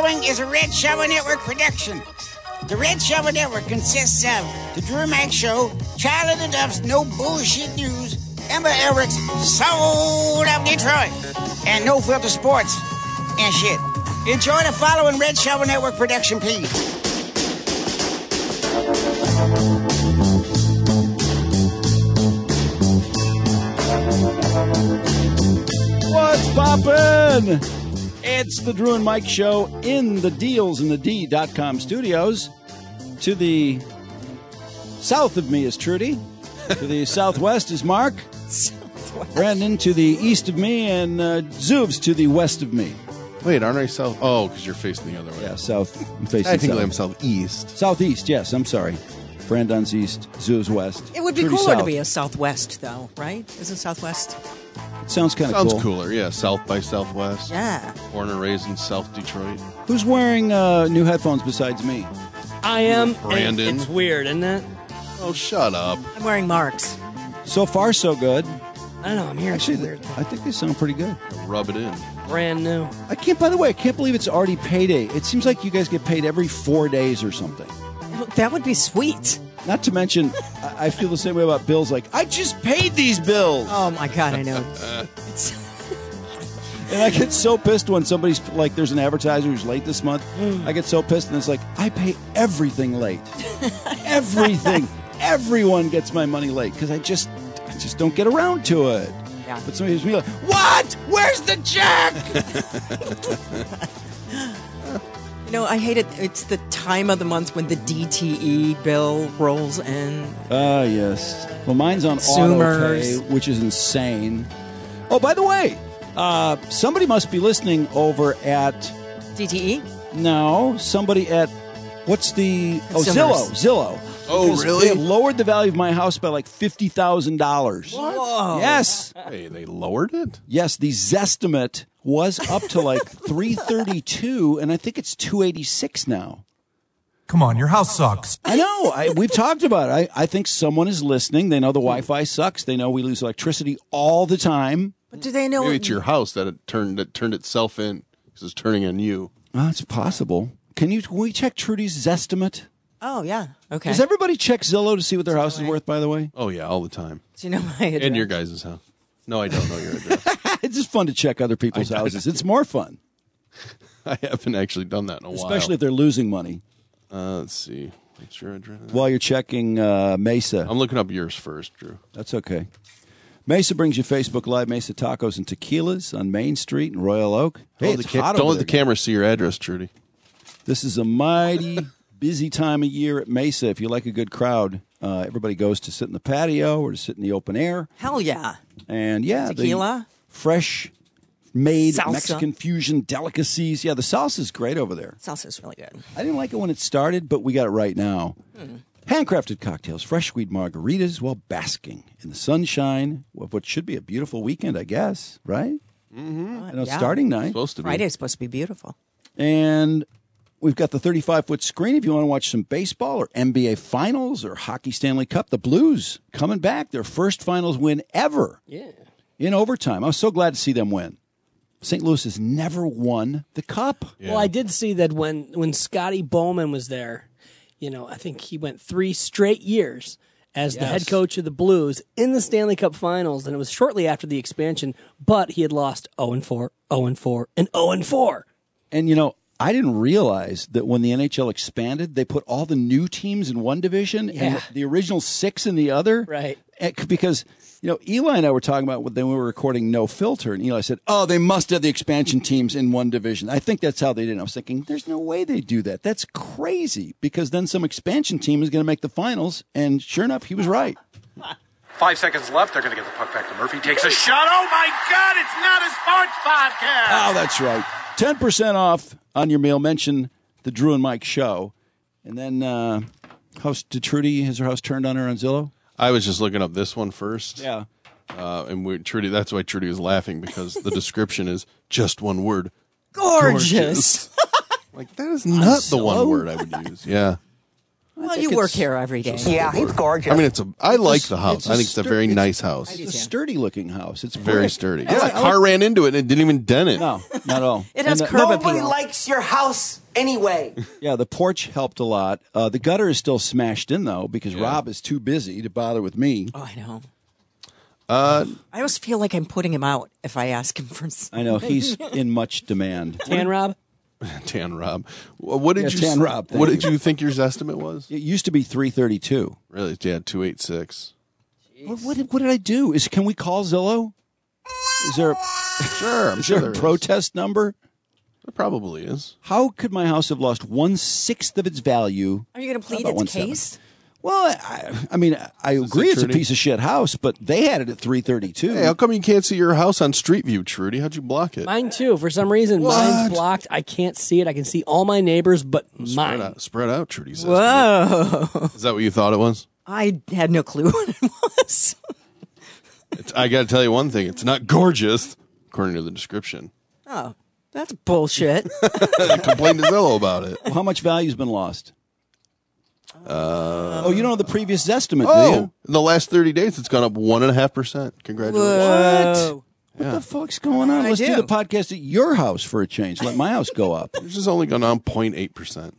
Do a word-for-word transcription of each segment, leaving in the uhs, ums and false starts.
following is a Red Shovel Network production. The Red Shovel Network consists of The Drew and Mike Show, Charlie the Duff's No Bullshit News, Emma Elrick's Soul of Detroit, and No Filter Sports and shit. Enjoy the following Red Shovel Network production, please. What's poppin'? It's the Drew and Mike Show in the Deals in the D dot com studios. To the south of me is Trudy. To the southwest is Mark. Southwest. Brandon to the east of me, and uh, Zoobs to the west of me. Wait, aren't I south? Oh, because you're facing the other way. Yeah, south. I'm facing I think south. I'm southeast. Southeast, yes, I'm sorry. Brandon's east, Zoob's west. It would be Trudy cooler south. to be a southwest, though, right? Isn't southwest? It sounds kind of Sounds cool. cooler, yeah. South by Southwest. Yeah. Born and raised in South Detroit. Who's wearing uh, new headphones besides me? I am. Brandon. and It's weird, isn't it? Oh, shut up. I'm wearing Marks. So far, so good. I don't know. I'm hearing Actually, some weird. I think they sound pretty good. Rub it in. Brand new. I can't, by the way, I can't believe it's already payday. It seems like you guys get paid every four days or something. That would be sweet. Not to mention, I I feel the same way about bills. Like, I just paid these bills. Oh, my God, I know. It's, And I get so pissed when somebody's like, there's an advertiser who's late this month. I get so pissed, and it's like, I pay everything late. Everything. Everyone gets my money late because I just, I just don't get around to it. yeah. But somebody hears me like, what? Where's the check? You know, I hate it. It's the time of the month when the D T E bill rolls in. Ah, yes. Well, mine's on Consumers. auto pay, which is insane. Oh, by the way, uh, somebody must be listening over at, D T E? no, somebody at, what's the, oh, Consumers. Zillow, Zillow. Oh, Because really? They have lowered the value of my house by like fifty thousand dollars. Whoa. Yes. Hey, they lowered it? Yes, the Zestimate was up to like three thirty-two, and I think it's two eighty-six now. Come on, your house sucks. I know. I, we've talked about it. I, I think someone is listening. They know the Wi-Fi sucks. They know we lose electricity all the time. But do they know? Maybe it's your house that it turned that turned itself in because it's turning on you. Oh, it's possible. Can you? Can we check Trudy's Zestimate? Oh, yeah. Okay. Does everybody check Zillow to see what their house is worth? By the way, Oh, yeah, all the time. Do you know my address? And your guys' house. No, I don't know your address. it's just fun to check other people's I- houses. It's more fun, I haven't actually done that in a while. especially if they're losing money. Uh, let's see. What's your address? While you're checking uh, Mesa, I'm looking up yours first, Drew. that's okay. Mesa brings you Facebook Live Mesa Tacos and Tequilas on Main Street in Royal Oak. Hey, Don't it's let the, ca- hot don't over let the there. camera see your address, Trudy. This is a mighty busy time of year at Mesa. If you like a good crowd, uh, everybody goes to sit in the patio or to sit in the open air. Hell yeah. And yeah, Tequila? the fresh made Salsa. Mexican fusion delicacies. Yeah, the salsa is great over there. Salsa's really good. I didn't like it when it started, but we got it right now. Handcrafted cocktails, fresh squeezed margaritas while basking in the sunshine of what should be a beautiful weekend, I guess, right? Mm-hmm. You know, Yeah. starting night. Supposed to be. Friday's supposed to be beautiful. And we've got the thirty-five foot screen if you want to watch some baseball or N B A Finals or Hockey Stanley Cup. The Blues coming back, their first finals win ever Yeah. in overtime. I was so glad to see them win. Saint Louis has never won the cup. Yeah. Well, I did see that when when Scotty Bowman was there, you know, I think he went three straight years as the Yes. head coach of the Blues in the Stanley Cup Finals, and it was shortly after the expansion. But he had lost zero and four, zero and four, and zero and four. And, you know, I didn't realize that when the N H L expanded, they put all the new teams in one division and Yeah. the original six in the other. Right. And- Because, you know, Eli and I were talking about when we were recording No Filter, and Eli said, oh, they must have the expansion teams in one division. I think that's how they did it. I was thinking, there's no way they do that. That's crazy, because then some expansion team is going to make the finals, and sure enough, he was right. Five seconds left. They're going to get the puck back to Murphy. Takes a shot. Oh, my God. It's not a sports podcast. Oh, that's right. ten percent off on your meal. Mention the Drew and Mike show. And then, uh, house, did Trudy, has her house turned on her on Zillow? I was just looking up this one first. Yeah. Uh, and we, Trudy, that's why Trudy was laughing, because the description is just one word. Gorgeous. Like, that is not the one word I would use. Yeah. Well, you work here every day. Yeah, he's gorgeous. I mean, it's a. I like the house. It's a I think it's a stur- very it's- nice house. I do It's a too. sturdy looking house. It's Very brick. sturdy. I Yeah, like- a I car like- ran into it and it didn't even dent it. No, not at all. It has And the- curb Nobody appeal. likes your house anyway. Yeah, the porch helped a lot. Uh, the gutter is still smashed in though because Rob is too busy to bother with me. Oh, I know. Uh, I always feel like I'm putting him out if I ask him for something. I know he's in much demand. Tan Rob? Tan Rob. Wh- What did Yeah, you? Tan s- Rob, thank What did you. you think your estimate was? It used to be three thirty-two. Really? Yeah, two eight six. What, what, did, what did I do? Is can we call Zillow? Is there Sure, I'm is sure there a there is. protest number? There probably is. How could my house have lost one sixth of its value? Are you going to plead About its one seven. case? Well, I, I mean, I agree it's a Trudy? piece of shit house, but they had it at three thirty-two. Hey, how come you can't see your house on Street View, Trudy? How'd you block it? Mine too. For some reason, What? mine's blocked. I can't see it. I can see all my neighbors, but Spread mine. out, spread out, Trudy says. Whoa. Is that what you thought it was? I had no clue what it was. It's, I got to tell you one thing. It's not gorgeous, according to the description. Oh, that's bullshit. I complained to Zillow about it. Well, how much value's been lost? Uh, oh, you don't know the previous estimate, do Oh, you? in the last thirty days, it's gone up one and a half percent. Congratulations. Whoa. What the fuck's going on? I Let's do. do. the podcast at your house for a change. Let my house go up. It's just only gone down zero point eight percent.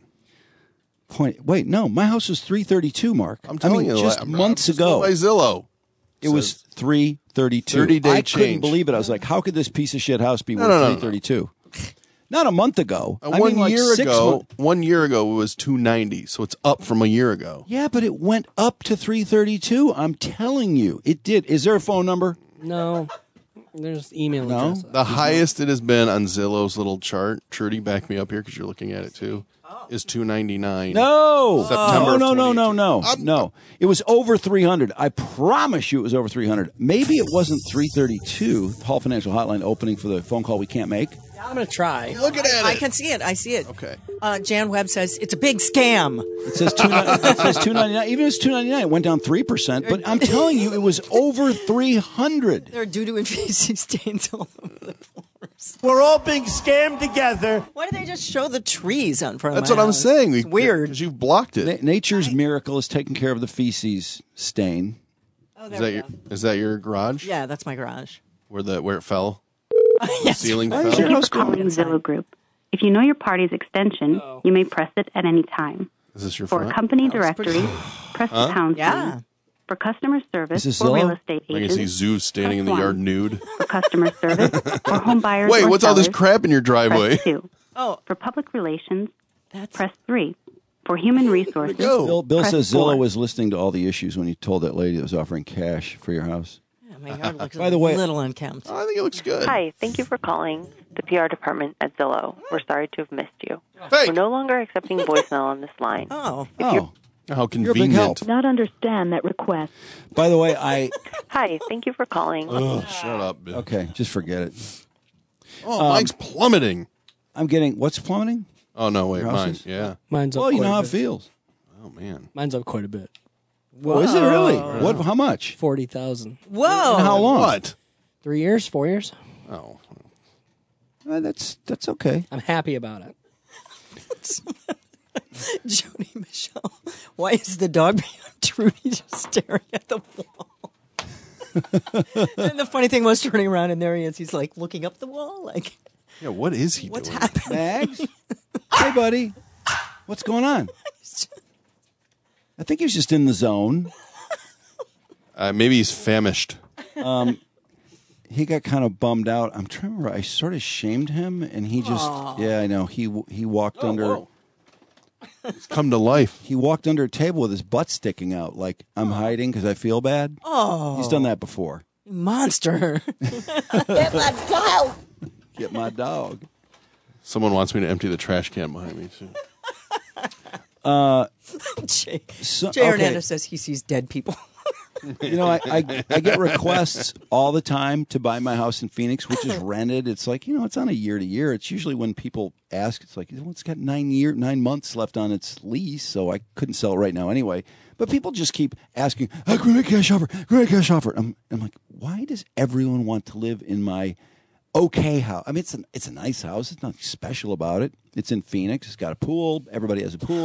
Point. Wait, no, my house was three thirty-two. Mark. I'm I telling mean, you, just I'm- months I'm just ago, going by Zillow. it was three thirty-two. thirty-day I couldn't change. believe it. I was like, how could this piece of shit house be No, worth no, no, no. three thirty-two? Not a month ago. Uh, I one mean, like year six ago, months- one year ago it was two ninety, so it's up from a year ago. Yeah, but it went up to three thirty-two. I'm telling you, it did. Is there a phone number? No. There's email No? address. The highest it has been on Zillow's little chart, Trudy, back me up here because you're looking at it too, is two ninety-nine. No, September no, of no, no, no, no, I'm- no. It was over three hundred. I promise you, it was over three hundred. Maybe it wasn't three thirty-two. Hall Financial Hotline opening for the phone call we can't make. I'm going to try. Looking at it. I can see it. I see it. Okay. Uh, Jan Webb says it's a big scam. It says two. It says two ninety nine. Even if it's two ninety nine, it went down three percent. But I'm telling you, it was over three hundred. There are doo-doo and feces stains all over the floors. We're all being scammed together. Why do they just show the trees out in front of That's my what I'm house? saying. It's weird. Because you've blocked it. Na- Nature's miracle is taking care of the feces stain. Oh, Is there that we your go. is that your garage? Yeah, that's my garage. Where the where it fell? Yes. Ceiling Why is fell? your house Calling going? Zillow Group. If you know your party's extension, you may press it at any time. Is this your For front? a company That was pretty- directory, press the pound Yeah. sign. For customer service Is this or real Zillow? estate I can agents, see Zeus standing in the press yard one. nude. For customer service or home buyers Wait, or what's all this sellers, crap in your driveway? press two. Oh, For public relations, that's press three. For human resources, go. Bill, Bill press says four. Zillow was listening to all the issues when he told that lady that was offering cash for your house. yeah, my yard looks By the way- a little unkempt. I think it looks good. Hi, thank you for calling the P R department at Zillow. We're sorry to have missed you. Fake. We're no longer accepting voicemail on this line. Oh, Oh, How You're a big convenient. help. Not understand that request. by the way, I Hi, thank you for calling. Ugh, shut up, Bill. okay. Just forget it. Oh, mine's plummeting. I'm getting what's plummeting. Oh no, wait, Your mine. house is- Yeah. Mine's up Well, you quite know a how it bit. feels. Oh man. Mine's up quite a bit. Oh, is it really? What? How much? forty thousand. whoa! How long? What? Three years? Four years? Oh. Uh, that's that's okay. I'm happy about it. Joni Michelle, why is the dog behind Trudy just staring at the wall? And the funny thing was turning around and there he is. He's like looking up the wall, like Yeah. What is he what's doing? happening? Mags, hey buddy, what's going on? I think he was just in the zone. Uh, maybe he's famished. He got kind of bummed out. I'm trying to remember. I sort of shamed him, and he just yeah, I know. He he walked Oh, under. whoa. He's come to life. He walked under a table with his butt sticking out, like I'm hiding because I feel bad. Oh, He's done that before. monster! Get my dog. Someone wants me to empty the trash can behind me too. Jay, So- Jay okay. Hernandez says he sees dead people. You know, I, I I get requests all the time to buy my house in Phoenix, which is rented. It's like, you know, it's on a year to year. It's usually when people ask, it's like, well, it's got nine year nine months left on its lease, so I couldn't sell it right now anyway. But people just keep asking, oh, give me a cash offer, give me a cash offer. I'm I'm like, why does everyone want to live in my okay house? I mean, it's a it's a nice house. It's nothing special about it. It's in Phoenix. It's got a pool. Everybody has a pool.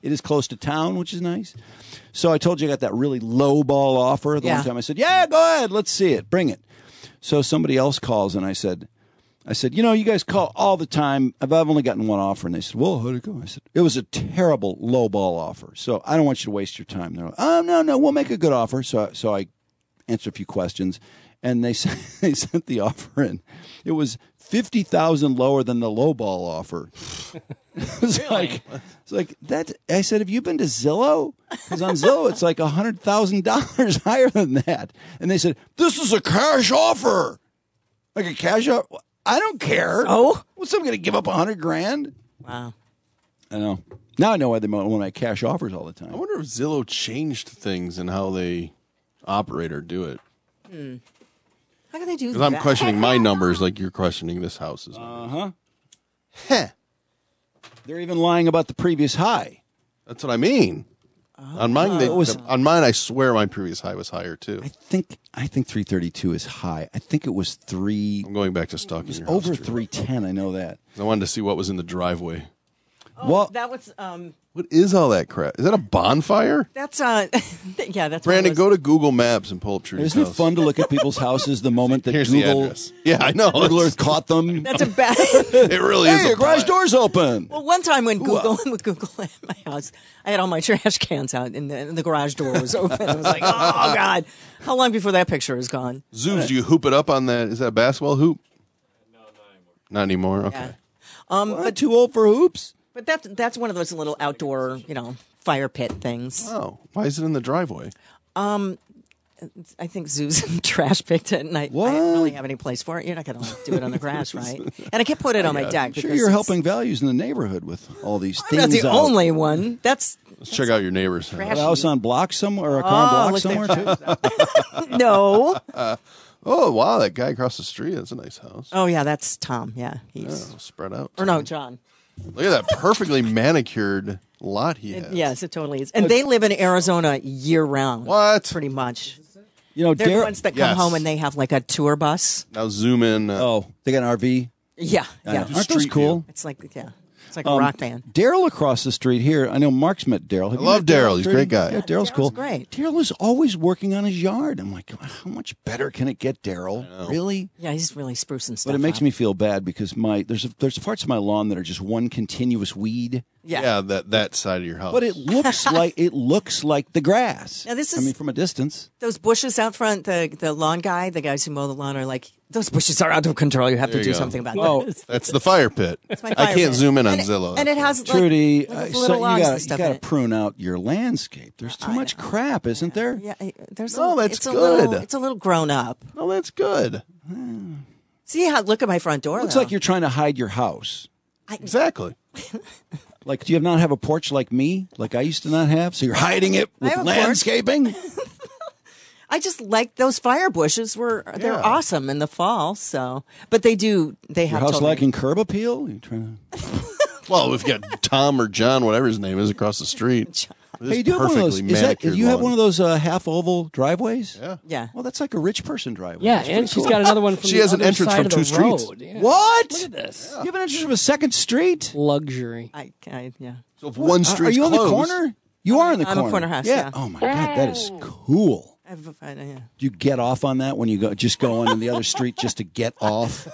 It is close to town, which is nice. So I told you I got that really low ball offer the Yeah. one time. I said, yeah, go ahead. Let's see it. Bring it. So somebody else calls, and I said, I said, you know, you guys call all the time. I've I've only gotten one offer. And they said, well, how'd it go? I said, it was a terrible low ball offer. So I don't want you to waste your time. They're like, oh, no, no, we'll make a good offer. So, so I answered a few questions, and they sent, they sent the offer in. It was fifty thousand lower than the low ball offer. It was Really? like, it's like that. I said, have you been to Zillow? Because on Zillow, it's like one hundred thousand dollars higher than that. And they said, this is a cash offer. Like a cash offer? I don't care. Oh? What's someone going to give up a hundred grand? Wow. I know. Now I know why they want to cash offers all the I time. wonder if Zillow changed things and how they operate or do it. Hmm. How can they do Because that? I'm questioning my numbers like you're questioning this house's. Uh huh. Heh. They're even lying about the previous high. That's what I mean. On mine, they, It was- on mine, I swear my previous high was higher too. I think I think three thirty-two is high. I think it was three. I'm going back to stalking your house. Over Drew. three ten. I know that. I wanted to see what was in the driveway. Oh, Well- that was um. What is all that crap? Is that a bonfire? That's uh. yeah, that's. Brandon, one go to Google Maps and pull up Trudy's Isn't it house. fun to look at people's houses the moment that Here's the Google address. Yeah, I know. Google It's- Earth caught them? That's a bad. It really is. Hey, a your garage blast. door's open. Well, one time when Google with Google at my house, I had all my trash cans out, and the, and the garage door was open. I was like, "Oh God!" How long before that picture is gone? Zoos, do you hoop it up on that? Is that a basketball hoop? No, not anymore. Not anymore. Okay. Yeah. Um, What, but too old for hoops? but that's that's one of those little outdoor, you know, fire pit things. Oh, why is it in the driveway? Um, I think Zeus trash picked it, and I, I What? don't really have any place for it. You're not going to do it on the grass, right? And I can't put it on my deck. I'm sure because you're it's- helping values in the neighborhood with all these I'm things. not the out. only one. That's Let's check out your neighbor's house. A house on block somewhere, or a car Oh, on block look somewhere there. too. no. Oh, wow, that guy across the street. That's a nice house. Oh yeah, that's Tom. Yeah, he's Yeah, spread out. or no, John. Look at that perfectly manicured lot he has. Yes, it totally is. And they live in Arizona year round. What? Pretty much. You know, They're the Dar- ones that come Yes. home and they have like a tour bus. Now zoom in. Uh, Oh, they got an R V. Yeah, I yeah. know. Aren't those Street cool? view. It's like yeah, it's like a Um, rock band. Daryl across the street here. I know Mark's met Daryl. Have I you love met Daryl. He's a great guy. Yeah, Daryl's cool. great. Daryl is always working on his yard. I'm like, how much better can it get, Daryl? Really? Yeah, he's really sprucing stuff. But it makes up. me feel bad because my there's a, there's parts of my lawn that are just one continuous weed. Yeah. yeah, that that side of your house. But it looks like it looks like the grass. Now, this I is- mean, from a distance. Those bushes out front, the the lawn guy, the guys who mow the lawn are like, those bushes are out of control. You have There to you do go. something about Oh, this. That's the fire pit. my I fire can't pit. zoom in on And it- Zillow. and it has like, Trudy, like uh, little so you logs got and you stuff got in to it. prune out your landscape. There's too I much know. crap, isn't there? Yeah, I- there's No, a, that's it's a good. Little, it's a little grown up. Oh, that's good. See how look at my front door. Looks though. like you're trying to hide your house. Exactly. Like, do you not have a porch like me, like I used to not have? So you're hiding it I with have a porch. landscaping? I just like those fire bushes. Were they're Yeah. awesome in the fall. So, but they do. They Your have house totally- lacking curb appeal? You're trying to... Well, we've got Tom or John, whatever his name is, across the street. Hey, you do have one of those. Is that, do you have one of those uh, half oval driveways? Yeah. Yeah. Well, that's like a rich person driveway. Yeah, That's and pretty she's cool. got another one from She the has an other entrance side from of two the streets. road. Yeah. What? Look at this. You have an entrance from a second street? Luxury. I, I yeah. So if one Are- street's Are you closed, on the corner? You are in the I'm a corner. corner house, yeah. Oh my god, that is cool. I have a, I, yeah. Do you get off on that when you go just go on the other street just to get off?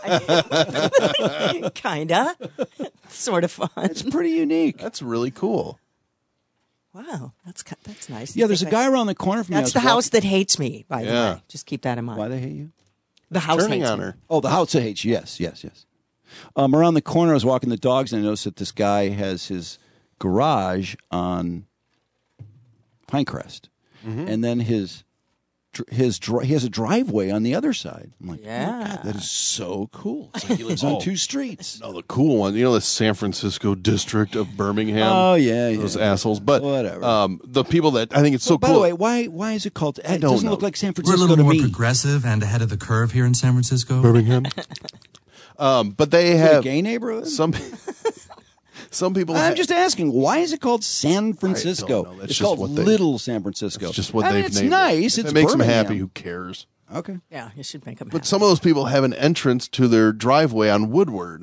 Kinda, sort of fun. It's pretty unique. That's really cool. Wow, that's ki- that's nice. Yeah, there's a guy around the corner from me. I That's was the walking- house that hates me. By the Yeah. way, just keep that in mind. Why they hate you? The house Turning hates on me. her. Oh, the house that hates you. Yes, yes, yes. Um, around the corner, I was walking the dogs, and I noticed that this guy has his garage on Pinecrest, Mm-hmm. and then his dr- his dri- he has a driveway on the other side. I'm like, Yeah. oh, God, that is so cool. It's like he lives on Oh. two streets. No, the cool one. You know the San Francisco district of Birmingham? Oh yeah, yeah. Those assholes. But Whatever. Um, the people that I think it's so By cool. the way, why why is it called? It don't doesn't know. look like San We're a Francisco little to more me. progressive and ahead of the curve here in San Francisco. Birmingham. um, but they Is it a have gay neighborhood? some. Some people. I'm ha- just asking, why is it called San Francisco? know. That's It's just called what they- Little San Francisco. It's just what I mean, they've it's named nice. It. If It's it makes Birmingham. them happy, who cares? Okay. Yeah, you should make them. But some of those people have an entrance to their driveway on Woodward.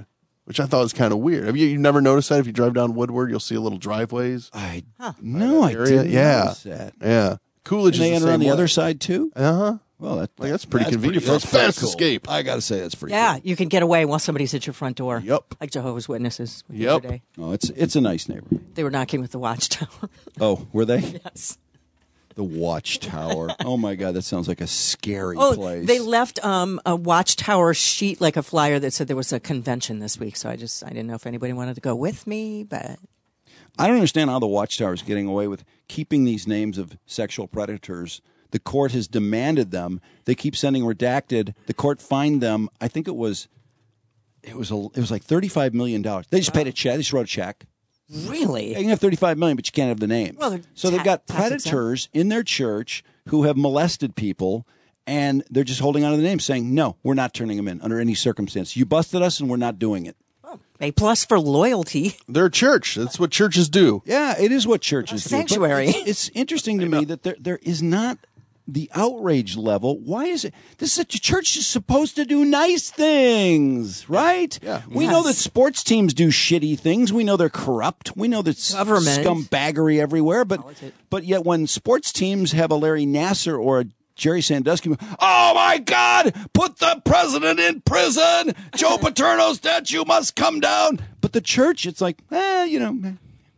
which I thought was kind of weird. Have you you never noticed that? If you drive down Woodward, you'll see a little driveways. I Huh. no, I area. didn't Yeah. notice that. Yeah, Coolidge And they is enter the on same the other way. side too. Uh huh. Well, that, Like, that's pretty convenient for a that's pretty fast cool. escape. I got to say that's pretty. Yeah, cool. you can get away while somebody's at your front door. Yep. Like Jehovah's Witnesses. the Yep. other day. Oh, it's it's a nice neighborhood. They were knocking with the watchtower. Oh, were they? Yes. The Watchtower. Oh my God, that sounds like a scary Oh, place. they left um, a watchtower sheet, like a flyer that said there was a convention this week. So I just, I didn't know if anybody wanted to go with me, but I don't understand how the Watchtower is getting away with keeping these names of sexual predators. The court has demanded them. They keep sending redacted. The court fined them. I think it was, it was a, it was like thirty-five million dollars. They just paid a check. They just wrote a check. really, Yeah, you can have thirty-five million dollars, but you can't have the names. Well, they're so they've ta- got tax exempt. predators in their church who have molested people, and they're just holding on to the names, saying, "No, we're not turning them in under any circumstance. You busted us, and we're not doing it." A plus for loyalty. They're a church. That's what churches do. Yeah, it is what churches do. But sanctuary. It's, it's interesting to me that there there is not the outrage level. Why is it? This is a church is supposed to do nice things, right? Yeah. We Yes. know that sports teams do shitty things. We know they're corrupt. We know that's Government. scumbaggery everywhere. But Politics. but yet when sports teams have a Larry Nassar or a Jerry Sandusky, oh my God, put the president in prison. Joe Paterno's statue must come down. But the church, it's like, eh, you know,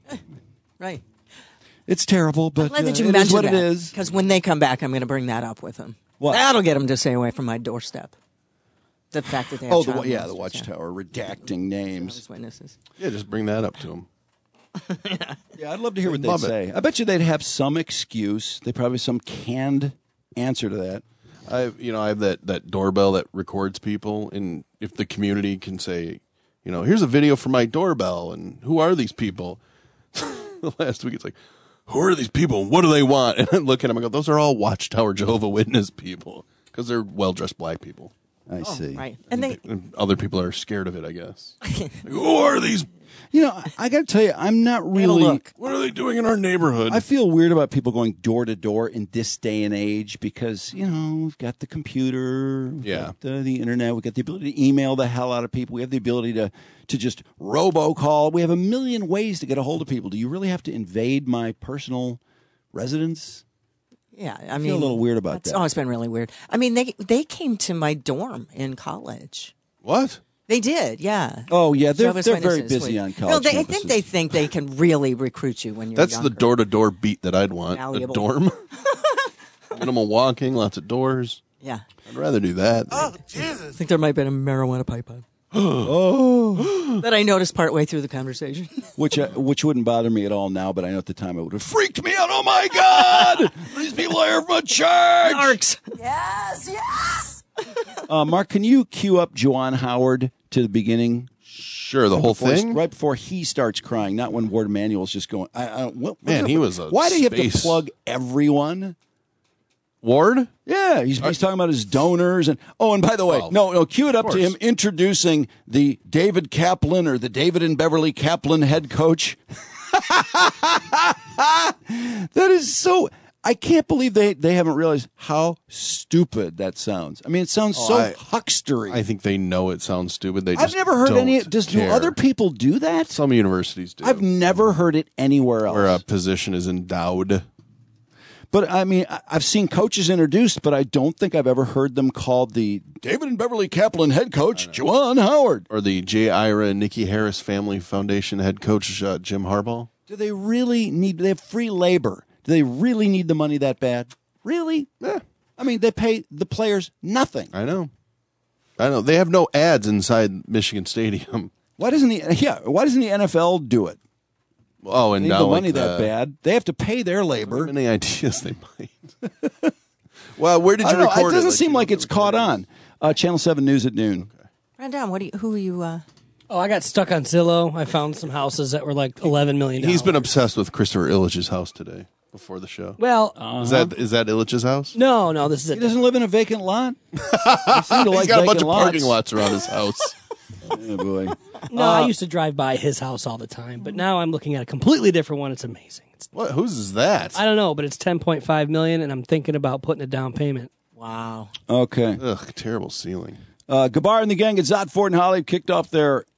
Right. it's terrible, but Glad that uh, you it is mentioned what that. it is. Because when they come back, I'm going to bring that up with them. What? That'll get them to stay away from my doorstep. The fact that they have Oh, the, child yeah, the molesters, Watchtower, redacting names. Jehovah's Witnesses. Yeah, just bring that up to them. Yeah, I'd love to hear what They'd they'd love it. say. I bet you they'd have some excuse. They probably have some canned answer to that. I, you know, I have that, that doorbell that records people, and if the community can say, you know, here's a video from my doorbell, and who are these people? Last week, it's like, who are these people? And what do they want? And I look at them, I go, those are all Watchtower Jehovah Witness people, because they're well dressed black people. I see. Right. And they, And other people are scared of it, I guess. Like, who are these? You know, I, I got to tell you, I'm not have a really. look. What are they doing in our neighborhood? I feel weird about people going door to door in this day and age because, you know, we've got the computer, we've Yeah. got the, the internet, we've got the ability to email the hell out of people. We have the ability to, to just robocall. We have a million ways to get a hold of people. Do you really have to invade my personal residence? yeah, I, I mean, feel a little weird about that's that. always been really weird. I mean, they they came to my dorm in college. what? They did, yeah. Oh, yeah, they're, Jehovah's they're very Witnesses busy would- on college No, they, I campuses. think they think they can really recruit you when you're That's younger. the door to door beat that I'd want. Malleable. A dorm. Minimal walking, lots of doors. Yeah. I'd rather do that. Oh, I Jesus. think there might have been a marijuana pipe on. Oh. That I noticed partway through the conversation. Which uh, which wouldn't bother me at all now, but I know at the time it would have freaked me out. Oh my God! These people are here from a church. Arcs. Yes, yes. Uh, Mark, can you cue up Juwan Howard to the beginning? Sure, the whole Before he- thing. right before he starts crying, not when Ward Emanuel's just going. I, I, what, Man, what- he was a Why do you have to space- plug everyone? Ward? Yeah, he's, he's talking about his donors and oh, and by the way, Oh, no, no, cue it up of to him course. introducing the David Kaplan or the David and Beverly Kaplan head coach. That is so. I can't believe they, they haven't realized how stupid that sounds. I mean, it sounds Oh, so I- huckstery. I think they know it sounds stupid. They I've just never heard don't any. Does do care. other people do that? Some universities do. I've never heard it anywhere else. where a position is endowed. But I mean, I- I've seen coaches introduced, but I don't think I've ever heard them called the David and Beverly Kaplan head coach, Juwan Howard. Or the J. Ira and Nikki Harris Family Foundation head coach, uh, Jim Harbaugh. Do they really need? They have free labor. Do they really need the money that bad? Really? Yeah. I mean, they pay the players nothing. I know. I know. They have no ads inside Michigan Stadium. Why doesn't the yeah? Why doesn't the N F L do it? Oh, and They need now the like money that the- bad. They have to pay their How labor. many ideas they might. Well, where did I you don't know, record it doesn't Like, seem you like know, it's caught on. Uh, Channel seven News at noon. Random, what do you, who are you? Uh, Oh, I got stuck on Zillow. I found some houses that were like eleven million dollars. He's been obsessed with Christopher Illich's house today before the show. Well, Is that is that Illich's house? no, no, this is He it. doesn't live in a vacant lot. He seemed to He's like got a bunch vacant of lots. parking lots around his house. Oh, boy. No, I used to drive by his house all the time, but now I'm looking at a completely different one. It's amazing. It's, What? Whose is that? I don't know, but it's ten point five million, and I'm thinking about putting a down payment. wow. Okay. Ugh, terrible ceiling. Uh, Gabar and the gang at Zot Ford and Holly have kicked off their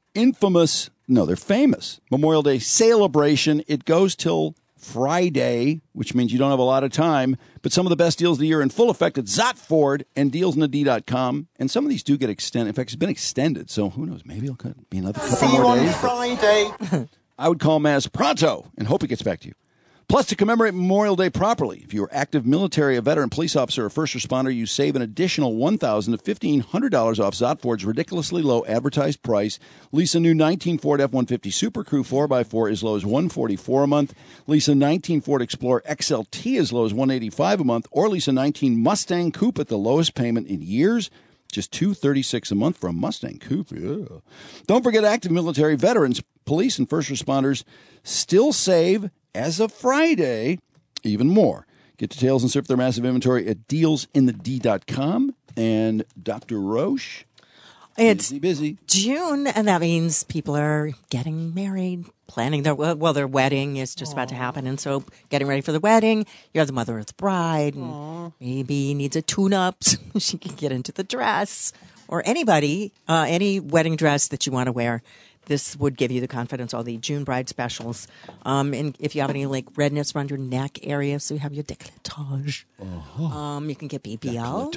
infamous, no, they're famous Memorial Day celebration. It goes till Friday, which means you don't have a lot of time, but some of the best deals of the year in full effect at Zott Ford and deals in the d dot com. And some of these do get extended. In fact, it's been extended, so who knows? Maybe it'll be another couple See you more on days. Friday. I would call Maz pronto and hope he gets back to you. Plus, to commemorate Memorial Day properly, if you're active military, a veteran, police officer, or first responder, you save an additional one thousand dollars to fifteen hundred dollars off Zott Ford's ridiculously low advertised price. Lease a new nineteen Ford F one fifty Super Crew four by four as low as one hundred forty-four dollars a month. Lease a nineteen Ford Explorer X L T as low as one hundred eighty-five dollars a month. Or lease a nineteen Mustang Coupe at the lowest payment in years. Just two hundred thirty-six dollars a month for a Mustang Coupe. Yeah. Don't forget active military, veterans, police, and first responders still save, as of Friday, even more. Get details and surf their massive inventory at deals in the d dot com. And Doctor Roche, It's busy, busy. June, and that means people are getting married, planning their well, their wedding is just about to happen, and so getting ready for the wedding. You're the mother of the bride, and maybe needs a tune-up so she can get into the dress, or anybody, uh, any wedding dress that you want to wear. This would give you the confidence, all the June bride specials. Um, and if you have any like redness around your neck area, so you have your décolletage, uh-huh. um, you can get B B L.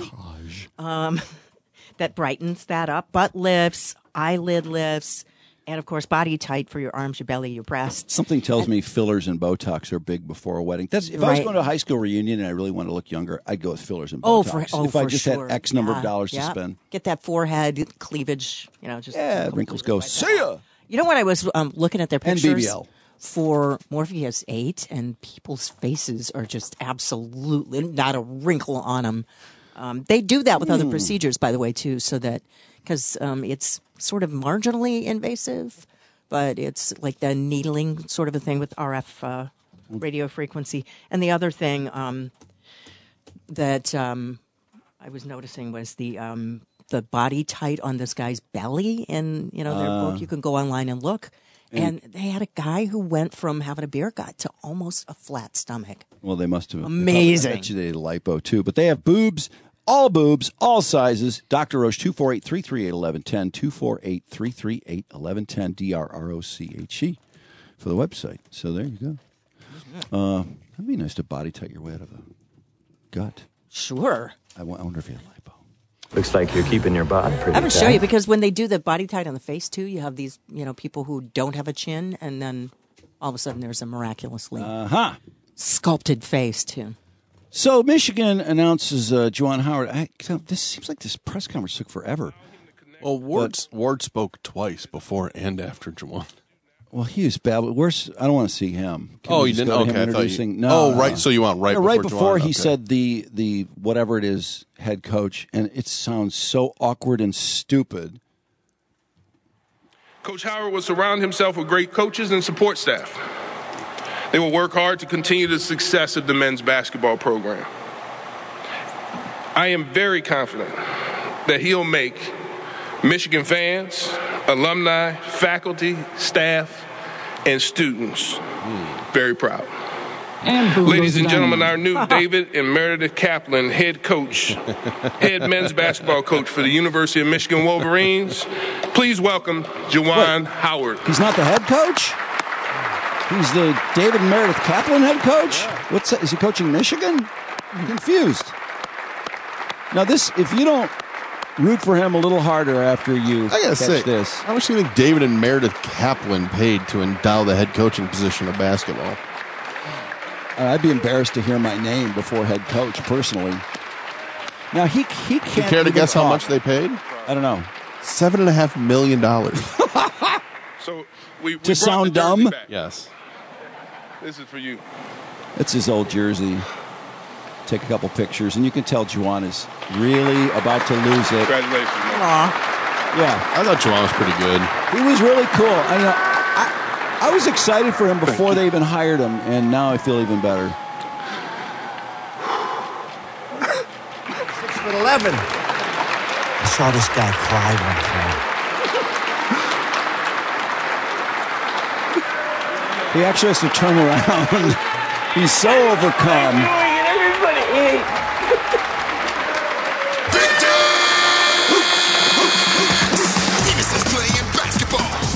Um, that brightens that up. Butt lifts, eyelid lifts, and of course, body tight for your arms, your belly, your breasts. Something tells me fillers and Botox are big before a wedding. That's if I was Right. going to a high school reunion and I really wanted to look younger, I'd go with fillers and Botox. Oh, for, oh, if I for just sure. had X number Yeah, of dollars yeah. to spend. Get that forehead cleavage, you know, just Yeah, wrinkles go. See ya. You know what? I was um, looking at their And pictures B B L. for Morpheus eight, and people's faces are just absolutely not a wrinkle on them. Um, they do that with other Hmm. procedures, by the way, too, so that because um, it's sort of marginally invasive, but it's like the needling sort of a thing with R F uh, radio frequency. And the other thing um, that um, I was noticing was the um, the body tight on this guy's belly in you know their Uh. book. You can go online and look. And they had a guy who went from having a beer gut to almost a flat stomach. Well, they must have. Amazing. I bet you they did lipo, too. But they have boobs, all boobs, all sizes. Doctor Roche, two four eight, three three eight, one one one zero, two four eight, three three eight, one one one zero, D R R O C H E for the website. So there you go. Uh, that'd be nice to body tight your way out of a gut. Sure. I wo- I wonder if you had lipo. Looks like you're keeping your bod pretty I'm going to show tight. you because when they do the body tight on the face too, you have these, you know, people who don't have a chin, and then all of a sudden there's a miraculously Uh-huh. sculpted face too. So Michigan announces uh, Juwan Howard. I, you know, this seems like this press conference took forever. Well, Ward, Ward spoke twice before and after Juwan. Well, he was bad. But where's I don't want to see him. Can Oh, we you just didn't? go to him Okay, I thought you- introducing- No, oh, no, right, no. so you want right Yeah, right before before Juwan, he okay. said the the whatever it is head coach, and it sounds so awkward and stupid. Coach Howard will surround himself with great coaches and support staff. They will work hard to continue the success of the men's basketball program. I am very confident that he'll make Michigan fans, alumni, faculty, staff, and students very proud. Ladies and gentlemen, our new David and Meredith Kaplan, head coach, head men's basketball coach for the University of Michigan Wolverines. Please welcome Juwan Howard. He's not the head coach. He's the David and Meredith Kaplan head coach. What's that? Is he coaching Michigan? I'm confused. Now this, if you don't root for him a little harder after you I gotta catch say, this, how much do you think David and Meredith Kaplan paid to endow the head coaching position of basketball? Uh, I'd be embarrassed to hear my name before head coach personally. Now he he can't. Do you care to even guess how talk. much they paid? I don't know. Seven and a half million dollars. So we, we To brought sound the jersey dumb? back. Yes. This is for you. That's his old jersey. Take a couple pictures, and you can tell Juwan is really about to lose it. Congratulations. Yeah, I thought Juwan was pretty good. he was really cool. I know. I, I was excited for him before they even hired him, and now I feel even better. Six foot eleven. I saw this guy cry one time. He actually has to turn around. He's so overcome. Innocence playing basketball.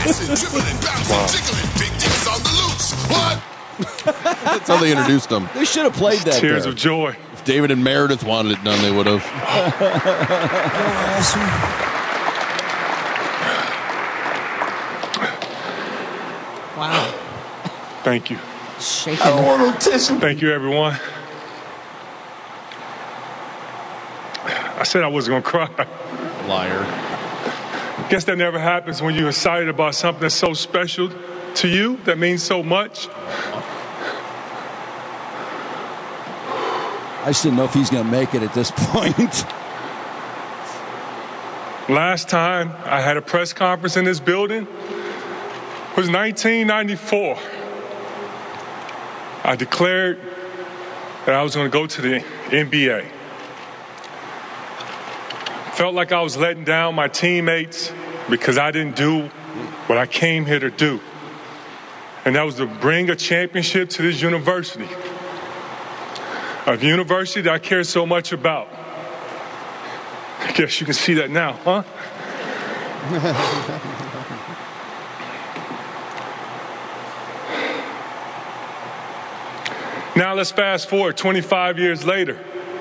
passing, dribbling, bouncing, jiggling, big dicks on the loose. What? That's how they introduced them. They should have played that. Tears there. of joy. If David and Meredith wanted it done, they would have. Wow. Thank you. Shaking. I don't want no tissue. Thank you, everyone. I said I wasn't going to cry. Liar. Guess that never happens when you're excited about something that's so special to you, that means so much. I just didn't know if he's going to make it at this point. Last time I had a press conference in this building was nineteen ninety-four. I declared that I was going to go to the N B A. Felt like I was letting down my teammates because I didn't do what I came here to do. And that was to bring a championship to this university. A university that I care so much about. I guess you can see that now, huh? Now let's fast forward twenty-five years later.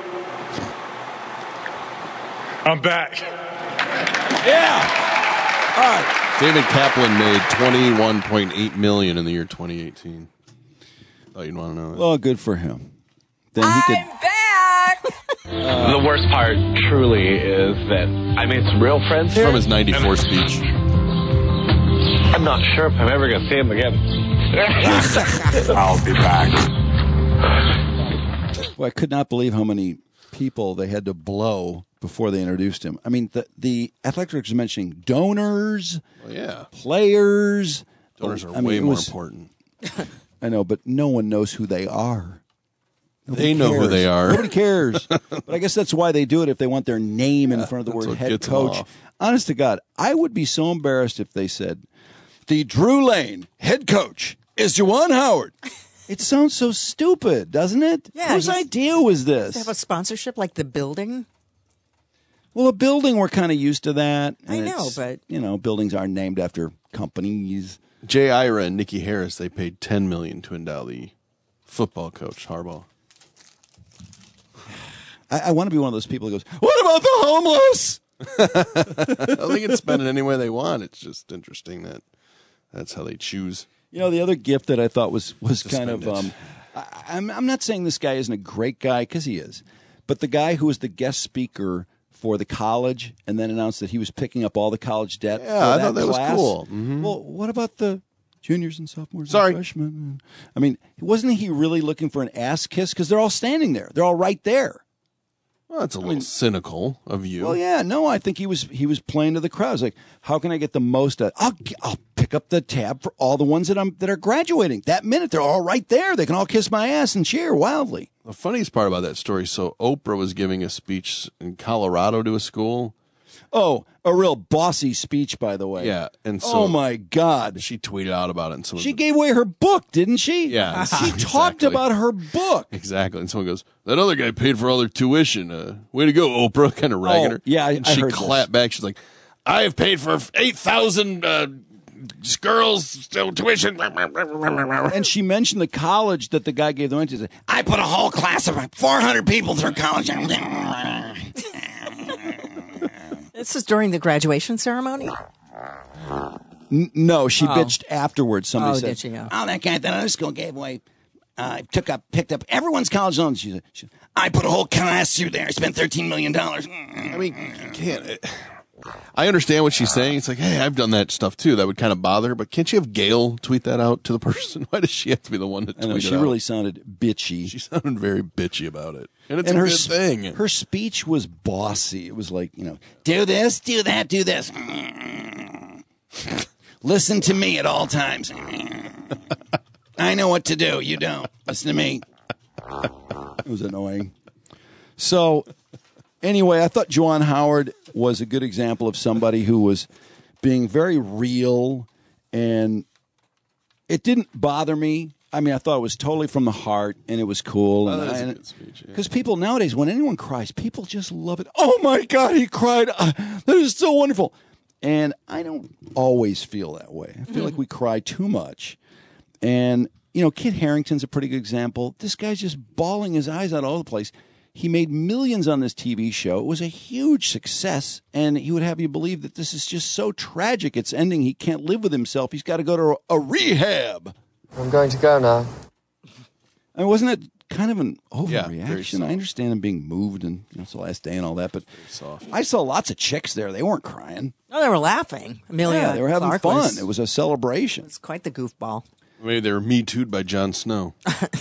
I'm back. Yeah. All right. David Kaplan made twenty-one point eight million dollars in the year twenty eighteen. Thought you'd want to know that. Well, good for him. Then he could. I'm back. Uh, the worst part, truly, is that I made some real friends here. From his ninety-four speech. I'm not sure if I'm ever going to see him again. I'll be back. Well, I could not believe how many people they had to blow before they introduced him. I mean, the the athletic director is mentioning donors, well, yeah, players. Donors are I mean, way more was, important. I know, but no one knows who they are. Nobody they know cares. who they are. Nobody cares. But I guess that's why they do it, if they want their name yeah, in front of the word what head coach. Honest to God, I would be so embarrassed if they said, the Drew Lane head coach is Juwan Howard. It sounds so stupid, doesn't it? Yeah, Whose idea was this? To have a sponsorship like the building? Well, a building, we're kind of used to that. I know, but... You know, buildings aren't named after companies. Jay Ira and Nikki Harris, they paid ten million dollars to endow the football coach, Harbaugh. I, I want to be one of those people who goes, what about the homeless? They can spend it any way they want. It's just interesting that that's how they choose. You know, the other gift that I thought was was kind of, it. um, I, I'm I'm not saying this guy isn't a great guy, because he is, but the guy who was the guest speaker for the college and then announced that he was picking up all the college debt. Yeah, for I that thought that class. was cool. Mm-hmm. Well, what about the juniors and sophomores Sorry. and freshmen? I mean, wasn't he really looking for an ass kiss? Because they're all standing there. They're all right there. Well, that's a I little mean, cynical of you. Well, yeah, no, I think he was he was playing to the crowd. It's like, how can I get the most? Out? I'll I'll pick up the tab for all the ones that I'm that are graduating that minute. They're all right there. They can all kiss my ass and cheer wildly. The funniest part about that story, so Oprah was giving a speech in Colorado to a school. Oh, a real bossy speech, by the way. Yeah, and so oh my God, she tweeted out about it. And she gave away her book, didn't she? Yeah, she exactly. talked about her book. Exactly, and someone goes, "That other guy paid for all their tuition. Uh, way to go, Oprah!" Kind of ragging oh, her. Yeah, I, and I she heard clapped this. back. She's like, "I have paid for eight thousand uh, girls still tuition." And she mentioned the college that the guy gave the money to. I put a whole class of four hundred people through college. This is during the graduation ceremony? N- no, she Oh. bitched afterwards. Somebody Oh, said, did she? Yeah. Oh, that guy at that other school gave away, uh, took up, picked up everyone's college loans. She said, she, I put a whole class through there. I spent thirteen million dollars. I mean, you can't. I understand what she's saying. It's like, hey, I've done that stuff too. That would kind of bother her. But can't you have Gail tweet that out to the person? Why does she have to be the one to tweet I know, it she out? really sounded bitchy. She sounded very bitchy about it. And it's and a her good sp- thing. Her speech was bossy. It was like, you know, Do this, do that, do this. Listen to me at all times. I know what to do. You don't. Listen to me. it was annoying. So, anyway, I thought Juwan Howard was a good example of somebody who was being very real, and it didn't bother me. I mean, I thought it was totally from the heart, and it was cool. Oh, and that is I- a good speech. Because people nowadays, when anyone cries, people just love it. Oh my God, he cried! Uh, that is so wonderful. And I don't always feel that way. I feel mm. like we cry too much. And, you know, Kit Harington's a pretty good example. This guy's just bawling his eyes out all over the place. He made millions on this T V show. It was a huge success. And he would have you believe that this is just so tragic. It's ending. He can't live with himself. He's got to go to a, a rehab. I'm going to go now. I mean, wasn't it kind of an Yeah, overreaction? I understand him being moved and you know, it's the last day and all that, but I saw lots of chicks there. They weren't crying. Oh, they were laughing. Amelia Yeah, they were having Clark fun. Was, it was a celebration. It's quite the goofball. Maybe they were Me Too'd by Jon Snow.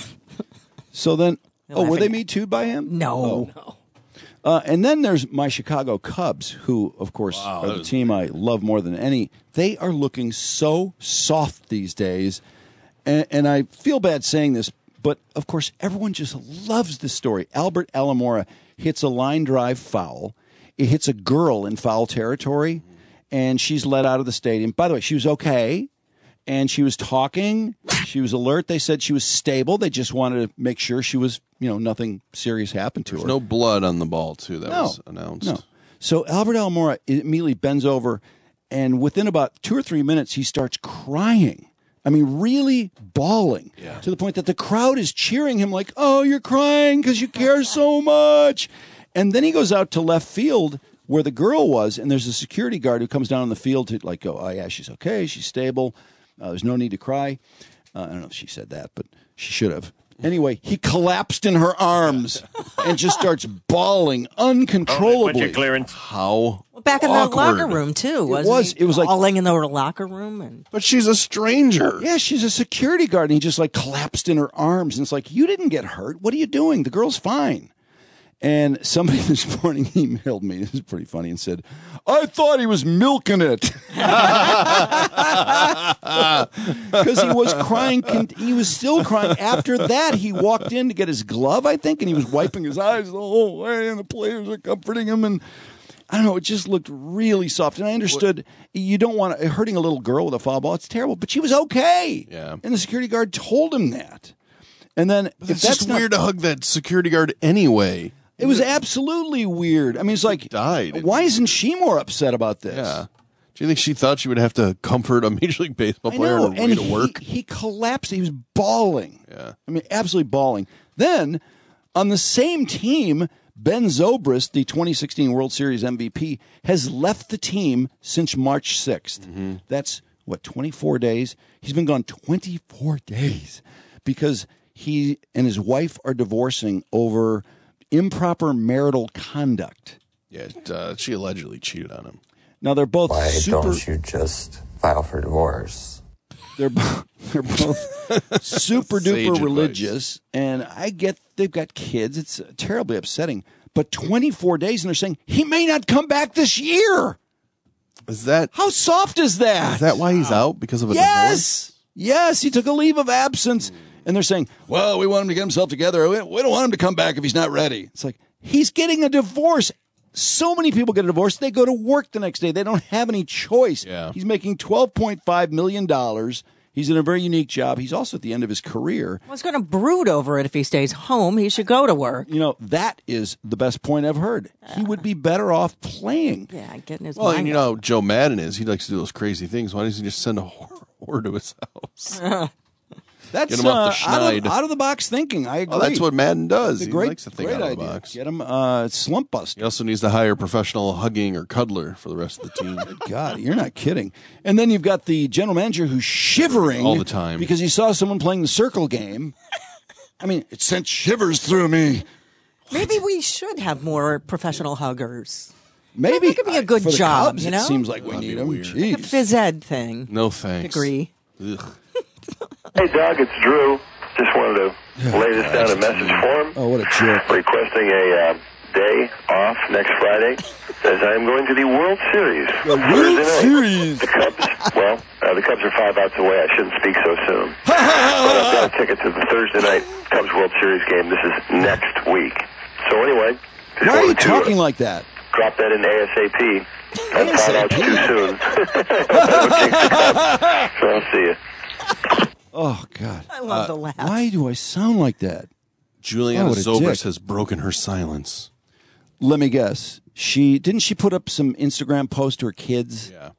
So then, They're oh, were laughing. they Me Too'd by him? No. Oh. no. Uh, and then there's my Chicago Cubs, who, of course, Wow, are that the was team I love more than any. They are looking so soft these days. And, and I feel bad saying this, but, of course, everyone just loves this story. Albert Alomora hits a line drive foul. It hits a girl in foul territory, and she's let out of the stadium. By the way, she was okay, and she was talking. She was alert. They said she was stable. They just wanted to make sure she was, you know, nothing serious happened to There's her. no blood on the ball, too. That No, was announced. No. So Albert Alomora immediately bends over, and within about two or three minutes, he starts crying. I mean, really bawling Yeah. to the point that the crowd is cheering him like, oh, you're crying because you care so much. And then he goes out to left field where the girl was, and there's a security guard who comes down on the field to like go, oh, yeah, she's okay. She's stable. Uh, there's no need to cry. Uh, I don't know if she said that, but she should have. Anyway, he collapsed in her arms and just starts bawling uncontrollably. clearance. How Well, back in awkward. the locker room, too. It Wasn't was. he It was like falling in the locker room. And But she's a stranger. Yeah, she's a security guard, and he just like collapsed in her arms. And it's like, you didn't get hurt. What are you doing? The girl's fine. And somebody this morning emailed me. This is pretty funny and said, I thought he was milking it. Because he was crying. He was still crying. After that, he walked in to get his glove, I think, and he was wiping his eyes the whole way, and the players are comforting him. And I don't know, it just looked really soft. And I understood you don't want to, hurting a little girl with a foul ball, it's terrible. But she was okay. Yeah. And the security guard told him that. And then But if it's that's just not, weird to hug that security guard anyway. it was absolutely weird. I mean, it's like, died. why isn't she more upset about this? Yeah. Do you think she thought she would have to comfort a Major League Baseball I player know. on her And way to he, work? he collapsed. He was bawling. Yeah. I mean, absolutely bawling. Then, on the same team, Ben Zobrist, the twenty sixteen World Series M V P, has left the team since March sixth. Mm-hmm. That's, what, twenty-four days? He's been gone twenty-four days because he and his wife are divorcing over improper marital conduct. Yeah, uh, she allegedly cheated on him. Now, they're both Why super... don't you just file for divorce? They're both, they're both super Sage duper advice. religious, and I get they've got kids. It's terribly upsetting. But twenty-four days, and they're saying he may not come back this year. Is that How soft is that? is that why he's out? Because of a divorce? Yes, yes. He took a leave of absence, and they're saying, "Well, we want him to get himself together. We we don't want him to come back if he's not ready." It's like he's getting a divorce. So many people get a divorce. They go to work the next day. They don't have any choice. Yeah. He's making twelve point five million dollars. He's in a very unique job. He's also at the end of his career. was going to brood over it if he stays home. He should go to work. You know, that is the best point I've heard. He would be better off playing. Yeah, getting his Well, mind and you know how Joe Madden is. He likes to do those crazy things. Why doesn't he just send a whore, whore to his house? That's Get him off the uh, out, schneid. of, out of the box thinking. I agree. Oh, that's what Madden does. It's a He great, likes to think great out of the idea. box. Get him uh, slump buster. He also needs to hire a professional hugging or cuddler for the rest of the team. God, you're not kidding. And then you've got the general manager who's shivering All the time. because he saw someone playing the circle game. I mean, it sent shivers through me. Maybe we should have more professional huggers. Maybe That could be a good for the job, Cubs, you know? It seems like we That'd need be them. weird. Like a Jeez. phys ed thing. No thanks. Degree. Ugh. Hey, Doug, it's Drew. Just wanted to lay this down in message form. Oh, what a jerk. Requesting a uh, day off next Friday, as I am going to the World Series. The World Thursday night. Series. The Cubs, well, uh, the Cubs are five outs away. I shouldn't speak so soon. But I've got a ticket to the Thursday night Cubs World Series game. This is next week. So anyway, just Why are you wanted to, uh, talking like that? drop that in ASAP. That's five outs too soon. So I'll see you. Oh, God. I love Uh, the laugh. Why do I sound like that? Juliana Oh, what a Zobrist dick. has broken her silence. Let me guess. She didn't she put up some Instagram post to her kids? Yeah.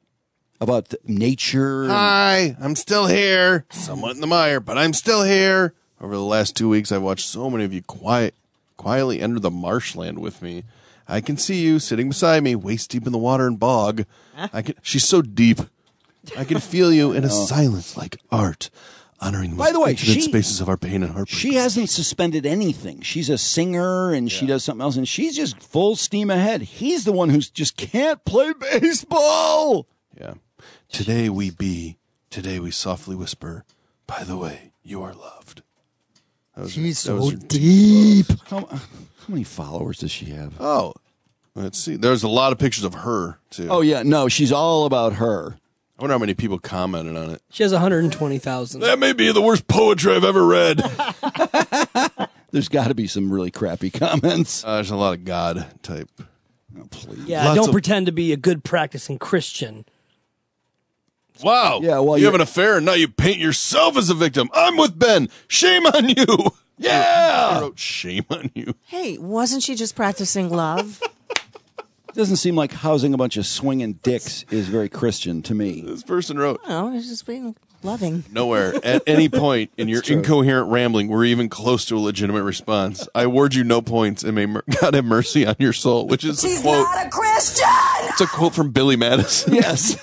about the nature. and- Hi, I'm still here. Somewhat in the mire, but I'm still here. Over the last two weeks, I've watched so many of you quiet, quietly enter the marshland with me. I can see you sitting beside me, waist deep in the water and bog. I can. She's so deep. I can feel you in a silence like art, honoring the By most the way, intimate she- spaces of our pain and heartbreak. She hasn't suspended anything. She's a singer and she does something else, and she's just full steam ahead. He's the one who's just can't play baseball. Yeah. Today we be. Today we softly whisper. By the way, you are loved. That was- She's that was so her- deep. How, how many followers does she have? Oh, let's see. There's a lot of pictures of her too. Oh yeah, no, she's all about her. I wonder how many people commented on it. She has one hundred twenty thousand. That may be the worst poetry I've ever read. There's got to be some really crappy comments. Uh, there's a lot of God type. Oh, please. Yeah, Lots don't of- pretend to be a good practicing Christian. Wow. Yeah, well, you you're- have an affair and now you paint yourself as a victim. I'm with Ben. Shame on you. Yeah. I wrote shame on you. Hey, wasn't she just practicing love? Doesn't seem like housing a bunch of swinging dicks is very Christian to me. This person wrote, No, it's just being loving. nowhere at any point in your true. incoherent rambling were you even close to a legitimate response. I award you no points and may mer- God have mercy on your soul, which is She's a quote. not a Christian! It's a quote from Billy Madison. Yes.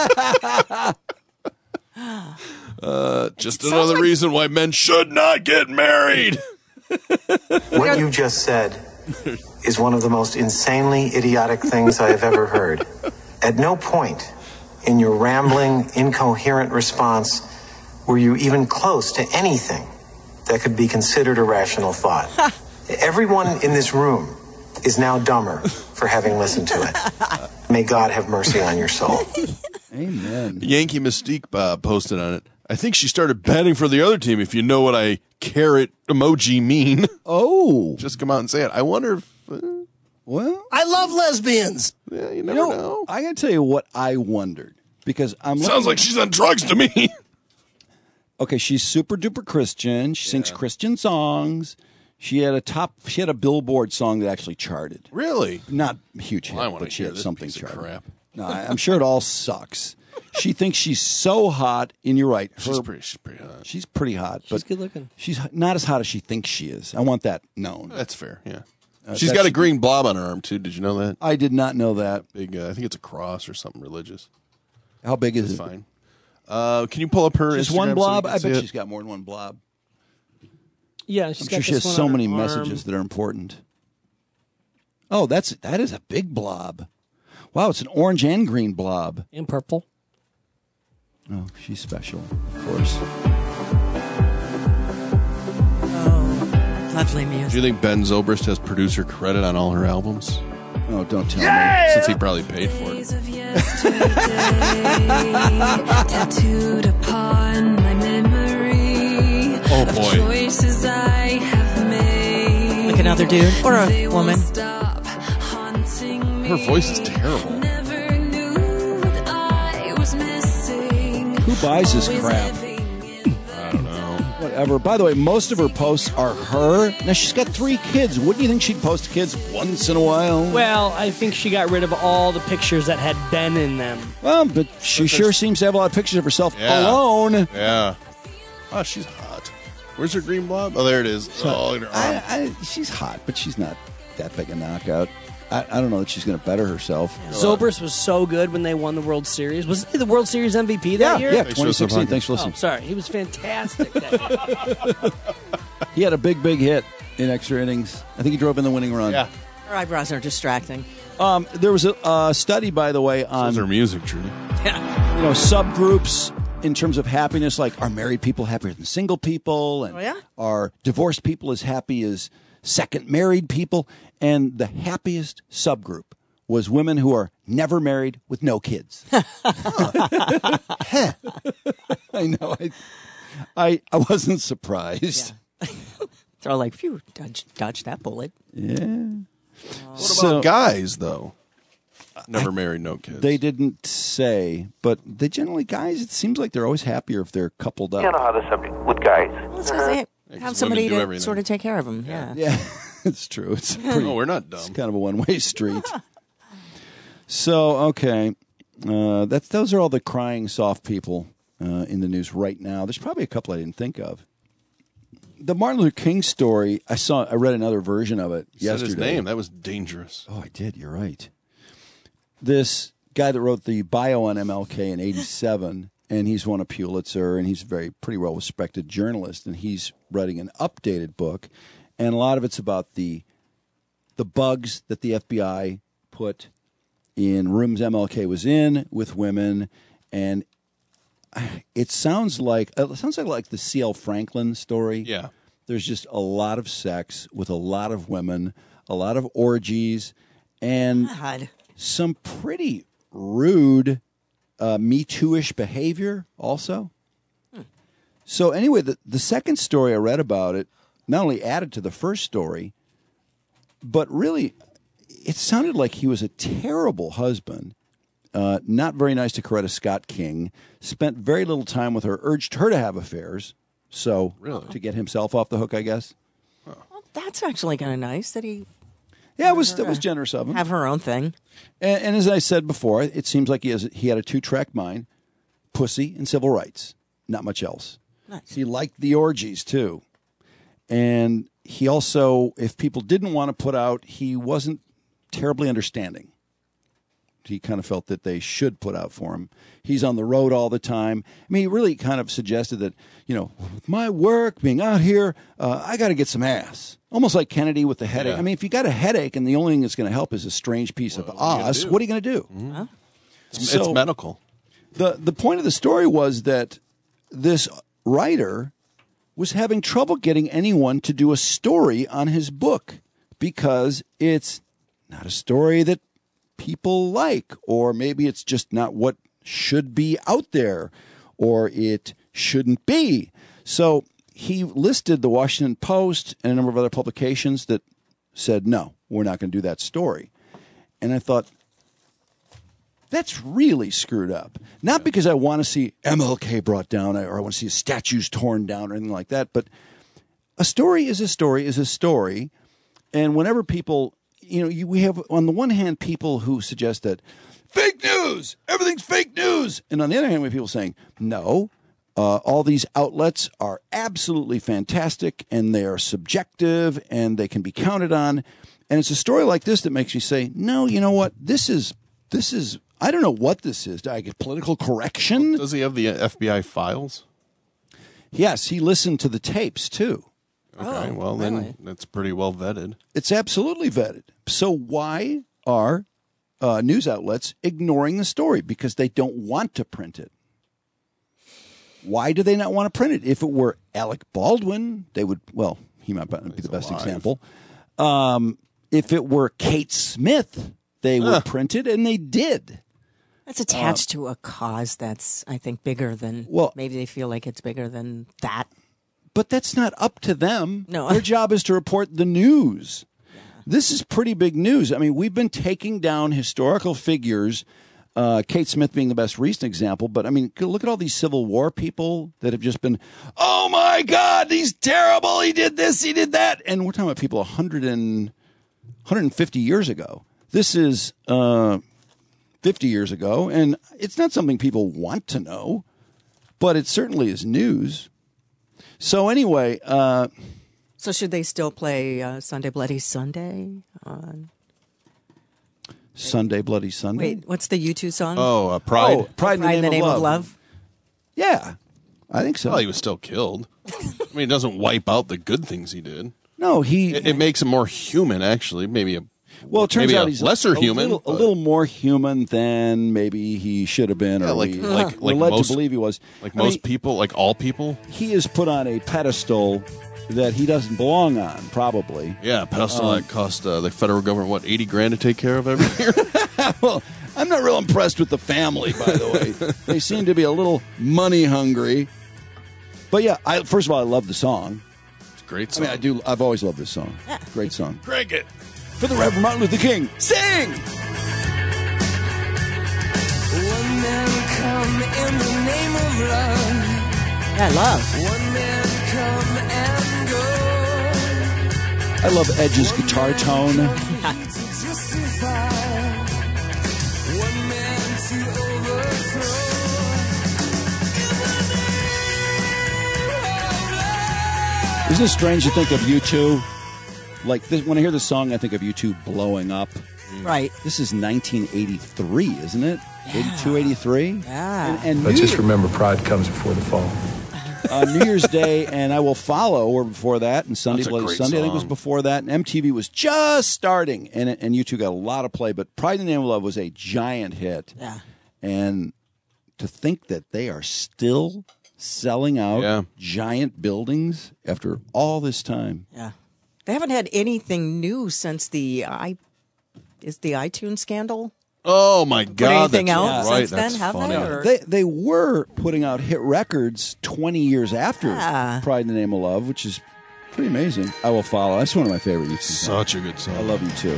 Uh, just another reason why men should not get married. What you just said is one of the most insanely idiotic things I have ever heard. At no point in your rambling, incoherent response were you even close to anything that could be considered a rational thought. Everyone in this room is now dumber for having listened to it. May God have mercy on your soul. Amen. Yankee Mystique uh, posted on it. I think she started batting for the other team, if you know what I carrot emoji mean. Oh. Just come out and say it. I wonder if... Uh, Well, I love lesbians. yeah, you you never know, know. I got to tell you what I wondered because I'm Sounds looking- like she's on drugs to me. Okay, she's super duper Christian. She sings Christian songs. She had a top. She had a Billboard song that actually charted. Really? Not huge hit, Well, I wanna but she hear had this something piece of charted. crap. No, I, I'm sure it all sucks. She thinks she's so hot, and you're right. Her, She's pretty, she's pretty hot. she's pretty hot, She's but good looking. she's not as hot as she thinks she is. I want that known. That's fair, yeah. Uh, she's that got a should green blob on her arm, too. Did you know that? I did not know that. Big. Uh, I think it's a cross or something religious. How big is It's it? fine. Uh, can you pull up her Just Instagram one so blob? we can I see bet it? she's got more than one blob. Yeah, she's I'm got sure she this has one so on her many arm. messages that are important. Oh, that's that is a big blob. Wow, it's an orange and green blob. And purple. Oh, she's special, of course. Oh, lovely Do music. you think Ben Zobrist has producer credit on all her albums? Oh, don't tell me. Since he probably paid for it. Tattooed upon my memory Oh, of boy. choices I have made. Like another dude or a They won't woman. stop haunting me. Her voice is terrible. Never knew what I was missing. Who buys this Always crap? living I don't know. Whatever. By the way, most of her posts are her. Now, she's got three kids. Wouldn't you think she'd post kids once in a while? Well, I think she got rid of all the pictures that had Ben in them. Well, but she sure seems to have a lot of pictures of herself Yeah. alone. Yeah. Oh, she's hot. Where's her green blob? Oh, there it is. Oh, in her arm. I, I, she's hot, but she's not that big a knockout. I, I don't know that she's going to better herself. Zobrist was so good when they won the World Series. Was he the World Series M V P that Yeah, year? yeah, Thanks for twenty sixteen. listening. Thanks for Oh, listening. sorry. He was fantastic that year. He had a big, big hit in extra innings. I think he drove in the winning run. Yeah. Her eyebrows are distracting. Um, there was a uh, study, by the way, on So's her music, truly. you know subgroups in terms of happiness. Like, are married people happier than single people? And Oh, yeah? are divorced people as happy as second married people? And the happiest subgroup was women who are never married with no kids. I know. I, I, I wasn't surprised. They're all like, phew, dodge, dodge that bullet. Yeah. What So- about guys, though? Never married, no kids. They didn't say, but they generally, guys, it seems like they're always happier if they're coupled up. You know how the subject with guys. Well, it's because they Yeah, 'cause have somebody women do to everything. sort of take care of them. Yeah. Yeah, it's true. It's pretty, Oh, we're not It's dumb. kind of a one-way street. So, okay. Uh, that's those are all the crying soft people uh, in the news right now. There's probably a couple I didn't think of. The Martin Luther King story, I saw. I read another version of it You said yesterday. his name. That was dangerous. Oh, I did. You're right. This guy that wrote the bio on M L K in eighty-seven, and he's won a Pulitzer, and he's a very pretty well respected journalist, and he's writing an updated book, and a lot of it's about the the bugs that the F B I put in rooms M L K was in with women, and it sounds like it sounds like, like the C L Franklin story. Yeah. There's just a lot of sex with a lot of women, a lot of orgies, and God. some pretty rude uh, Me Too-ish behavior also. Hmm. So anyway, the, the second story I read about it not only added to the first story, but really it sounded like he was a terrible husband, uh, not very nice to Coretta Scott King, spent very little time with her, urged her to have affairs, so really? to get himself off the hook, I guess. Well, that's actually kind of nice that he... Yeah, it was, it was generous of him. Have her own thing. And, and as I said before, it seems like he has he had a two-track mind, pussy and civil rights, not much else. Nice. He liked the orgies, too. And he also, if people didn't want to put out, he wasn't terribly understanding. He kind of felt that they should put out for him. He's on the road all the time. I mean, he really kind of suggested that, you know, with my work, being out here, uh, I got to get some ass. Almost like Kennedy with the headache. Yeah. I mean, if you got a headache and the only thing that's going to help is a strange piece Well, of what are you gonna us, do? what are you going to do? Mm-hmm. Huh? It's, So- it's medical. The the point of the story was that this writer was having trouble getting anyone to do a story on his book because it's not a story that people like, or maybe it's just not what should be out there, or it shouldn't be. So he listed the Washington Post and a number of other publications that said, no, we're not going to do that story. And I thought, that's really screwed up. Not because I want to see M L K brought down or I want to see his statues torn down or anything like that, but a story is a story is a story. And whenever people, you know, you, we have on the one hand people who suggest that fake news, everything's fake news. And on the other hand, we have people saying, no, uh, all these outlets are absolutely fantastic and they are subjective and they can be counted on. And it's a story like this that makes me say, no, you know what? This is, this is, I don't know what this is. Do I get political correction? Does he have the F B I files? Yes, he listened to the tapes too. Okay, Oh, well, really? then that's pretty well vetted. It's absolutely vetted. So why are uh, news outlets ignoring the story? Because they don't want to print it. Why do they not want to print it? If it were Alec Baldwin, they would, well, he might be He's the best alive. example. Um, if it were Kate Smith, they would Ah. print it, and they did. That's attached to a cause that's, I think, bigger than. Well- maybe they feel like it's bigger than that. But that's not up to them. No. Their job is to report the news. This is pretty big news. I mean, we've been taking down historical figures, uh, Kate Smith being the best recent example. But, I mean, look at all these Civil War people that have just been, oh, my God, he's terrible. He did this, he did that. And we're talking about people one hundred and, one hundred fifty years ago. This is uh, fifty years ago, and it's not something people want to know, but it certainly is news. So anyway, uh, So should they still play uh, Sunday Bloody Sunday? On... Sunday Bloody Sunday. Wait, what's the U two song? Oh, uh, Pride. Oh, Pride in the Pride Name, of, love. Love. Yeah, I think so. Well, he was still killed. I mean, it doesn't wipe out the good things he did. No, he. It, it makes him more human, actually. Maybe a well, it turns maybe out a he's lesser a, a human, little, a but- little more human than maybe he should have been, Yeah, or like we, like we're like led most to believe he was. like I most mean, people, like all people. he is put on a pedestal that he doesn't belong on, probably. Yeah, pedestal Um, that cost uh, the federal government what eighty grand to take care of every year. Well, I'm not real impressed with the family, by the way. They seem to be a little money hungry. But yeah, I, first of all, I love the song. It's a great I song. mean, I do. I've always loved this song. Great song. Crank it. For the Reverend Martin Luther King, sing! One man come in the name of love. Yeah, I love. One man come and go. I love Edge's guitar tone. To justify. One man to Isn't it strange to think of U two? Like, this, when I hear the song, I think of U two blowing up. Right. This is nineteen eighty-three, isn't it? Yeah. eighty-two, eighty-three? Yeah. And, and But New just Year- remember, pride comes before the fall. uh, New Year's Day and I Will Follow were before that, and Sunday That's a Bloody great Sunday I think was song. before that, and M T V was just starting, and it- and U two got a lot of play, but Pride in the Name of Love was a giant hit. Yeah. And to think that they are still selling out Yeah. giant buildings after all this time. Yeah. They haven't had anything new since the i is the iTunes scandal. Oh my Put God! anything that's out right. since then, That's have they, funny. or- They they were putting out hit records twenty years after Yeah. Pride in the Name of Love, which is pretty amazing. I Will Follow. That's one of my favorite U two songs. Such a good song. I love you too.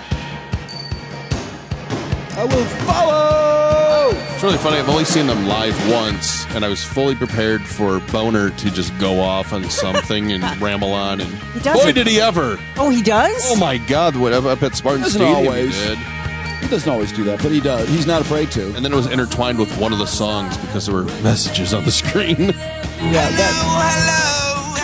I Will Follow. It's really funny. I've only seen them live once, and I was fully prepared for Boner to just go off on something and ramble on. And He does boy, it. did he ever! Oh, he does? Oh my God! What up at Spartan Doesn't Stadium always. he did. He doesn't always do that, but he does. He's not afraid to. And then it was intertwined with one of the songs because there were messages on the screen. Yeah, that.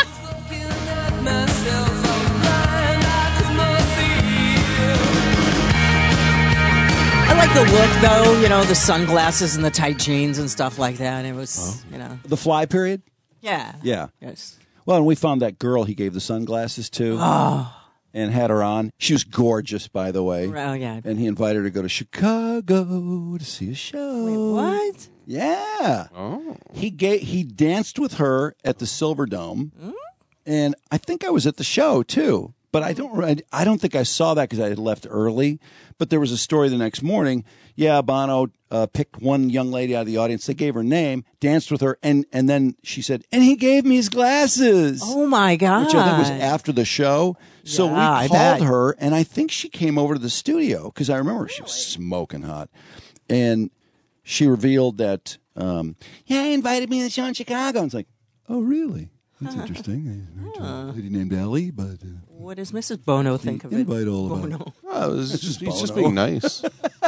I like the look, though. You know, the sunglasses and the tight jeans and stuff like that. It was, you know, The Fly period? yeah, Yeah. yes. Well, and we found that girl he gave the sunglasses to Oh, and had her on. She was gorgeous, by the way. oh yeah. And he invited her to go to Chicago to see a show. What? Yeah. Oh. He gave, he danced with her at the Silver Dome, and I think I was at the show too. But I don't. I, I don't think I saw that because I had left early. But there was a story the next morning. Yeah, Bono uh, picked one young lady out of the audience. They gave her name, danced with her, and and then she said, "And he gave me his glasses." Oh my God! Which I think was after the show. So Yeah, I we bet. called her, and I think she came over to the studio because I remember she was smoking hot, and she revealed that, um, yeah, he invited me to the show in Chicago. And it's like, oh, really? That's interesting. A lady named Ellie, but uh, What does Missus Bono think of it? invite all of Bono. Oh, it was just, he's just Bono. being nice.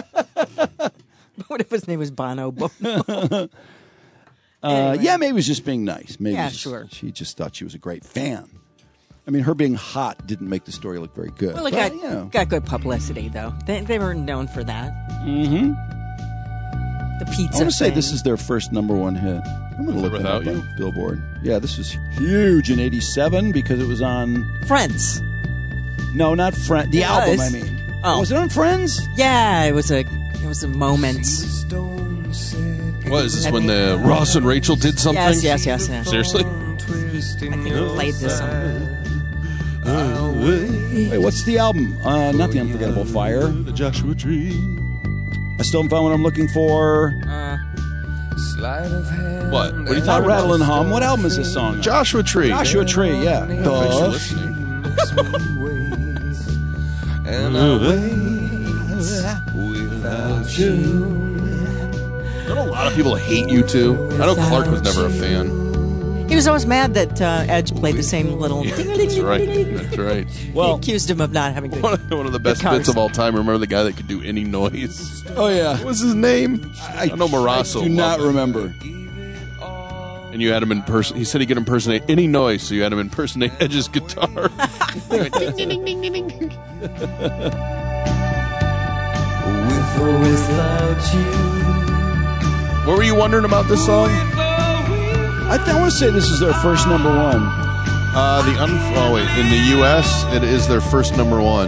What if his name was Bono? Bono. uh, Anyway. yeah, maybe it was just being nice. Maybe Yeah, it was just- sure. She just thought she was a great fan. I mean, her being hot didn't make the story look very good. Well, it but, got, you know. got good publicity, though. They, they were known for that. Mm-hmm. The I pizza. want to say thing. this is their first number one hit. I'm going to look that Without up You? on Billboard. Yeah, this was huge in eighty-seven because it was on. Friends. No, not Friends. The It album, was. I mean. Oh. Was it on Friends? Yeah, it was a it was a moment. What is this when the Ross and Rachel did something? Yes, yes, yes, yes. Seriously? I think we played this on. Wait, what's the album? Uh, not The Unforgettable Fire. The Joshua Tree. I still haven't found what I'm looking for. Uh, What? What are you Not talking Rattle about? and Hum. What album is this song on? Joshua Tree. Joshua Tree, yeah. Thanks for Duh. listening. And I wait without you. Don't a lot of people hate you too? I know Clark was never a fan. he was always mad that uh, Edge played the same little. That's right. That's right. Well, he accused him of not having. One of, one of the best cars. bits of all time. Remember the guy that could do any noise? oh, yeah. What was his name? I, know Marasso. I do not loved it. remember. And you had him in person. He said he could impersonate any noise, so you had him impersonate Edge's guitar. He went ding, ding, ding, ding, ding, ding. With or without you. What were you wondering about this song? I, th- I want to say this is their first number one. Uh, the un- oh wait, in the U S, it is their first number one.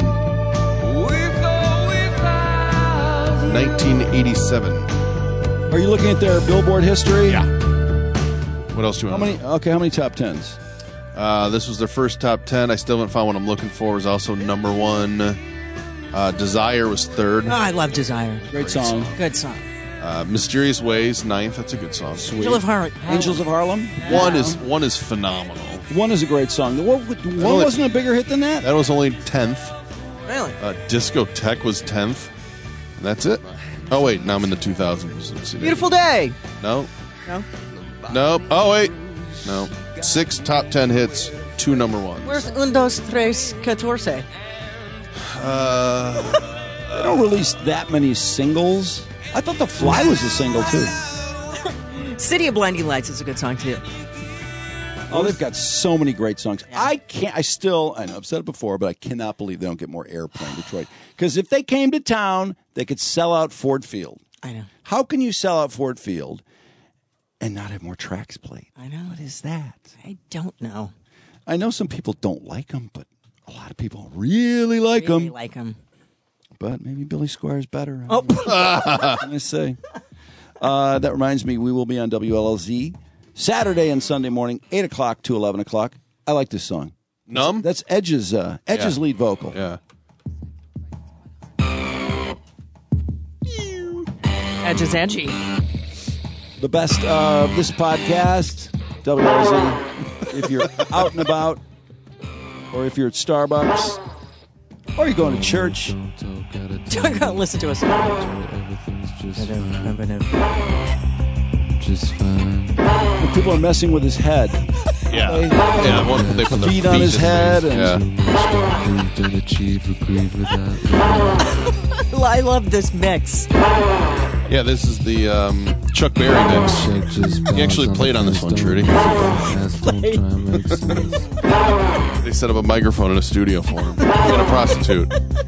nineteen eighty-seven. Are you looking at their Billboard history? Yeah. What else do you How want? many? Okay, how many top tens? Uh, this was their first top ten. I still haven't found what I'm looking for. It was also number one. Uh, Desire was third. Oh, I love Desire. Great song. Good song. Uh, Mysterious Ways, ninth. That's a good song. Sweet. Angel of Har- Angels of Harlem. One is one is phenomenal. One is a great song. The One, one only- wasn't a bigger hit than that. That was only tenth. Really? Uh, Discotheque was tenth. And that's it. Oh wait, now I'm in the two thousands. Let's see. Beautiful Day. No. No. Nope. Oh wait. No. Six top ten hits, two number ones. Where's Un, Dos, Tres, Catorce? Uh, They don't release that many singles. I thought The Fly was a single too. City of Blinding Lights is a good song too. Oh, they've got so many great songs. I can't. I still. I know I've said it before, but I cannot believe they don't get more airplay in Detroit. Because if they came to town, they could sell out Ford Field. I know. How can you sell out Ford Field and not have more tracks played? I know. What is that? I don't know. I know some people don't like them, but a lot of people really like really them. like them. But maybe Billy Squire's better. Oh. I say. Uh, that reminds me, we will be on W L L Z Saturday and Sunday morning, eight o'clock to eleven o'clock. I like this song. Numb? That's, that's Edge's, uh, Edge's Yeah. lead vocal. Yeah. Edge is edgy. The best of this podcast, W L Z. If you're out and about, or if you're at Starbucks, or you're going to church. Don't go listen to us. Just fine. When people are messing with his head. Yeah. They, yeah. One, they put their feet on his head. And Yeah. I love this mix. Yeah, this is the um, Chuck Berry mix. He actually played on this one, Trudy. They set up a microphone in a studio for him. And a prostitute.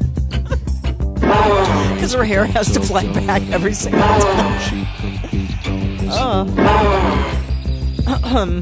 Because her hair has to fly back every single time. Uh. Um.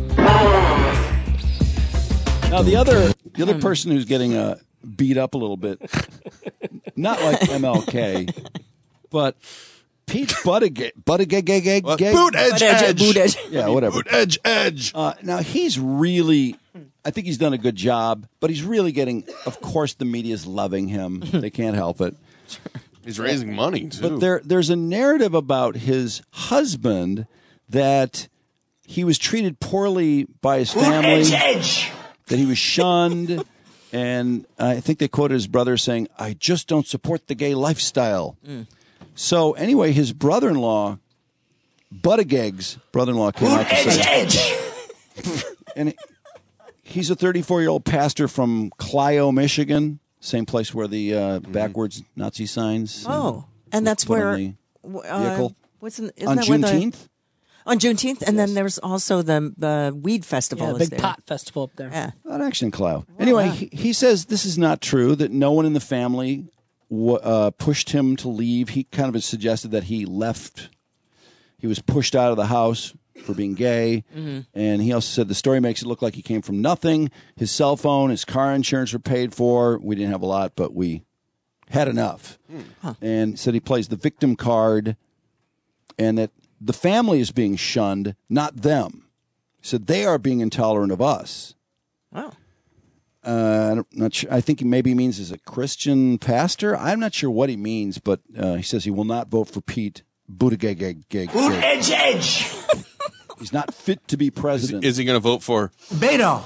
Now the other the other person who's getting uh, beat up a little bit, not like M L K, but Pete Buttigieg, Buttigieg, Boot Edge Edge, Boot Edge, yeah, whatever. Boot Edge Edge. Uh, now he's really, I think he's done a good job, but he's really getting. Of course, the media's loving him; they can't help it. He's raising money too. But there, there's a narrative about his husband that he was treated poorly by his family, Edge, edge. that he was shunned, and I think they quoted his brother saying, "I just don't support the gay lifestyle." Mm. So anyway, his brother-in-law, Buttigieg's brother-in-law, came out to Edge, say, edge. and he- he's a thirty-four-year-old pastor from Clio, Michigan, same place where the uh, backwards Nazi signs. Oh, and that's put on where. the Uh, vehicle. what's in, isn't on that where the- Juneteenth. On Juneteenth, and then there's also the the weed festival. Yeah, is big there. pot festival up there. Yeah. Not actually in Clio. Anyway, wow. he, he says this is not true, that no one in the family w- uh, pushed him to leave. He kind of suggested that he left. He was pushed out of the house for being gay. Mm-hmm. And he also said the story makes it look like he came from nothing. His cell phone, his car insurance were paid for. We didn't have a lot, but we had enough. Huh. And said he plays the victim card and that the family is being shunned, not them. He said they are being intolerant of us. Wow. Uh, I'm not sure. I think he maybe means as a Christian pastor. I'm not sure what he means, but uh, he says he will not vote for Pete Buttigieg. Boot edge, edge. He's not fit to be president. Is he going to vote for Beto.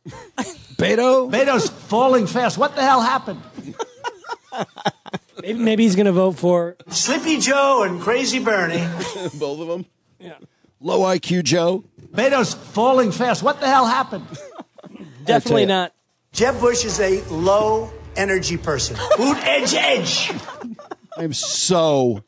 Beto? Beto's falling fast. What the hell happened? Maybe, maybe he's going to vote for Sleepy Joe and Crazy Bernie. both of them? yeah. Low I Q Joe? Beto's falling fast. What the hell happened? Definitely you. not. Jeb Bush is a low energy person. Boot edge, edge. I'm so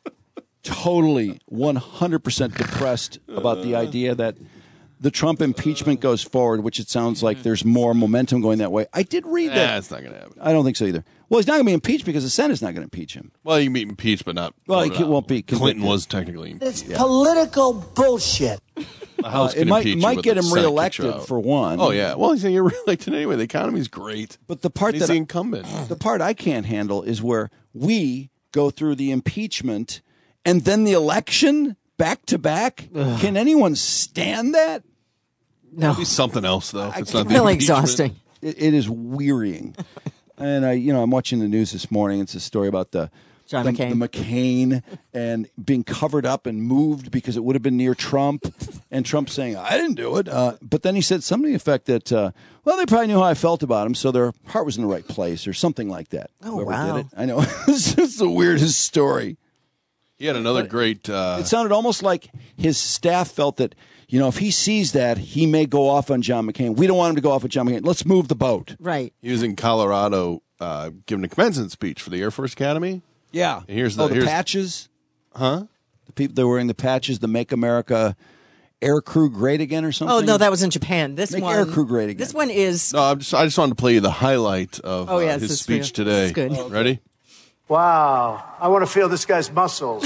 totally one hundred percent depressed about the idea that the Trump impeachment goes forward, which it sounds like there's more momentum going that way. I did read that. Yeah, it's not going to happen. I don't think so either. Well, he's not going to be impeached because the Senate's not going to impeach him. Well, you can be impeached, but not. Well, he voted can't- out. won't be Clinton convicted. was technically impeached. It's political bullshit. The House Uh, it can might- impeach you, might but get the him Senate reelected, kicks you out. for one. Oh yeah. Well, he's going to get reelected anyway. The economy's great. But the part He's that the I- incumbent. the part I can't handle is where we go through the impeachment and then the election back to back. Can anyone stand that? No. Be something else though. If it's I not the Really impeachment. exhausting. It, it is wearying. And I, you know, I'm watching the news this morning. It's a story about the John the, McCain. the McCain and being covered up and moved because it would have been near Trump, and Trump saying I didn't do it. Uh, but then he said something to the effect that, uh, well, they probably knew how I felt about him, so their heart was in the right place, or something like that. Oh, Whoever wow. did it. I know it's just the weirdest story. He had another great. Uh, It sounded almost like his staff felt that, you know, if he sees that, he may go off on John McCain. We don't want him to go off on John McCain. Let's move the boat. Right. he was in Colorado uh, giving a commencement speech for the Air Force Academy. Yeah. And here's the- oh, the here's- patches. Huh? The people they're wearing the patches, the Make America Air Crew Great Again or something? Oh no, that was in Japan. This Make one, Air Crew great again. This one is. No, I'm just, I just wanted to play you the highlight of Oh, yeah, uh, this his is speech good. today. This is good. Oh, okay. Ready? Wow, I want to feel this guy's muscles.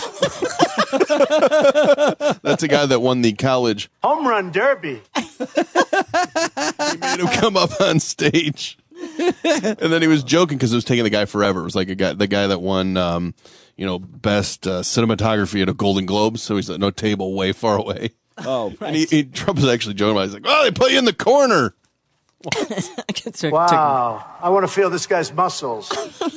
That's a guy that won the college Home run derby. He made him come up on stage, and then he was joking because it was taking the guy forever. It was like a guy, the guy that won, um, you know, best uh, cinematography at a Golden Globes. So he's at no table way far away. Oh, and he, he Trump was actually joking about it. He's like, "Oh, they put you in the corner." Wow, I want to feel this guy's muscles.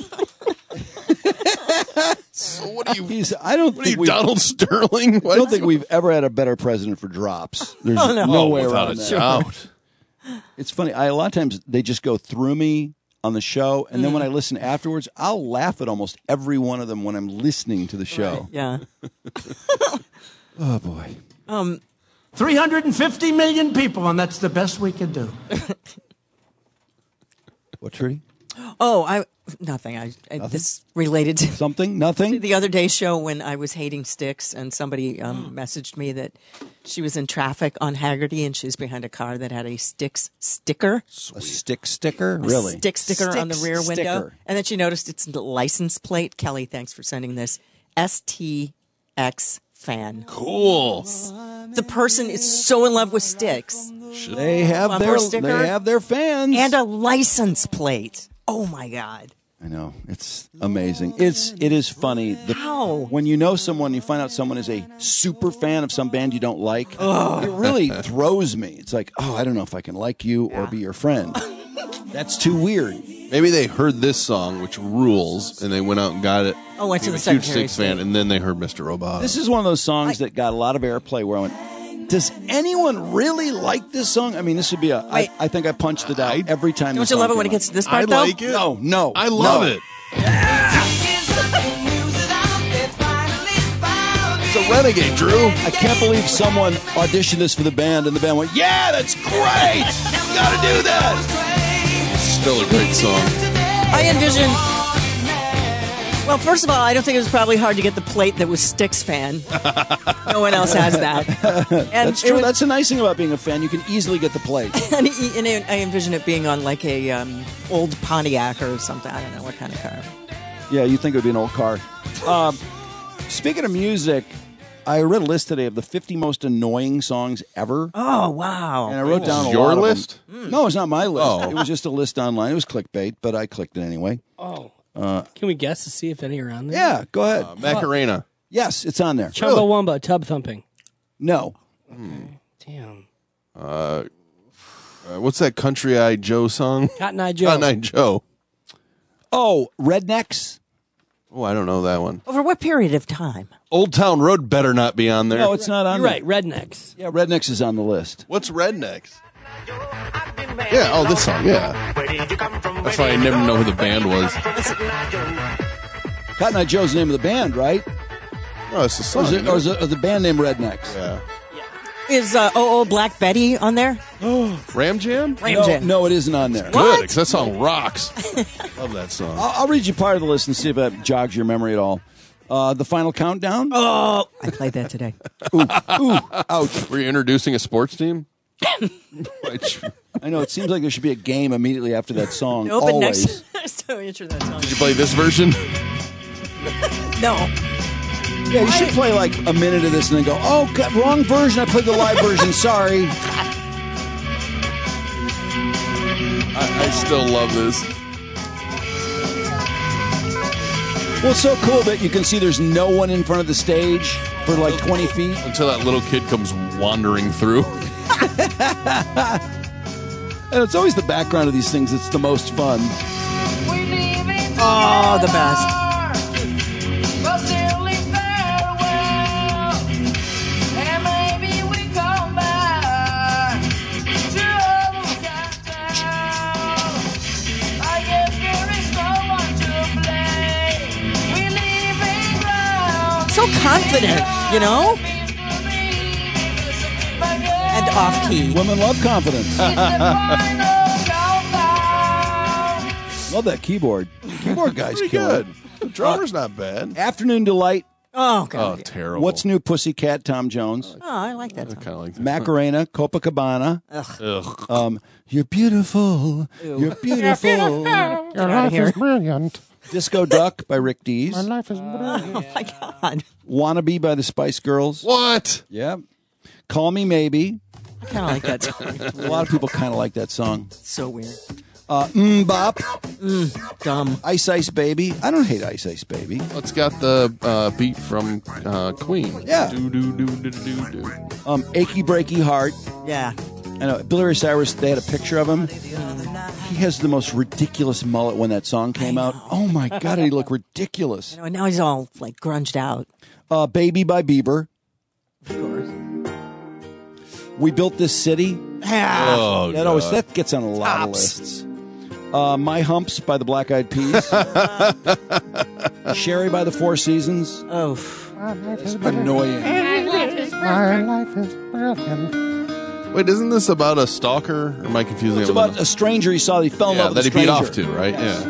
So what are you? He's, I don't What are think you, we've- Donald Sterling? I don't think we've ever had a better president for drops. There's Oh, no. no Oh, way without around a that. doubt. It's funny. I, a lot of times they just go through me on the show, and then when I listen afterwards, I'll laugh at almost every one of them when I'm listening to the show. Yeah. Oh boy. Um. three hundred fifty million people, and that's the best we can do. What, Trudy? Oh, I nothing. I, I this related to something. Nothing. The other day's show when I was hating Styx, and somebody um, messaged me that she was in traffic on Haggerty, and she was behind a car that had a Styx sticker. A stick sticker? A Really? stick sticker on the Styx rear window. sticker. And then she noticed its license plate. Kelly, thanks for sending this. S T X fan. Cool. The person is so in love with Styx. They have Bumper their sticker they have their fans and a license plate. Oh my God. I know, it's amazing. It's it is funny. The, How? When you know someone, you find out someone is a super fan of some band you don't like. It really throws me. It's like, oh, I don't know if I can like you or be your friend. That's too weird. Maybe they heard this song, which rules, and they went out and got it. Oh, went to Became the a huge Secretary Styx of fan, State. and then they heard Mister Roboto. This is one of those songs that got a lot of airplay where I went, does anyone really like this song? I mean, this would be a. I, I think I punched the die every time. Don't this you song love it came when it on. gets to this part, I though? like it. No, no. I love no. it. It's a renegade, Drew. I can't believe someone auditioned this for the band, and the band went, "Yeah, that's great. You got to do that." Still a great song. I envision. Well, first of all, I don't think it was probably hard to get the plate that was Styx fan. No one else has that. And That's it true. would- That's the nice thing about being a fan. You can easily get the plate. And, he- and I envision it being on like a um, old Pontiac or something. I don't know what kind of car. Yeah, you think it would be an old car. Um, speaking of music, I read a list today of the fifty most annoying songs ever. Oh, wow. And I wrote down a Your lot of list? them. No, it's not my list. Oh. It was just a list online. It was clickbait, but I clicked it anyway. Oh. Uh, Can we guess to see if any are on there? yeah, go ahead. Uh, Macarena. Yes, it's on there. Chumbawamba, tub thumping. No. Damn. Uh, uh, what's that Country Eye Joe song? Cotton Eye Joe. Cotton Eye Joe. Oh, Rednecks? Oh, I don't know that one. Over what period of time? Old Town Road better not be on there. No, it's not on You're there. right, Rednecks. Yeah, Rednecks is on the list. What's Rednecks? Yeah, oh, this song, yeah. That's why I never know who the band was. Cotton Eye Joe's the name of the band, right? No, it's the Or song. is, it, or is it, or the band name Rednecks? Yeah. Is uh, Oh Oh Black Betty on there? Ram Jam? Ram no, Jam. no, it isn't on there. Good, because that song rocks. Love that song. I'll, I'll read you part of the list and see if that jogs your memory at all. Uh, the Final Countdown? Oh, I played that today. Ooh, ooh, ouch. Were you introducing a sports team? Which, I know, it seems like there should be a game immediately after that song. Open always. next. So intro that song. did you play this version? No. Yeah, you should play like a minute of this and then go, oh, God, wrong version. I played the live version. Sorry. I, I still love this. Well, it's so cool that you can see there's no one in front of the stage for like twenty feet. Until that little kid comes wandering through. And it's always the background of these things that's the most fun. Oh, the best. So confident, you know? And off key. Women love confidence. Love that keyboard. Keyboard guy's Pretty killer. good. The drummer's not bad. Afternoon Delight Oh, Oh, God. terrible. What's New Pussycat, Tom Jones. Oh, I like that. I kind of like that. Macarena, Copacabana. Ugh. Um, you're beautiful. Ew. You're beautiful. Get out of here. brilliant. Disco Duck by Rick Dees. My life is brilliant. Oh, my God. Wannabe by the Spice Girls. What? Yep. Call Me Maybe. I kind of like that song. A lot of people kind of like that song. So weird. Uh, mm Bop. Mm, dumb. Ice Ice Baby. I don't hate Ice Ice Baby. It's got the uh, beat from uh, Queen. Yeah. Do, do, do, do, do, do. Um, Achy Breaky Heart. Yeah. I know. Billy Ray Cyrus, they had a picture of him. He has the most ridiculous mullet when that song came out. Oh, my God, he looked ridiculous. You know, and now he's all, like, grunged out. Uh, Baby by Bieber. Of course. We Built This City. Yeah. Oh, that always God. that gets on a lot Tops. of lists. Uh, My Humps by the Black Eyed Peas. Sherry by the Four Seasons. Oh. It's annoying. My life is brilliant. Wait, isn't this about a stalker? Or am I confusing It's it with about a stranger he saw that he fell in yeah, love with that a he beat stranger. off to, right? Yeah.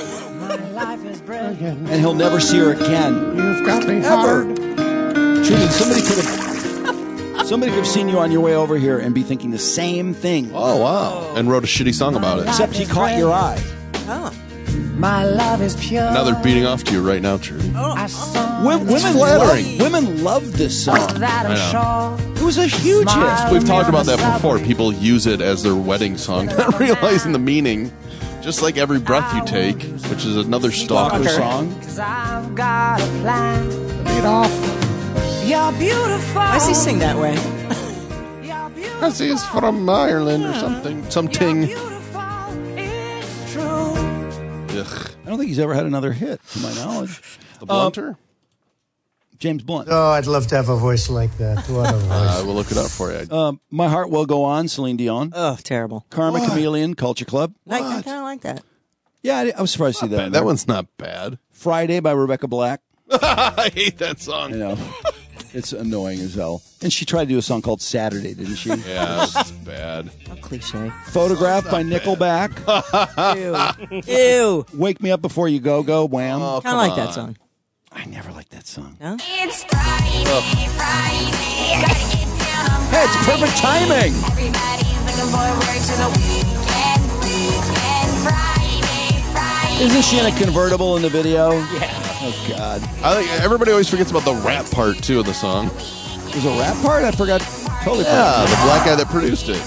And he'll never see her again. You've got me Ever. hard. Trudy, somebody could have somebody could have seen you on your way over here and be thinking the same thing. Oh, wow. And wrote a shitty song about it. Except he caught your eye. Oh. My love is pure. Now they're beating off to you right now, Trudy. I saw Women, women, flattering. love, women love this song. that I'm I sure. It was a huge hit. We've talked about that before. People use it as their wedding song, not realizing the meaning. Just like Every Breath You Take, which is another stalker song. Cause I've got a plan. Beat off. You're beautiful. Why does he sing that way? Because he's from Ireland or something. Something. It's true. Ugh. I don't think he's ever had another hit, to my knowledge. The Blunter? James Blunt. Oh, I'd love to have a voice like that. What a voice. Uh, we'll look it up for you. Um, My Heart Will Go On, Celine Dion. Oh, terrible. Karma Chameleon, Culture Club. I, I kind of like that. Yeah, I, I was surprised to see that. Bad. in That there. one's not bad. Friday by Rebecca Black. I hate that song. You know, it's annoying as hell. And she tried to do a song called Saturday, didn't she? Yeah, it's bad. How cliche. Photograph by Nickelback. Ew. Ew. Wake Me Up Before You Go Go, Wham. Oh, Kind of like that song. I never liked that song. No? It's Friday, Friday. Gotta get down on Hey, it's perfect timing. Everybody's looking forward to the weekend. Weekend, Friday, Friday. Isn't she in a convertible in the video? Yeah. Oh, God. I think everybody always forgets about the rap part, too, of the song. There's a rap part? I forgot. Totally Yeah, forgot. the black guy that produced it.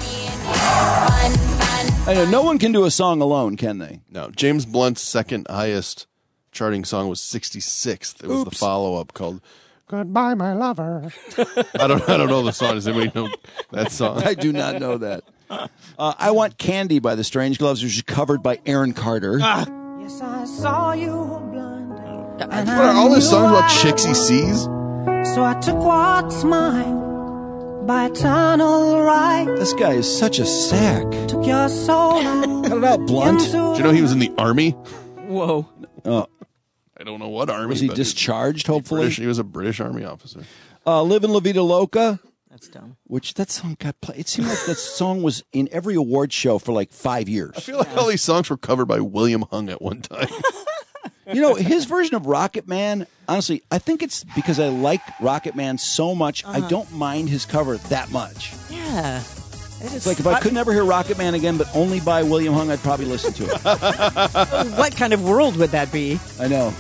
I know, no one can do a song alone, can they? No, James Blunt's second highest charting song was sixty-sixth. It was Oops. the follow-up called "Goodbye, My Lover." I don't, I don't know the song. Does anybody know that song? I do not know that. Uh, I Want Candy by the Strange Gloves, which is covered by Aaron Carter. Yes, I saw you were blind. And What are all these songs about chicks he sees? So I took what's mine by eternal right. This guy is such a sack. Took your soul. Cut it out, Blunt. Do you know he was in the army? Whoa. Uh, I don't know what army. was he but discharged, hopefully? British, he was a British army officer. Uh, Live in La Vida Loca. That's dumb. Which that song got played. It seemed like that song was in every award show for like five years. I feel like all these songs were covered by William Hung at one time. You know, his version of Rocket Man, honestly, I think it's because I like Rocket Man so much, Uh-huh. I don't mind his cover that much. Yeah. It's like if I could never hear Rocket Man again, but only by William Hung, I'd probably listen to it. What kind of world would that be? I know.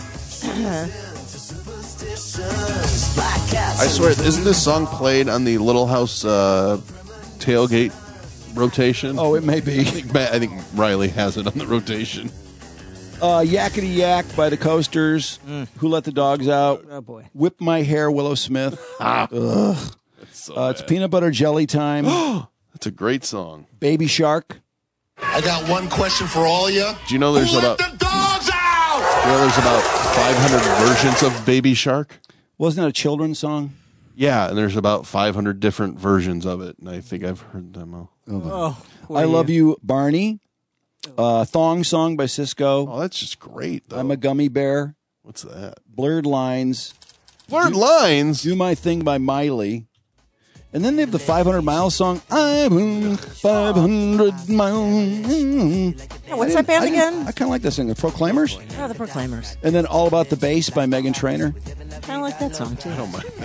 I swear, isn't this song played on the Little House uh, tailgate rotation? Oh, it may be. I think, I think Riley has it on the rotation. Uh, Yakety Yak by the Coasters. Mm. Who Let the Dogs Out? Oh, boy. Whip My Hair, Willow Smith. Ah. Ugh. It's, so Uh, it's bad. Peanut Butter Jelly Time. That's a great song. Baby Shark. I got one question for all of you. Do you know there's Who about let the dogs out? do you know there's about five hundred versions of Baby Shark? Wasn't that a children's song? Yeah, and there's about five hundred different versions of it, and I think I've heard them all. Oh, poor I Love You, Barney. Uh, Thong Song by Cisco. Oh, that's just great, though. I'm a Gummy Bear. What's that? Blurred Lines. Blurred Lines? Do My Thing by Miley. And then they have the five hundred mile song. I'm five hundred miles. Yeah, what's that band I again? I kind of like that song. The Proclaimers. Oh, the Proclaimers. And then All About the Bass by Meghan Trainor. Kind of like that song, too. I don't mind.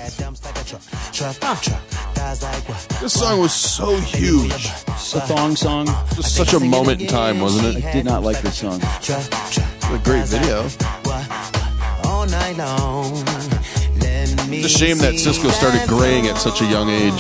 This song was so huge. It's a thong song. Just such a moment in time, wasn't it? I did not like this song. A great video. All night long. It's a shame that Cisco started graying at such a young age.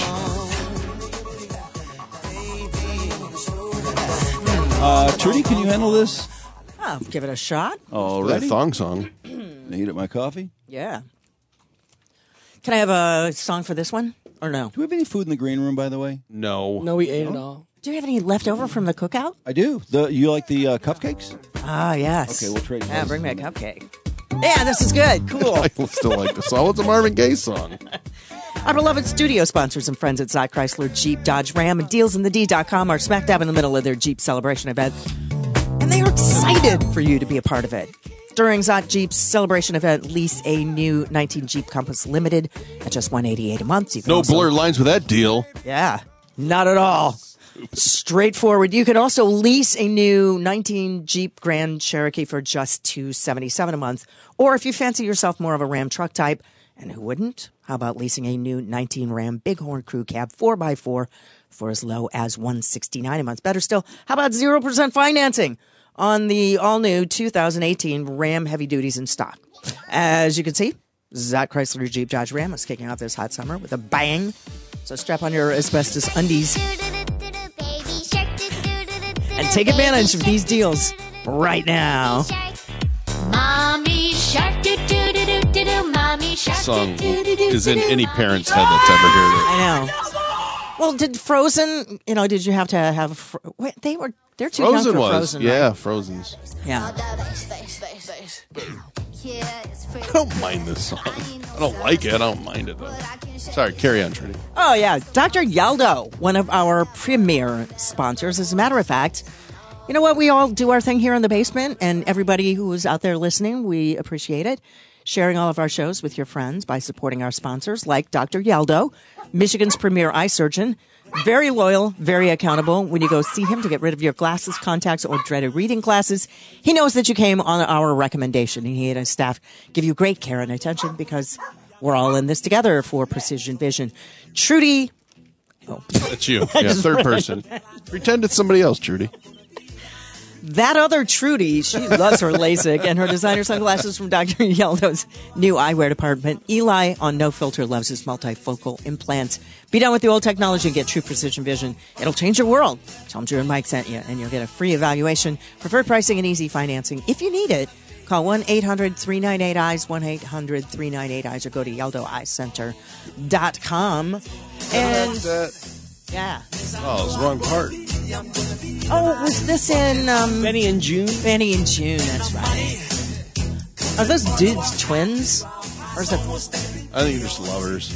Uh, Trudy, can you handle this? Oh, give it a shot. Already? That thong song. Heat up my coffee? Yeah. Can I have a song for this one? Or no? Do we have any food in the green room, by the way? No. No, we ate it all. Do you have any leftover from the cookout? I do. The You like the uh, cupcakes? Ah, yes. Okay, we'll trade. Yeah, bring me a cupcake. Yeah, this is good. Cool. I still like the song. What's a Marvin Gaye song? Our beloved studio sponsors and friends at Zott Chrysler Jeep Dodge Ram and deals in the D dot com are smack dab in the middle of their Jeep celebration event. And they are excited for you to be a part of it. During Zott Jeep's celebration event, lease a new nineteen Jeep Compass Limited at just one hundred eighty-eight dollars a month. You can No also- blurred lines with that deal. Yeah, not at all. Straightforward. You can also lease a new nineteen Jeep Grand Cherokee for just two hundred seventy-seven dollars a month. Or if you fancy yourself more of a Ram truck type, and who wouldn't? How about leasing a new nineteen Ram Bighorn Crew Cab four by four for as low as one hundred sixty-nine dollars a month? Better still, how about zero percent financing on the all-new two thousand eighteen Ram Heavy Duties in stock? As you can see, Zott Chrysler Jeep Dodge Ram is kicking off this hot summer with a bang. So strap on your asbestos undies and take advantage of these deals right now. Mommy shark, do do do do do do. Mommy shark. This song is in any parent's head that's ever heard it. I know. Well, did Frozen? You know, did you have to have? Fro- wait, they were. They're too Frozen young for was. Frozen. Yeah, right? Frozen's. Yeah. I don't mind this song. I don't like it. I don't mind it, though. Sorry, carry on, Trudy. Oh yeah, Doctor Yaldo, one of our premier sponsors. As a matter of fact, you know what? We all do our thing here in the basement, and everybody who is out there listening, we appreciate it. Sharing all of our shows with your friends by supporting our sponsors, like Doctor Yaldo, Michigan's premier eye surgeon. Very loyal, very accountable. When you go see him to get rid of your glasses, contacts, or dreaded reading glasses, he knows that you came on our recommendation. He and his staff give you great care and attention because we're all in this together for precision vision. Trudy. Oh. That's you. Yeah, third person. Pretend it's somebody else, Trudy. That other Trudy, she loves her LASIK and her designer sunglasses from Doctor Yaldo's new eyewear department. Eli on No Filter loves his multifocal implants. Be done with the old technology and get true precision vision. It'll change your world. Tell them Drew and Mike sent you, and you'll get a free evaluation, preferred pricing, and easy financing. If you need it, call one eight hundred three nine eight eyes, one eight hundred three nine eight eyes, or go to yaldo eye center dot com. And yeah. Oh, it's the wrong part. Oh, was this in um, Benny and June? Benny and June, that's right. Are those dudes twins? Or is it? I think they're just lovers.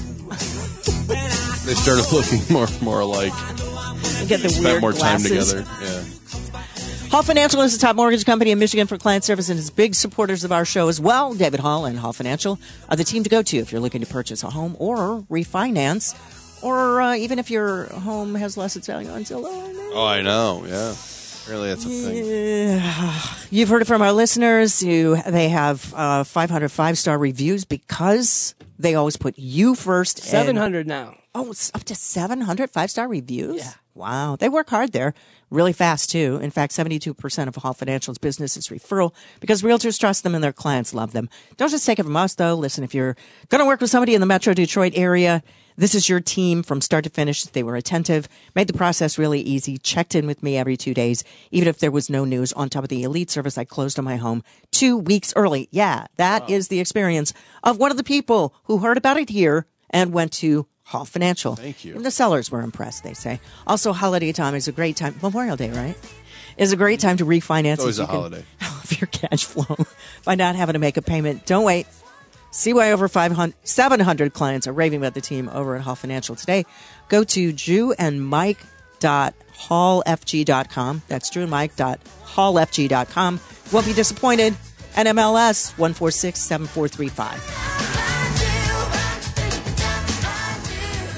They started looking more more alike. You get the Spent weird more time glasses. together. Yeah. Hall Financial is the top mortgage company in Michigan for client service and is big supporters of our show as well. David Hall and Hall Financial are the team to go to if you're looking to purchase a home or refinance, or uh, even if your home has less its value on Zillow. Oh, I know. Yeah. Really, that's a thing. Yeah. You've heard it from our listeners. You, they have uh, five hundred five-star reviews because they always put you first. seven hundred and, now. Oh, it's up to seven hundred five-star reviews? Yeah. Wow. They work hard there. Really fast, too. In fact, seventy-two percent of Hall Financial's business is referral because realtors trust them and their clients love them. Don't just take it from us, though. Listen, if you're going to work with somebody in the Metro Detroit area, this is your team from start to finish. They were attentive, made the process really easy, checked in with me every two days, even if there was no news. On top of the elite service, I closed on my home two weeks early. Yeah, that wow. is the experience of one of the people who heard about it here and went to Hall Financial. Thank you. And the sellers were impressed, they say. Also, holiday time is a great time. Memorial Day, right? Is a great time to refinance. It's always a can, holiday. Of your cash flow by not having to make a payment. Don't wait. See why over five hundred, seven hundred clients are raving about the team over at Hall Financial today. Go to drew and mike dot hall f g dot com. That's drew and mike dot hall f g dot com. Won't be disappointed. N M L S one four six seven four three five. Those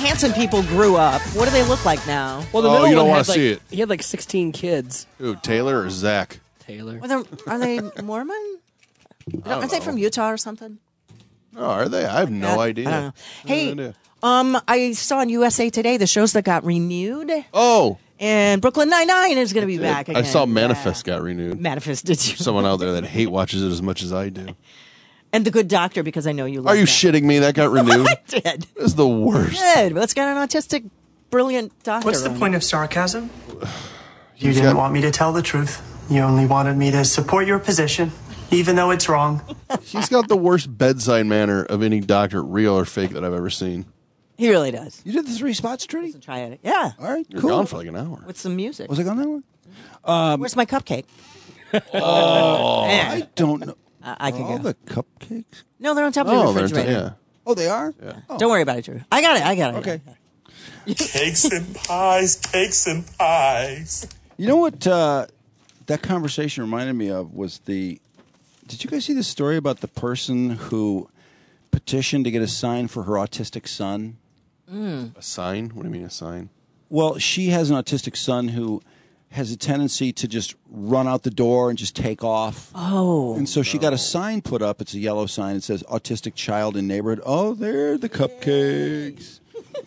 Hanson people grew up. What do they look like now? Well, the Oh, middle you don't one wanna had, like, see it. He had like sixteen kids. Ooh, Taylor or Zach? Taylor. Are they, are they Mormon? Aren't they know. from Utah or something? Oh, are they? I have no I- idea. I don't know. Hey, No idea. um, I saw on U S A Today the shows that got renewed. Oh, And Brooklyn Nine-Nine is going to be back again. I saw Manifest got renewed. Manifest, did you? Someone out there that hate watches it as much as I do. And The Good Doctor, because I know you love Are you that. shitting me? That got renewed? I did. It's the worst. Good. Let's get an autistic, brilliant doctor. What's the on. point of sarcasm? You He's didn't got- want me to tell the truth. You only wanted me to support your position, even though it's wrong. He's got the worst bedside manner of any doctor, real or fake, that I've ever seen. He really does. You did the three spots, Trudy? Try it. Yeah. All right, You're cool. gone for like an hour. With some music. Was I on that one? Um, Where's my cupcake? Oh, Yeah. I don't know. I, I can All go. the cupcakes? No, they're on top of Oh, the they're- refrigerator. yeah. Oh, they are? Yeah. Oh. Don't worry about it, Drew. I got it. I got it. Okay. Cakes and pies, cakes and pies. You know what uh, that conversation reminded me of was the. Did you guys see the story about the person who petitioned to get a sign for her autistic son? Mm. A sign? What do you mean a sign? Well, she has an autistic son who has a tendency to just run out the door and just take off. Oh. And so she got a sign put up. It's a yellow sign. It says autistic child in neighborhood. Oh, there are the cupcakes.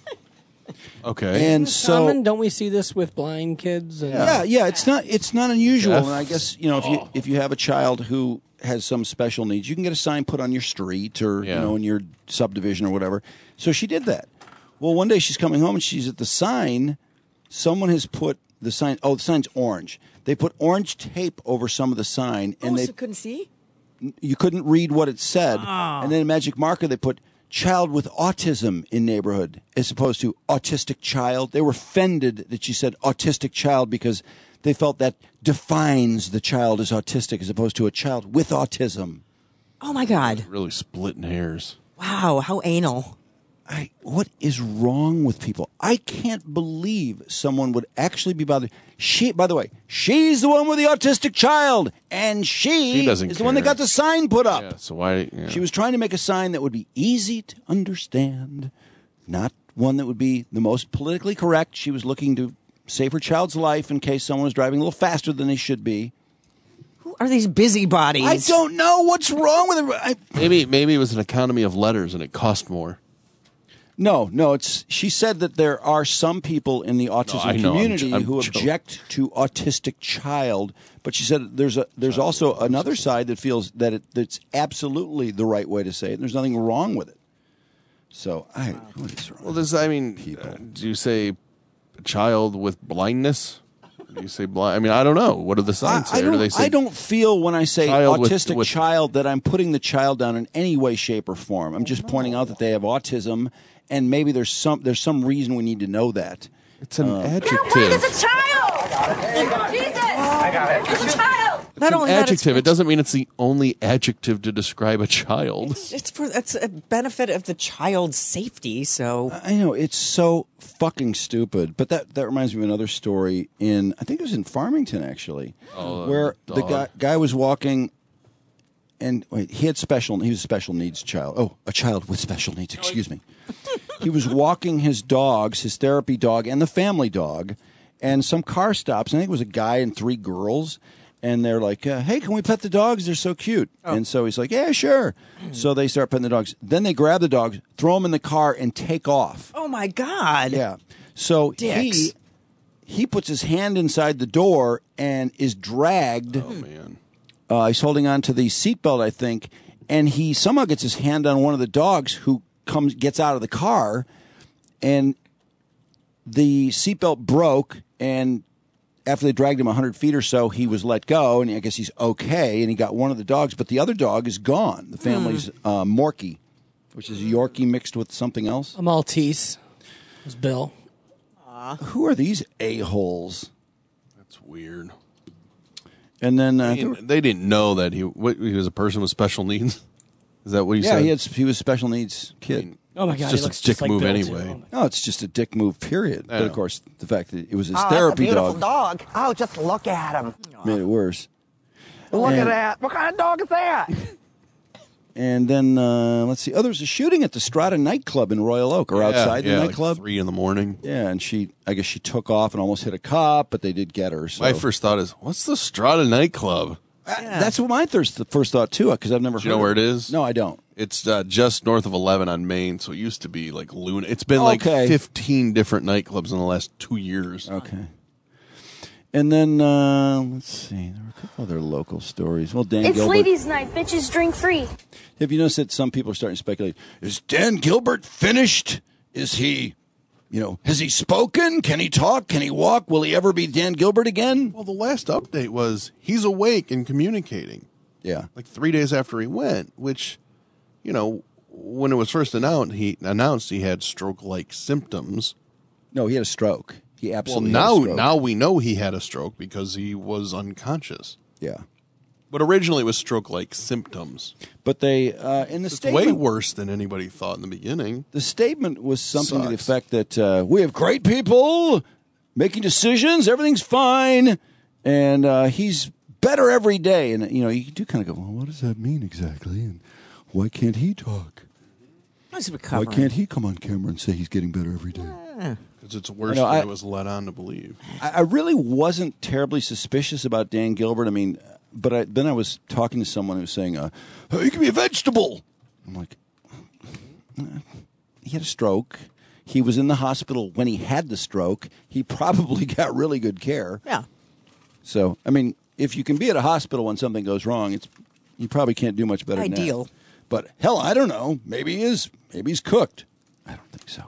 Okay. And so Common? Don't we see this with blind kids? And Yeah, yeah, it's not it's not unusual, Jeff? and I guess you know if you if you have a child who has some special needs, you can get a sign put on your street or Yeah. you know in your subdivision or whatever. So she did that. Well, one day she's coming home and she's at the sign. Someone has put the sign. Oh, the sign's orange. They put orange tape over some of the sign, and oh, they so couldn't see? you couldn't read what it said. Oh. And then a magic marker they put child with autism in neighborhood as opposed to autistic child. They were offended that she said autistic child because they felt that defines the child as autistic as opposed to a child with autism. Oh, my God. Really splitting hairs. Wow, how anal. I, what is wrong with people? I can't believe someone would actually be bothered. She, by the way, she's the one with the autistic child, and she, She doesn't is the one that care. got the sign put up. Yeah, so why? Yeah. She was trying to make a sign that would be easy to understand, not one that would be the most politically correct. She was looking to save her child's life in case someone was driving a little faster than they should be. Who are these busybodies? I don't know what's wrong with it. I, Maybe maybe it was an economy of letters and it cost more. No, no. It's. She said that there are some people in the autism I know, I'm community j- I'm who joking. object to autistic child, but she said there's a there's also another side that feels that it that's absolutely the right way to say it. And there's nothing wrong with it. So I. What is wrong? Well, this I mean, uh, do you say a child with blindness? Do you say blind? I mean, I don't know. What do the I, signs say? I Or don't, do they say I don't feel when I say child with- autistic with- child that I'm putting the child down in any way, shape, or form. I'm just pointing out that they have autism, and maybe there's some there's some reason we need to know that. It's an Uh, adjective. It's a child! Jesus! I got it. It's a child! It's Not an only that, it's adjective. for- It doesn't mean it's the only adjective to describe a child. It's for it's a benefit of the child's safety. So I know it's so fucking stupid, but that that reminds me of another story in I think it was in Farmington actually, Oh, where the the dog. guy guy was walking, and wait, he had special he was a special needs child. Oh, a child with special needs. Excuse me. He was walking his dogs, his therapy dog, and the family dog, and some car stops. And I think it was a guy and three girls. And they're like, uh, hey, can we pet the dogs? They're so cute. And so he's like, yeah, sure. So they start petting the dogs. Then they grab the dogs, throw them in the car, and take off. oh my God. Yeah. So Dicks. he he puts his hand inside the door and is dragged. Oh man. Uh, he's holding on to the seatbelt, I think, and he somehow gets his hand on one of the dogs who comes gets out of the car, and the seatbelt broke. And after they dragged him a hundred feet or so, he was let go, and I guess he's okay. And he got one of the dogs, but the other dog is gone. The family's uh, Morkie, which is a Yorkie mixed with something else. A Maltese. It was Bill. Who are these a-holes? That's weird. And then uh, I mean, they didn't know that he what, he was a person with special needs. Is that what you yeah, said? he had he was a special needs kid. Oh my It's God, just he a looks dick just like move Bill, anyway. too. No, it's just a dick move. Period. I But know. of course, the fact that it was his Oh, that's a therapy beautiful dog, dog. Oh, just look at him. made it worse. Look And- at that. What kind of dog is that? And then, uh, let's see. Oh, there was a shooting at the Strata nightclub in Royal Oak, or Yeah, outside yeah, the like nightclub. three in the morning. Yeah, and she, I guess she took off and almost hit a cop, but they did get her. So. My first thought is, what's the Strata nightclub? Uh, That's what my first, first thought, too, because I've never Do heard you know where of it is? No, I don't. It's uh, just north of eleven on Main, so it used to be like Luna. It's been like Okay. fifteen different nightclubs in the last two years. Okay. And then, uh, let's see, there were a couple other local stories. Well, Dan It's Gilbert. ladies' night. Bitches drink free. Have you noticed that some people are starting to speculate? Is Dan Gilbert finished? Is he, you know, has he spoken? Can he talk? Can he walk? Will he ever be Dan Gilbert again? Well, the last update was he's awake and communicating. Yeah. Like three days after he went, which, you know, when it was first announced, he announced he had stroke-like symptoms. No, he had a stroke. He Well, absolutely now had a stroke. now we know he had a stroke because he was unconscious. Yeah. But originally it was stroke-like symptoms. But they, uh, in the It's statement, way worse than anybody thought in the beginning. the statement was something to the Sucks. effect that uh, we have great people making decisions, everything's fine, and uh, he's better every day. And, you know, you do kind of go, well, what does that mean exactly? And why can't he talk? He's Why recovering. can't he come on camera and say he's getting better every day? Eh. Because it's worse I know, than I- it was led on to believe. I, I really wasn't terribly suspicious about Dan Gilbert. I mean, but I, then I was talking to someone who was saying, uh, oh, "He can be a vegetable." I'm like, "Uh, he had a stroke. He was in the hospital when he had the stroke. He probably got really good care. Yeah. So, I mean, if you can be at a hospital when something goes wrong, it's you probably can't do much better than Ideal. that. But hell, I don't know. Maybe he is. Maybe he's cooked. I don't think so.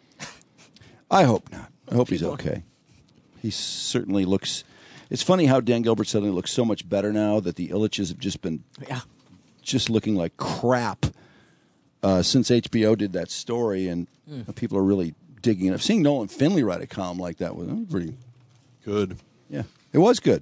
I hope not. I hope he's okay. He certainly looks. It's funny how Dan Gilbert suddenly looks so much better now that the Illiches have just been Yeah. just looking like crap uh, since H B O did that story, and Mm. people are really digging it. Seeing Nolan Finley write a column like that was, that was pretty Good. Yeah, it was good.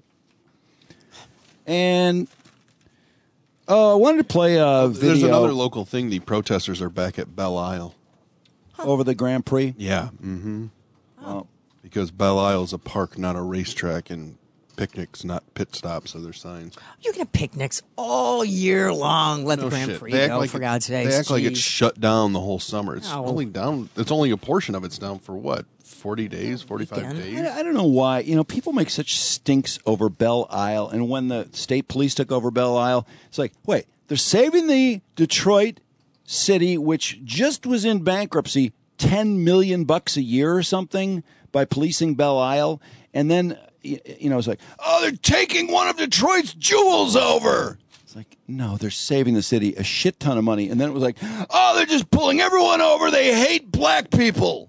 And uh, I wanted to play a video There's another local thing. The protesters are back at Belle Isle. over the Grand Prix. Yeah. Mm-hmm. Oh. Because Belle Isle is a park, not a racetrack, and picnics, not pit stops, are their signs. You can have picnics all year long. Let No the Grand shit. Prix They act go, like for it- God's sake. They act like it's shut down the whole summer. It's No. only down. It's only a portion of it's down for what? Forty days, forty-five days. I, I don't know why. You know, people make such stinks over Belle Isle, and when the state police took over Belle Isle, it's like, wait, they're saving the Detroit city, which just was in bankruptcy, ten million bucks a year or something by policing Belle Isle, and then y- you know, it's like, oh, they're taking one of Detroit's jewels over. It's like, no, they're saving the city a shit ton of money, and then it was like, oh, they're just pulling everyone over. They hate black people.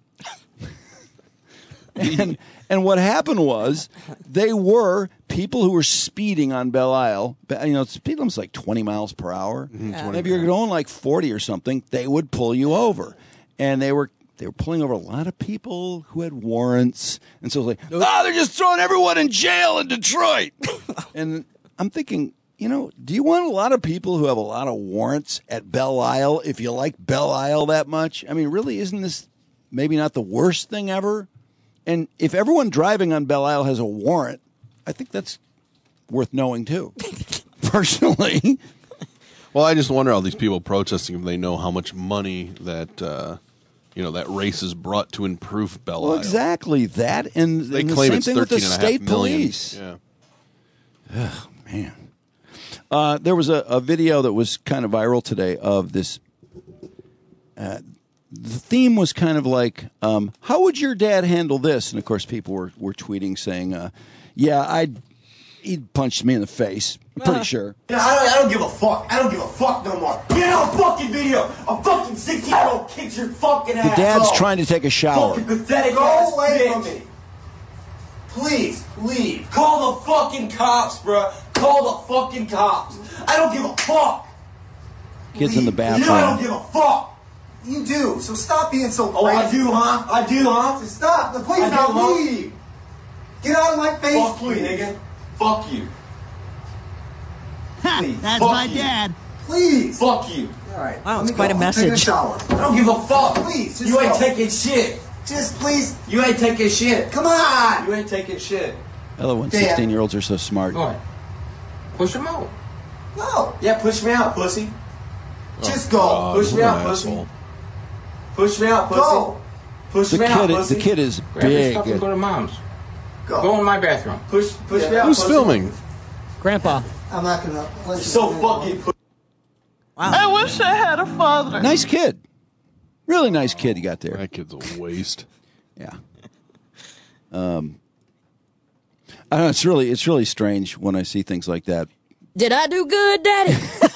And and what happened was they were people who were speeding on Belle Isle. You know, speed limit's like twenty miles per hour. Yeah. And if you're going like forty or something, they would pull you over. And they were they were pulling over a lot of people who had warrants. And so it was like, oh, they're just throwing everyone in jail in Detroit. And I'm thinking, you know, do you want a lot of people who have a lot of warrants at Belle Isle if you like Belle Isle that much? I mean, really, isn't this maybe not the worst thing ever? And if everyone driving on Belle Isle has a warrant, I think that's worth knowing too. Personally. Well, I just wonder how these people protesting if they know how much money that uh, you know that race has brought to improve Belle Well, Isle. exactly that, and, They and the claim same it's thing with the thirteen and a half state million. police. Yeah. Oh, man. Uh, there was a, a video that was kind of viral today of this. Uh, the theme was kind of like, um, how would your dad handle this? And, of course, people were, were tweeting saying, uh, yeah, I'd he'd punched me in the face. I'm pretty sure. Yeah, I don't, I don't give a fuck. I don't give a fuck no more. Get out a fucking video. A fucking sixteen-year-old kicks your fucking ass. The dad's off. trying to take a shower. Fucking pathetic. Go away from me. Please, leave. Call the fucking cops, bruh. Call the fucking cops. I don't give a fuck. Kids in the You bathroom. know I don't give a fuck. You do, so stop being so crazy. Oh, I do, huh? I do, huh? So stop. Please, I do, now huh? leave. Get out of my face, Fuck please. you, nigga. Fuck you. Please. That's Fuck my you. dad. Please. Fuck you. All right. Wow, let it's me quite go. a I'm taking message. shower. I don't give a fuck. Please, just You ain't go. taking shit. Just please. You ain't taking shit. Come on. You ain't taking shit. I love when Dad. sixteen-year-olds are so smart. Go ahead. Push him out. No. Yeah, push me out, pussy. Just go. God, Push me what out, an pussy. asshole. Push me out, pussy. Go. Push The me out, kid, pussy. the kid is Grab your big. stuff and Go to mom's. Go. Go in my bathroom. Push, push me out, Who's pussy. filming? Grandpa. I'm not gonna. You're so fucking. Pu- I wish I had a father. Nice kid. Really nice kid you got there. That kid's a waste. Yeah. Um, I don't know. It's really, it's really strange when I see things like that. Did I do good, Daddy?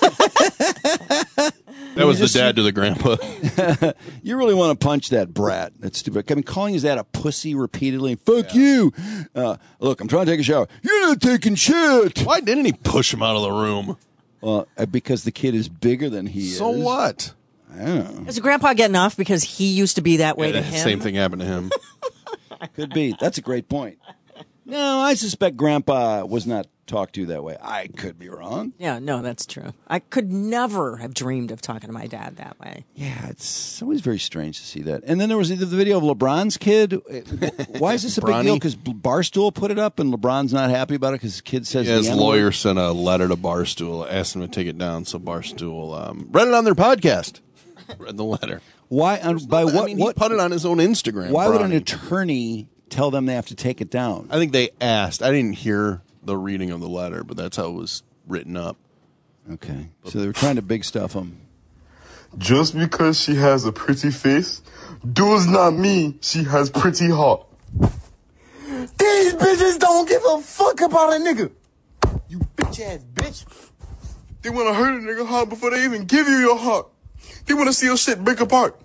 That was the just- dad to the grandpa. You really want to punch that brat. That's stupid. I mean, calling his dad a pussy repeatedly. Fuck you. Uh, look, I'm trying to take a shower. You're not taking shit. Why didn't he push him out of the room? Well, uh, because the kid is bigger than he So is. what? I don't know. Does your grandpa getting off because he used to be that way Yeah, to the him? same thing happened to him. Could be. That's a great point. No, I suspect Grandpa was not talked to that way. I could be wrong. Yeah, no, that's true. I could never have dreamed of talking to my dad that way. Yeah, it's always very strange to see that. And then there was the video of LeBron's kid. Why is this a big Bronny? deal? Because Barstool put it up and LeBron's not happy about it because his kid says Yeah, his the N-word. lawyer sent a letter to Barstool, asked him to take it down, so Barstool um, read it on their podcast. Read the letter. Why? Um, by what? I mean, what? he put it on his own Instagram. Why would an Bronny. attorney tell them they have to take it down? I think they asked. I didn't hear the reading of the letter, but that's how it was written up. Okay, so they were trying to big stuff him. Just because she has a pretty face does not mean she has pretty heart. These bitches don't give a fuck about a nigga. You bitch ass bitch. They want to hurt a nigga heart before they even give you your heart. They want to see your shit break apart.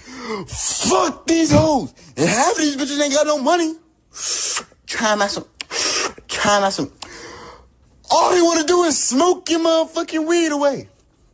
Fuck these hoes. And half of these bitches ain't got no money. Trying not some. Trying not some. All they want to do is smoke your motherfucking weed away.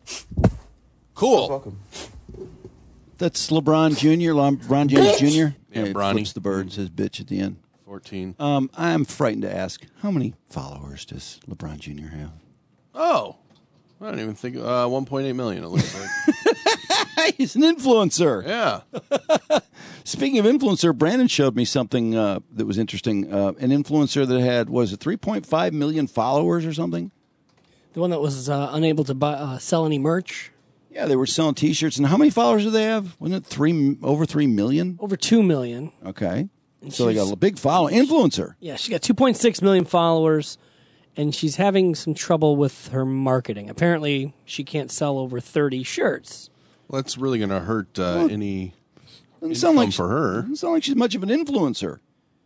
Cool. Welcome. That's LeBron Junior LeBron James Bitch. Junior Yeah, It Bronny. flips the bird, says bitch at the end. fourteen. Um, I'm frightened to ask, how many followers does LeBron Junior have? Oh. I don't even think. Uh, one point eight million, it looks like. He's an influencer. Yeah. Speaking of influencer, Brandon showed me something uh, that was interesting. Uh, an influencer that had, was it three point five million followers or something? The one that was uh, unable to buy, uh, sell any merch. Yeah, they were selling T-shirts. And how many followers do they have? Wasn't it three, over three million? Over two million. Okay. And So they she's- got a big follow. Influencer. Yeah, she got two point six million followers, and she's having some trouble with her marketing. Apparently, she can't sell over thirty shirts. Well, that's really going to hurt uh, Well, any Doesn't income sound like for her. Doesn't sound like she's much of an influencer.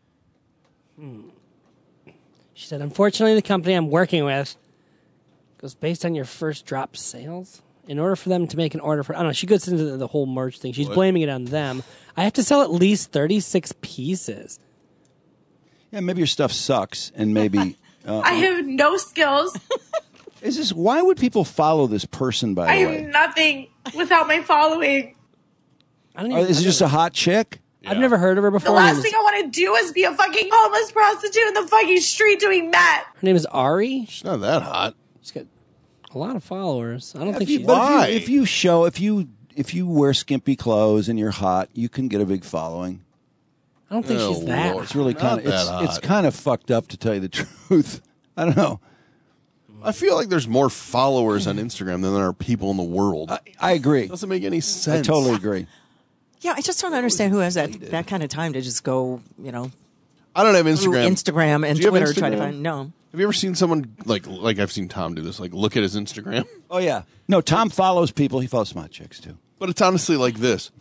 She said, unfortunately, the company I'm working with goes based on your first drop sales. In order for them to make an order for, I don't know, she goes into the, the whole merch thing. She's What? blaming it on them. I have to sell at least thirty-six pieces. Yeah, maybe your stuff sucks, and maybe. Uh, I have no skills. Is this why would people follow this person? By I the way, am nothing without my following. I don't Uh, is it just a hot chick? I've never heard of her The before. last Her name thing is- I want to do is be a fucking homeless prostitute in the fucking street doing that. her name is Ari. She's not that hot. She's got a lot of followers. I don't If think you, she's. but if you, if you show, if you if you wear skimpy clothes and you're hot, you can get a big following. I don't think Oh, she's that. Lord. It's really Not kind of it's, that it's hot. kind of fucked up, to tell you the truth. I don't know. I feel like there's more followers on Instagram than there are people in the world. I, I agree. Doesn't make any sense. I totally agree. Yeah, I just don't understand who has that, that kind of time to just go, you know, I don't have through Instagram. Instagram and Do you have Twitter try to Instagram? find. No. Have you ever seen someone like like I've seen Tom do this? Like look at his Instagram, Oh yeah. No, Tom follows people. He follows smart chicks too. but it's honestly like this.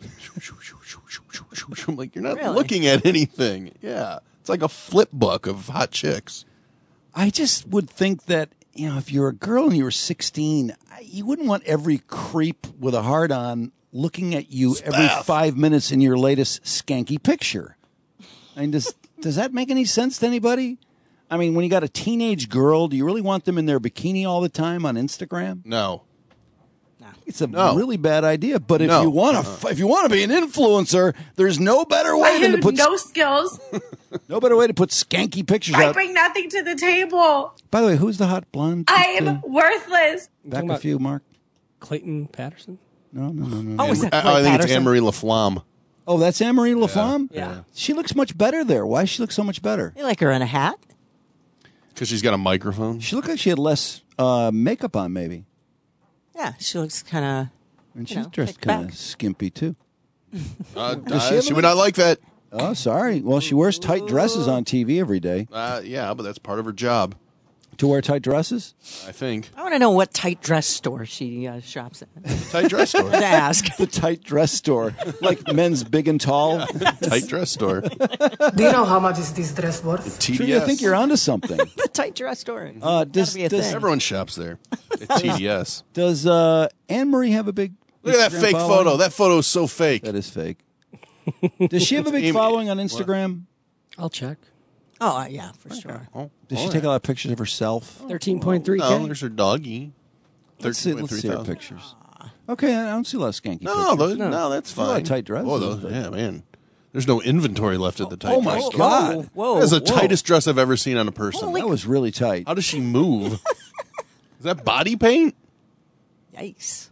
I'm like, you're not Really? looking at anything. Yeah, it's like a flip book of hot chicks. I just would think that, you know, if you're a girl and you were sixteen, I- you wouldn't want every creep with a heart on looking at you every five minutes in your latest skanky picture. I mean, does does that make any sense to anybody? I mean, when you got a teenage girl, do you really want them in their bikini all the time on Instagram? No, It's a No. really bad idea. But if No. you want to, Uh-uh. if you want to be an influencer, there's no better way I than to have put no skills. no better way to put skanky pictures I out. bring nothing to the table. By the way, who's the hot blonde? I Just, uh, am worthless. back talking a about- few, Mark. Clayton Patterson. No, no, no, no. Oh, is that I, Clay I think it's Patterson? Anne Marie LaFlamme Oh, that's Anne-Marie LaFlamme? Yeah. She looks much better there. Why does she look so much better? You like her in a hat? because she's got a microphone. She looked like she had less uh, makeup on, maybe. Yeah, she looks kind of And she's you know, dressed kick kind back. of skimpy, too. Uh, Does uh, she have she a- would not like that. Oh, sorry. Well, she wears tight dresses on T V every day. Uh, yeah, but that's part of her job, To wear tight dresses? I think. I want to know what tight dress store she uh, shops at. Tight dress store. To ask. The tight dress store. Like men's big and tall. Tight dress store. Do you know how much is this dress worth? T D S. True, I think you're onto something. The tight dress store. Uh, does, Gotta be a does, thing. Everyone shops there at T D S. does uh, Anne Marie have a big Look at that Instagram fake following? photo. That photo is so fake. That is fake. Does she have a big Amy- following on Instagram? I'll check. Oh, uh, yeah, for sure. Oh, Does she oh, take a yeah. lot of pictures of herself? Thirteen point three No, k. there's her doggy. Let's see, let's see her thousand. pictures. Okay, I don't see a lot of skanky No, pictures. those, no, that's There's a lot fine. of tight dresses, Oh, those, but- yeah, man. There's no inventory left at the tight Oh, my dress store. God. Whoa, That's the whoa. tightest dress I've ever seen on a person. That was really tight. How does she move? Is that body paint? Yikes.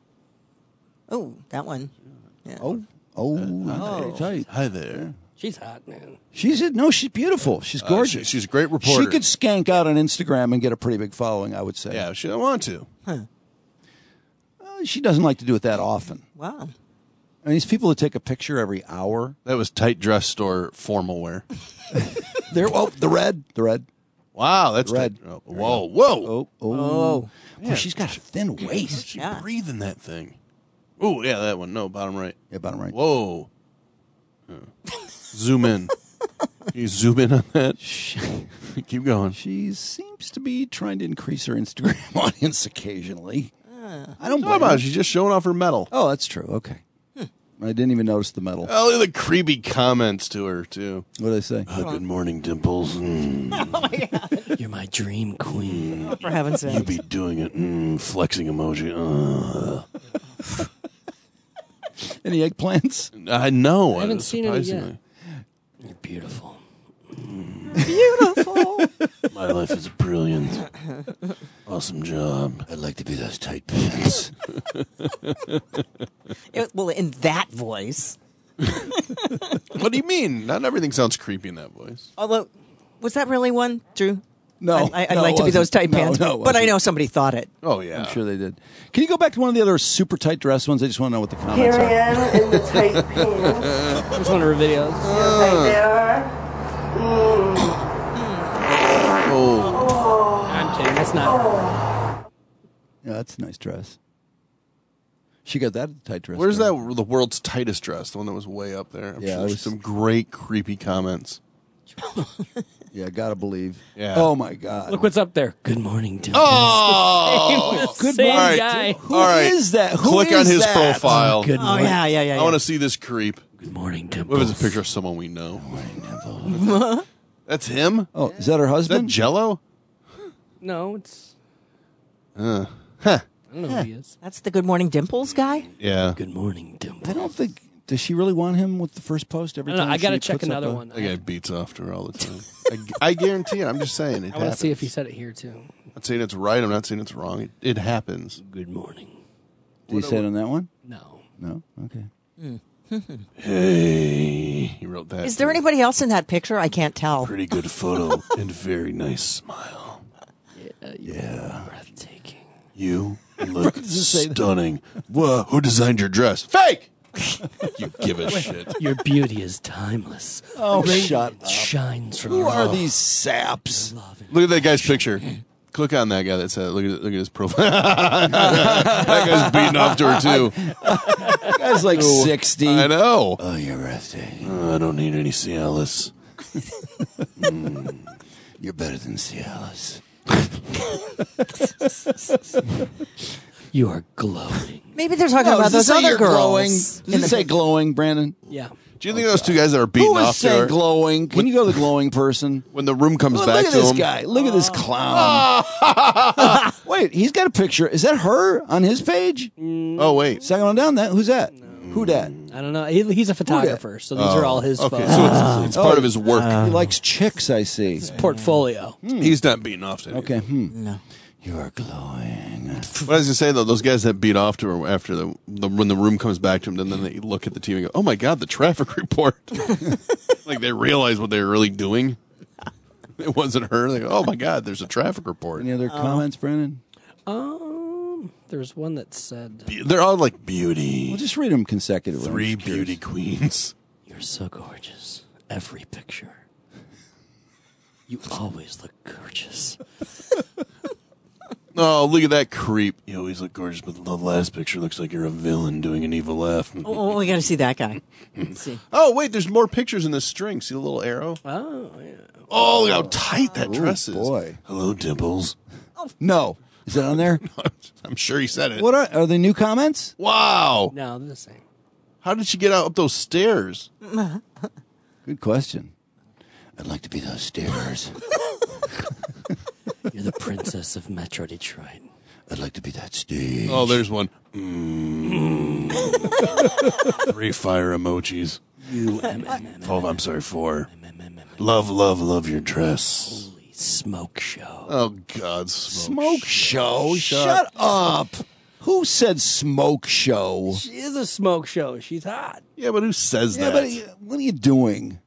Oh, that one. Yeah. Oh, oh, very tight. Hi there. She's hot, man. She's no, she's beautiful. She's Uh, gorgeous. she- she's a great reporter. She could skank out on Instagram and get a pretty big following, I would say. Yeah, she don't want to. Uh, she doesn't like to do it that often. Wow. I mean, these people that take a picture every hour. That was tight dress store formal wear. They're oh, the red, the red. Wow, that's Red. tight. Oh, whoa, whoa. Oh, oh, Oh. Boy, she's got a thin waist. She Yeah. breathing that thing. Oh, yeah, that one. No, bottom right. Yeah, bottom right. Whoa. Yeah. Zoom in. Can you zoom in on that? Keep going. She seems to be trying to increase her Instagram audience occasionally. I don't How blame about her. she's just showing off her medal? Oh, that's true. Okay. I didn't even notice the medal. Oh, look at the creepy comments to her, too. What did I say? Uh, good morning, Dimples. Mm. You're my dream queen. For heaven's You sake. be doing it. Mm, flexing emoji. Uh. Any eggplants? I know. I haven't uh, seen it yet. surprisingly. You're beautiful. Beautiful. My life is brilliant. Awesome job. I'd like to be those tight pants. It- well, in that voice. What do you mean? Not everything sounds creepy in that voice. Although, was that really one, Drew? No. I, I'd no, like it to be those wasn't. tight No, pants. no, it but I wasn't. know somebody thought it. Oh, yeah. I'm sure they did. Can you go back to one of the other super tight dress ones? I just want to know what the comments Here I are. am in the tight pants. That's one of her videos. Right there. Mm. Oh. I'm kidding. That's not. Yeah, that's a nice dress. She got that tight dress. Where's store. that? The world's tightest dress, the one that was way up there. I'm Yeah, sure it there's was- some great creepy comments. Yeah, gotta believe. Yeah. Oh my God. Look what's up there. Good morning, Dimples. Oh, Good Good same morning. guy. Who All right. is that? Who Click on is his that? profile. Good Oh, morning. yeah, yeah, yeah. I yeah. want to see this creep. Good morning, What Dimples. if it's a picture of someone we know? That's him? Oh, is that her Is that husband? Jello? No, it's. Uh, huh. I don't know who he is. That's the Good Morning Dimples guy? Yeah. Good morning, Dimples. I don't think. Does she really want him with the first post every I don't know. time? I got to she check puts up another a- one. That guy beats off to her all the time. I, I guarantee it. I'm just saying it I want to see if he happens. said it here too. I'm not saying it's right. I'm not saying it's wrong. It, it happens. Good morning. Did he say it on that one? No. No. Okay. Hey. He wrote that. Is there too. anybody else in that picture? I can't tell. Pretty good photo and very nice smile. Yeah. You Yeah. breathtaking. You look stunning. Whoa, who designed your dress? Fake! You give a shit. Your beauty is timeless. Oh, Radiance shut up. shines from Who your are eyes. these saps? Look at that guy's picture. Click on that guy that said, look at look at his profile. That guy's beating off to her, too. That guy's like sixty. I know. Oh, you're breathtaking. Uh, I don't need any Cialis. You're better than Cialis. You are glowing. Maybe they're talking No, about does those it say other you're girls. glowing? Does in it the say pic- glowing, Brandon? Yeah. Do you think those two guys that are beating Who is off to saying her, glowing? Can you go to the glowing person? when the room comes Look, back look at to this him? guy. Look at this clown. Wait, he's got a picture. Is that her on his page? Oh, wait. Second one down. That who's that? Who that? I don't know. He, he's a photographer, so these are all his Okay, photos. so it's, it's part Oh, of his work. he likes chicks. I see. His portfolio. He's not beating off to anything. Okay. Hmm. No. You are glowing. What I was gonna say though, those guys that beat off to her after the, the when the room comes back to them, then, then they look at the T V and go, "Oh my god, the traffic report!" Like they realize what they were really doing. It wasn't her. They go, "Oh my god, there's a traffic report." Any other comments, Brandon? Um, Um, there's one that said, Be- They're all like beauty. We'll just read them consecutively. Three I'm just curious. beauty queens. "You're so gorgeous. Every picture. You always look gorgeous." Oh, look at that creep. You always look gorgeous, but the last picture looks like you're a villain doing an evil laugh. Oh, we got to see that guy. Let's see. Oh, wait, there's more pictures in this string. See the little arrow? Oh, yeah. Oh, look how tight that Ooh, dress is. boy. Hello, Dimples. No. Is that on there? I'm sure he said it. What are, are they new comments? Wow. No, they're the same. How did she get out up those stairs? Good question. I'd like to be those stairs. You're the princess of Metro Detroit. I'd like to be that stage. Oh, there's one. Mm. Three fire emojis. You, M M M. Oh, I'm sorry, four. Love, love, love your dress. Holy smoke show. Oh, God. Smoke, Smoke show? Shut Shut up. Who said smoke show? She is a smoke show. She's hot. Yeah, but who says Yeah, that? but uh, what are you doing?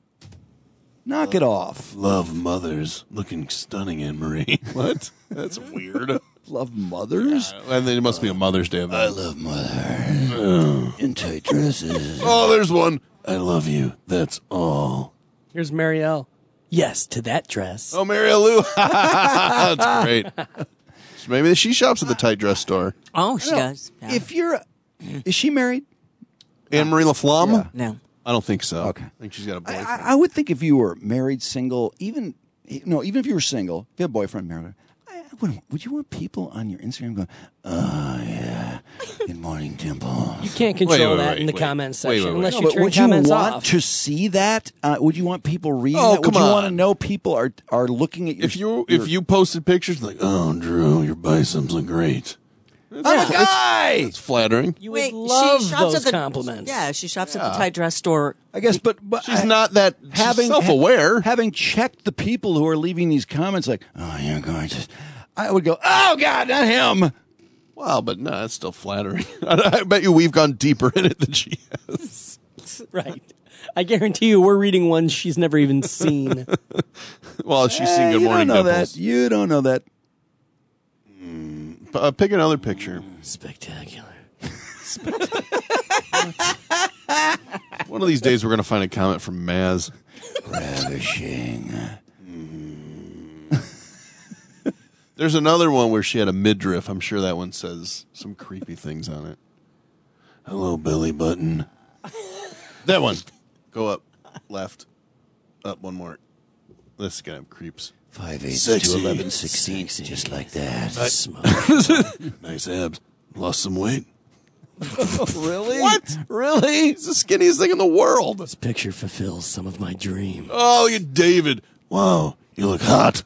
Knock it off. Love mothers. Looking stunning, Anne-Marie. What? That's weird. Love mothers? Uh, and then it must be a Mother's Day event. I love mothers in tight dresses. Oh, there's one. I love you. That's all. Here's Marielle. Yes, to that dress. Oh, Marielle Lou. That's great. Maybe she shops at the tight dress store. Oh, she No, does. Yeah. If you're, is she married? Anne-Marie LaFlamme? Yeah. No. I don't think so. Okay. I think she's got a I, boyfriend. I, I would think if you were married, single, even no, even if you were single, if you had a boyfriend, married, I, I would, would you want people on your Instagram going, "Oh yeah, good morning, Dimple"? You can't control Wait, wait, that wait, in the wait. comments Wait, section wait, wait. unless No, you but turn would you comments want off. to see that? Uh, would you want people reading Oh, that? Would come you on. want to know people are are looking at your? if you your- if you posted pictures like, oh, Drew, your biceps look great. I'm a guy. It's flattering. You Wait, would love she shops those at the, compliments. Yeah, she shops at the tight dress store. I guess, but but She's I- not that having self-aware. having checked the people who are leaving these comments, like, "Oh, you're gorgeous," I would go, "Oh God, not him." Wow, but no, it's still flattering. I bet you we've gone deeper in it than she has. Right. I guarantee you we're reading ones she's never even seen. Well, she's Hey, seen Good you Morning don't know Dimples. that. You don't know that. Uh, pick another picture. Spectacular. One of these days, we're going to find a comment from Maz. Ravishing. There's another one where she had a midriff. I'm sure that one says some creepy things on it. Hello, belly button. That one. Go up. Left. Up one more. This is going to have creeps. Five eighths Sexy. to eleven sixteenths, just like that. Nice abs. Lost some weight. Really? What? Really? He's the skinniest thing in the world. This picture fulfills some of my dreams. Oh, you David. Wow, you look hot.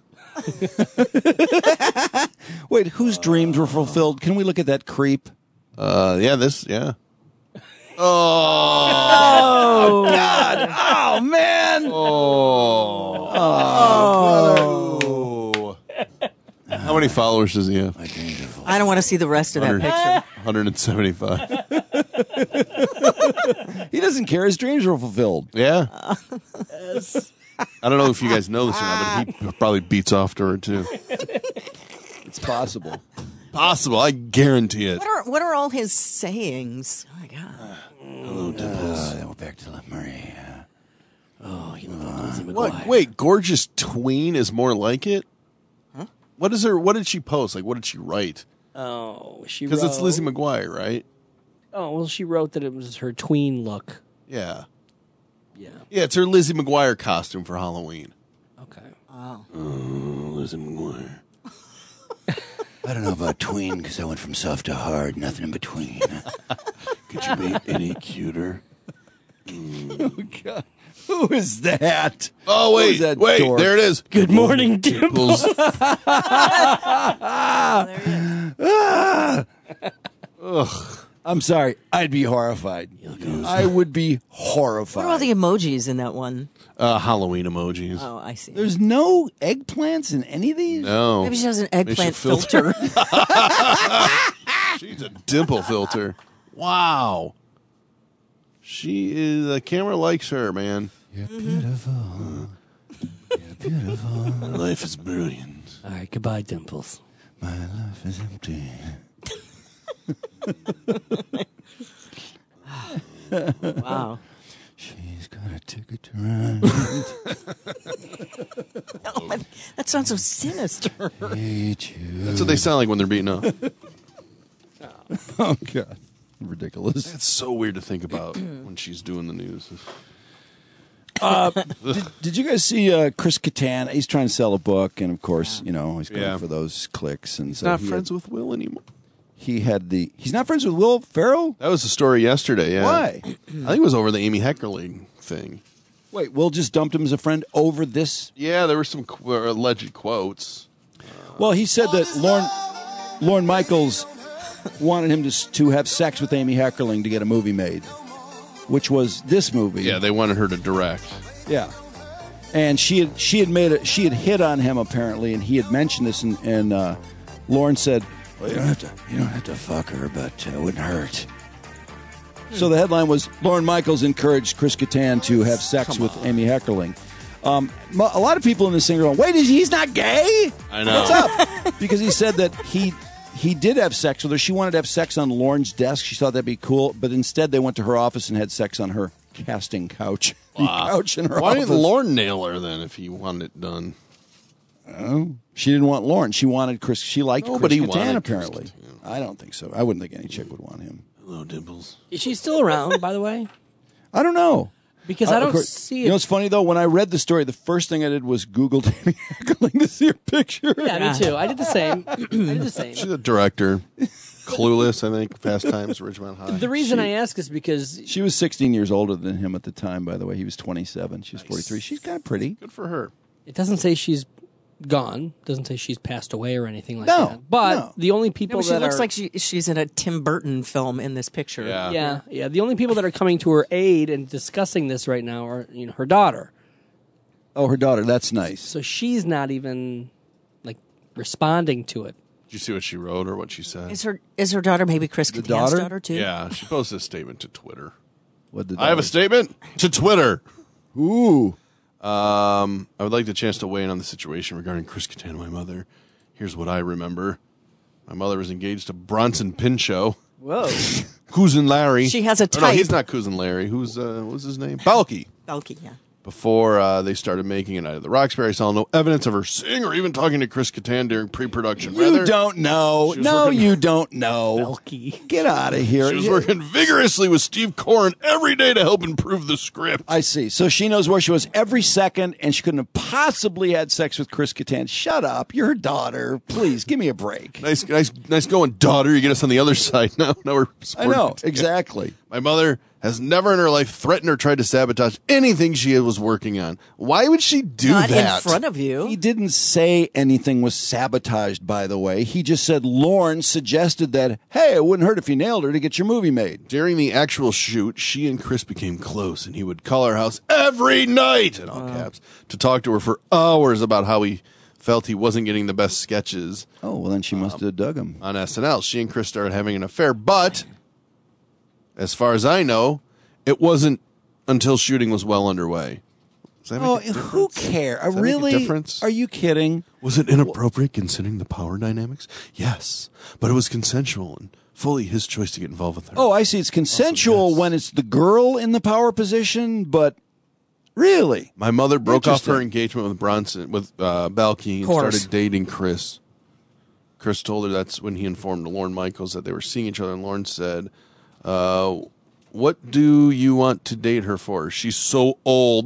Wait, whose dreams were fulfilled? Can we look at that creep? Uh, yeah, this, yeah. Oh, God. Oh, man. Oh. Oh. How many followers does he have? I don't want to see the rest of that picture. one hundred seventy-five. He doesn't care. His dreams were fulfilled. Yeah. Yes. I don't know if you guys know this or not, but he probably beats off to her, too. It's possible. Possible. I guarantee it. What are what are all his sayings? Oh my god! Hello, Dimples. Uh, then we're back to La Maria. Oh, you look like Lizzie McGuire. What? Wait, gorgeous tween is more like it? Huh? What is her? What did she post? Like, what did she write? Oh, she Because it's wrote- Lizzie McGuire, right? Oh, well, she wrote that it was her tween look. Yeah. Yeah. Yeah, it's her Lizzie McGuire costume for Halloween. Okay. Wow. Oh, Lizzie McGuire. I don't know about tween because I went from soft to hard, nothing in between. Could you be any cuter? Oh, God. Who is that? Oh, Who wait. is that Wait, dork? there it is. Good morning, Dimples. Ah! Ugh. I'm sorry. I'd be horrified. I would be horrified. What are all the emojis in that one? Uh, Halloween emojis. Oh, I see. There's no eggplants in any of these? No. Maybe she has an Maybe eggplant she filter. filter. She's a dimple filter. Wow. She is, the camera likes her, man. You're beautiful. You're beautiful. Life is brilliant. All right, goodbye, Dimples. My life is empty. Wow. She's got a ticket to ride. Oh, that sounds so sinister. That's what they sound like when they're beaten up. Oh, God. Ridiculous. It's so weird to think about when she's doing the news. Uh, did, did you guys see uh, Chris Kattan? He's trying to sell a book, and of course, you know, he's going Yeah. for those clicks. And He's so not he friends had, with Will anymore. He had the. He's not friends with Will Ferrell. That was the story yesterday. Yeah. Why? I think it was over the Amy Heckerling thing. Wait, Will just dumped him as a friend over this. Yeah, there were some qu- alleged quotes. Well, he said that Lorne Lorne Michaels wanted him to to have sex with Amy Heckerling to get a movie made, which was this movie. Yeah, they wanted her to direct. Yeah. And she had she had made a she had hit on him apparently, and he had mentioned this, and, and uh, Lauren said, "Well, you don't have to you don't have to fuck her, but uh, it wouldn't hurt." So the headline was Lorne Michaels encouraged Chris Kattan to have sex with Amy Heckerling. Um, mo- a lot of people in this thing are going, "Wait, is he's not gay?" I know. What's up? Because he said that he he did have sex with her. She wanted to have sex on Lorne's desk. She thought that'd be cool, but instead they went to her office and had sex on her casting couch. The Wow. couch in her Why office. didn't Lorne nail her then if he wanted it done? Oh, she didn't want Lauren. She wanted Chris. She liked Nobody Chris Kattan, wanted apparently. Chris I don't think so. I wouldn't think any chick would want him. Hello, Dimples. Is she still around, by the way? I don't know. Because Uh, I of don't course- see You know it. what's funny, though? When I read the story, the first thing I did was Googled Amy Heckerling to see her picture. Yeah, me too. I did the same. I did the same. She's a director. Clueless, I think. Fast Times, Ridgemont High. The reason I ask is because She was sixteen years older than him at the time, by the way. He was twenty-seven. She was forty-three. She's kind of pretty. Good for her. it doesn't say she's gone. Doesn't say she's passed away or anything like No, that. But no. the only No, people but she that looks are like she, she's in a Tim Burton film in this picture. Yeah. yeah, yeah, the only people that are coming to her aid and discussing this right now are you know her daughter. Oh, her daughter. That's nice. So she's not even like responding to it. Did you see what she wrote or what she said? Is her is her daughter maybe Chris The Kattan's daughter? daughter? too? Yeah, she posted a statement to Twitter. What did I have a statement to Twitter. Ooh. Um, I would like the chance to weigh in on the situation regarding Chris Kattan, my mother. Here's what I remember. My mother was engaged to Bronson Pinchot. Whoa. Cousin Larry. She has a Or no, type. he's not Cousin Larry. Who's, uh, what's his name? Balky. Belky, yeah. Before uh, they started making it out of the Roxbury, I saw no evidence of her seeing or even talking to Chris Kattan during pre-production. You Rather, don't know. she was No, working- you don't know. Belky. Get out of here. She was You- working vigorously with Steve Corrin every day to help improve the script. I see. So she knows where she was every second, and she couldn't have possibly had sex with Chris Kattan. Shut up. You're her daughter. Please, give me a break. Nice, nice, nice going, daughter. You get us on the other side now. Now we're I supporting know. it together. Exactly. My mother has never in her life threatened or tried to sabotage anything she was working on. Why would she do Not that? in front of you. He didn't say anything was sabotaged, by the way. He just said Lauren suggested that, hey, it wouldn't hurt if you nailed her to get your movie made. During the actual shoot, she and Chris became close, and he would call our house every night, in all caps, to talk to her for hours about how he felt he wasn't getting the best sketches Oh, well, then she must have dug him. on S N L. She and Chris started having an affair, but as far as I know, it wasn't until shooting was well underway. Does that make Oh, a difference? who cares? Does that make a Really? difference? Are you kidding? Was it inappropriate considering the power dynamics? Yes, but it was consensual and fully his choice to get involved with her. Oh, I see. It's consensual yes. when it's the girl in the power position, but really? My mother broke off her Interesting. engagement with Bronson, with uh, Balky, and Course. started dating Chris. Chris told her that's when he informed Lorne Michaels that they were seeing each other, and Lorne said, uh, what do you want to date her for? She's so old.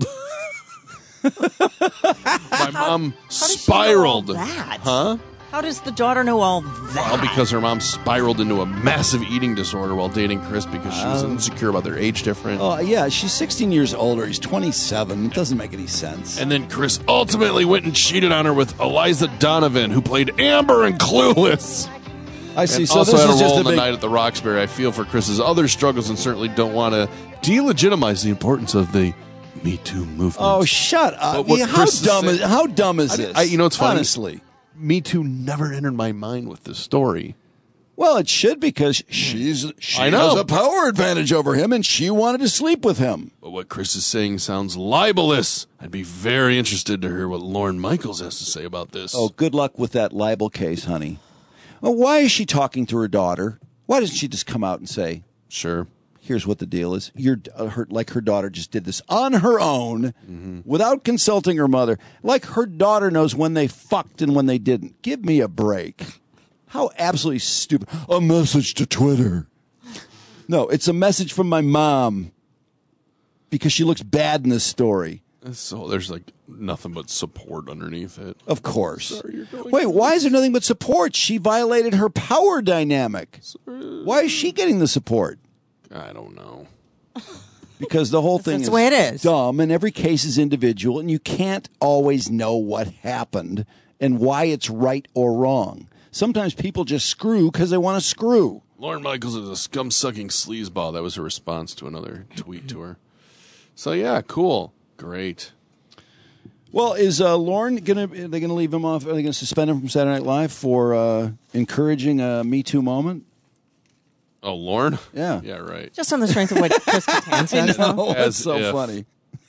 My mom spiraled. How does she know all that? Huh? How does the daughter know all that? Well, because her mom spiraled into a massive eating disorder while dating Chris because she was insecure about their age difference. Oh, yeah. She's sixteen years older. He's twenty-seven. It doesn't make any sense. And then Chris ultimately went and cheated on her with Eliza Donovan, who played Amber in Clueless. I see. And So also this had a is role just in a the big. night at the Roxbury. I feel for Chris's other struggles and certainly don't want to delegitimize the importance of the Me Too movement. Oh, shut up! But what Yeah, how Chris is dumb is saying- how dumb is I- this? I- you know what's funny? Honestly, Me Too never entered my mind with this story. well, it should because she's she I know. has a power advantage over him, and she wanted to sleep with him. But what Chris is saying sounds libelous. I'd be very interested to hear what Lorne Michaels has to say about this. Oh, good luck with that libel case, honey. Well, why is she talking to her daughter? Why doesn't she just come out and say, "Sure, here's what the deal is"? You're uh, her, like her daughter just did this on her own, mm-hmm. without consulting her mother. Like her daughter knows when they fucked and when they didn't. Give me a break. How absolutely stupid! A message to Twitter. No, it's a message from my mom because she looks bad in this story. So there's like nothing but support underneath it. Of course. Sorry, you're going Wait, why is there nothing but support? She violated her power dynamic. Why is she getting the support? I don't know. Because the whole thing That's is the way it is. dumb, and every case is individual, and you can't always know what happened and why it's right or wrong. Sometimes people just screw because they want to screw. Lauren Michaels is a scum-sucking sleazeball. That was her response to another tweet to her. So, yeah, cool. Great. Well, is uh, Lauren gonna? Are they gonna leave him off? Are they gonna suspend him from Saturday Night Live for uh, encouraging a Me Too moment? Oh, Lauren? Yeah, yeah, right. Just on the strength of what Chris Kattan says. I know, though. that's As so if. funny.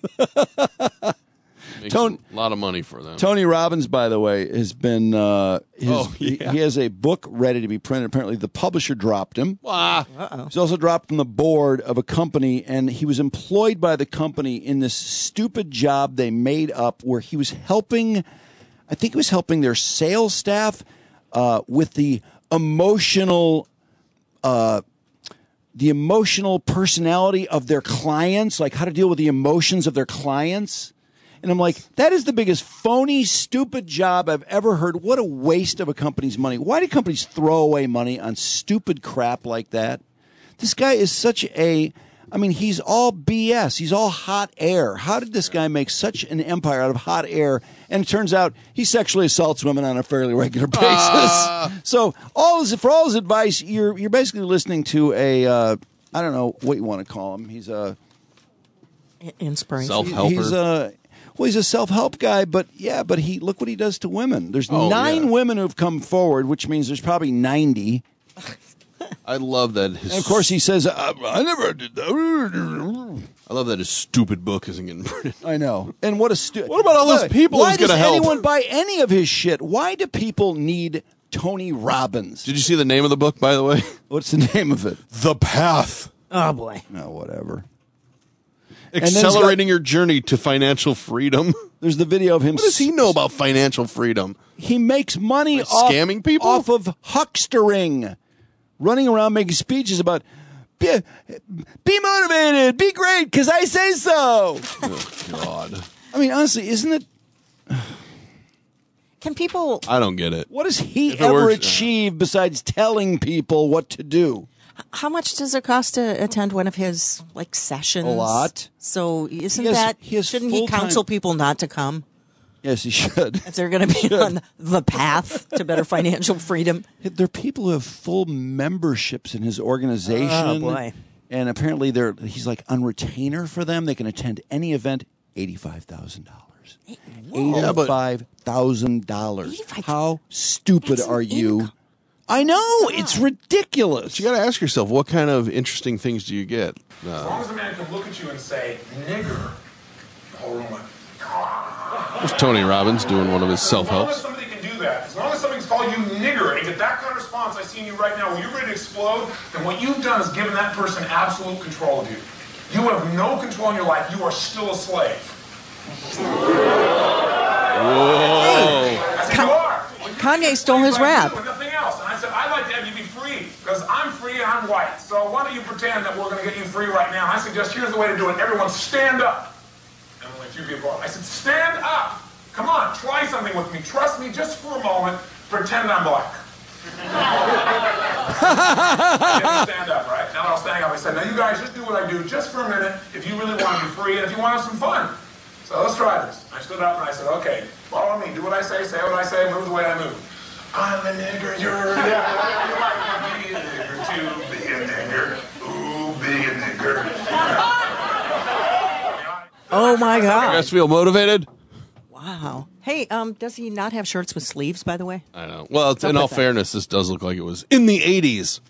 Makes Tony- a lot of money for them. Tony Robbins, by the way, has been. Uh, his, Oh, he, yeah. he has a book ready to be printed. Apparently, the publisher dropped him. Ah. Uh-oh. He's also dropped from the board of a company, and he was employed by the company in this stupid job they made up where he was helping, I think he was helping their sales staff uh, with the emotional, uh, the emotional personality of their clients, like how to deal with the emotions of their clients. And I'm like, that is the biggest phony, stupid job I've ever heard. What a waste of a company's money. Why do companies throw away money on stupid crap like that? This guy is such a, I mean, he's all B S. He's all hot air. How did this guy make such an empire out of hot air? And it turns out he sexually assaults women on a fairly regular basis. Ah. So all his, for all his advice, you're you're basically listening to a, uh, I don't know what you want to call him. He's a Inspiration. Self-helper. He's a well, he's a self-help guy, but yeah, but he look what he does to women. There's Oh, nine yeah. women who've come forward, which means there's probably ninety. I love that. His, And of course, he says, I, "I never did that." I love that his stupid book isn't getting printed. I know. And what a stu- What about all those people Why who's does gonna help? anyone buy any of his shit? Why do people need Tony Robbins? Did you see the name of the book, by the way? What's the name of it? The Path. Oh, boy. No, whatever. then he's Accelerating your journey to financial freedom. There's the video of him. What does he know about financial freedom? He makes money By off, scamming people? off of huckstering, running around making speeches about be, be motivated, be great, because I say so. Oh, God. I mean, honestly, isn't it? Can people? I don't get it. What does he If it ever works- achieve besides telling people what to do? How much does it cost to attend one of his like sessions? A lot. So isn't He has- that he has shouldn't he full-time- counsel people not to come Yes, he should. if they're going to be on the path to better financial freedom? There are people who have full memberships in his organization. Oh, boy. And apparently, they're he's like on retainer for them. They can attend any event. Eighty-five thousand dollars. Eighty-five thousand dollars. How stupid are you? I know it's ridiculous. You got to ask yourself, what kind of interesting things do you get? As Uh, long as a man can look at you and say, nigger, the whole room went, there's Tony Robbins doing one of his as long as self-helps. somebody can do that, as long as somebody's called you nigger and get that kind of response I see in you right now when you're ready to explode, then what you've done is given that person absolute control of you. You have no control in your life. You are still a slave. Whoa. I said, you are. Kanye stole his rap. And nothing else. And I said, I'd like to have you be free because I'm free and I'm white. So why don't you pretend that we're going to get you free right now? I suggest here's the way to do it. Everyone stand up. And only a few people are. I said, stand up. Come on, try something with me. Trust me just for a moment. Pretend I'm black. I didn't stand up, right? Now that I'll stand up, I said, now you guys just do what I do just for a minute if you really want to be free and if you want to have some fun. So let's try this. I stood up and I said, okay, follow me. Do what I say, say what I say, move the way I move. I'm a nigger, you're a nigger. You like to be a nigger too. Be a nigger. Ooh, be a nigger. Oh my You God! guys feel motivated? Wow. Hey, um, does he not have shirts with sleeves? By the way, I know. Well, it's, Stuff in all like that. fairness, this does look like it was in the eighties.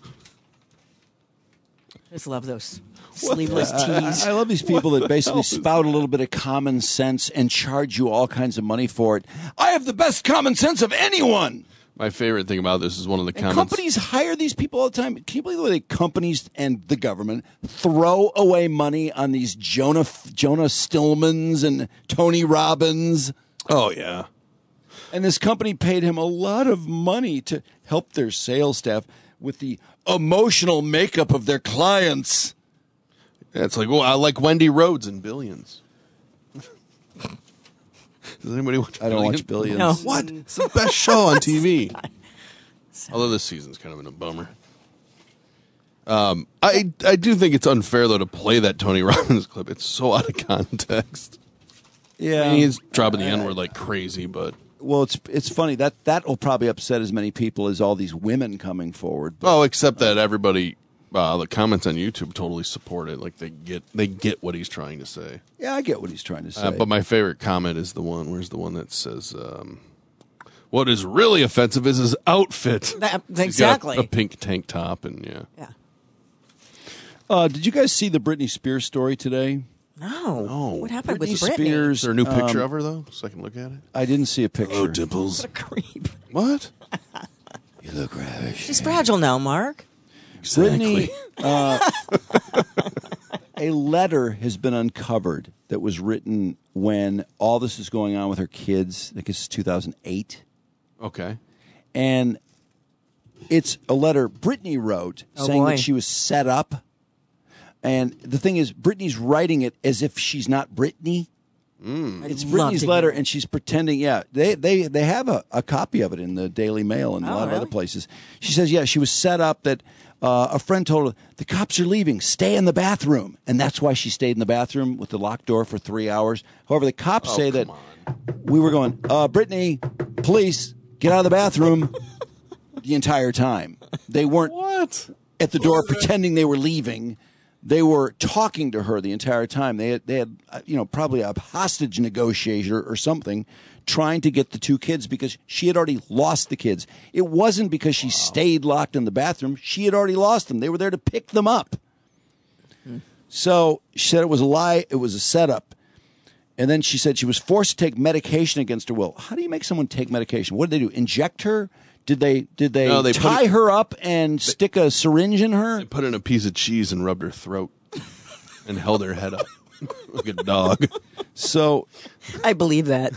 I just love those sleeveless I, tees. I love these people that basically spout a little bit of common sense and charge you all kinds of money for it. I have the best common sense of anyone. My favorite thing about this is one of the And comments. companies hire these people all the time. Can you believe the way companies and the government throw away money on these Jonah Jonah Stillmans and Tony Robbins? Oh, yeah. And this company paid him a lot of money to help their sales staff with the emotional makeup of their clients. Yeah, it's like, well, I like Wendy Rhodes in Billions. Does anybody watch I don't Billions? watch Billions. No. What? It's the best show on T V. Although this season's kind of been a bummer. Um, I I do think it's unfair, though, to play that Tony Robbins clip. It's so out of context. Yeah. I mean, he's dropping the N-word like crazy, but... Well, it's it's funny. That that will probably upset as many people as all these women coming forward. Oh, except that everybody, uh, the comments on YouTube totally support it. Like, they get they get what he's trying to say. Yeah, I get what he's trying to say. Uh, but my favorite comment is the one, where's the one that says, um, what is really offensive is his outfit. That- He's got exactly. a pink tank top, and yeah. Yeah. Uh, did you guys see the Britney Spears story today? No. No. What happened Britney with Britney? Spears. Is there a new picture um, of her, though, so I can look at it? I didn't see a picture. Oh, dimples. What a creep. What? You look ravish. She's fragile now, Mark. Britney, uh, a letter has been uncovered that was written when all this is going on with her kids. I think it's two thousand eight. Okay. And it's a letter Britney wrote Oh, saying boy. that she was set up. And the thing is, Britney's writing it as if she's not Britney. Mm. It's I'd love Britney's to letter, hear it. and she's pretending. Yeah, they they they have a, a copy of it in the Daily Mail and a Oh, lot of really? other places. She says, yeah, she was set up that uh, a friend told her the cops are leaving. Stay in the bathroom, and that's why she stayed in the bathroom with the locked door for three hours. However, the cops Oh, say come that on. we were going, uh, Brittany, police, get out of the bathroom the entire time. They weren't What? at the door pretending they were leaving. They were talking to her the entire time. They had, they had, uh, you know, probably a hostage negotiator or something, trying to get the two kids because she had already lost the kids. It wasn't because she stayed locked in the bathroom. She had already lost them. They were there to pick them up. So she said it was a lie. It was a setup. And then she said she was forced to take medication against her will. How do you make someone take medication? What did they do? Inject her? Did they did they, No, they put tie it- her up and stick a syringe in her? They put in a piece of cheese and rubbed her throat and held her head up like a dog. So I believe that.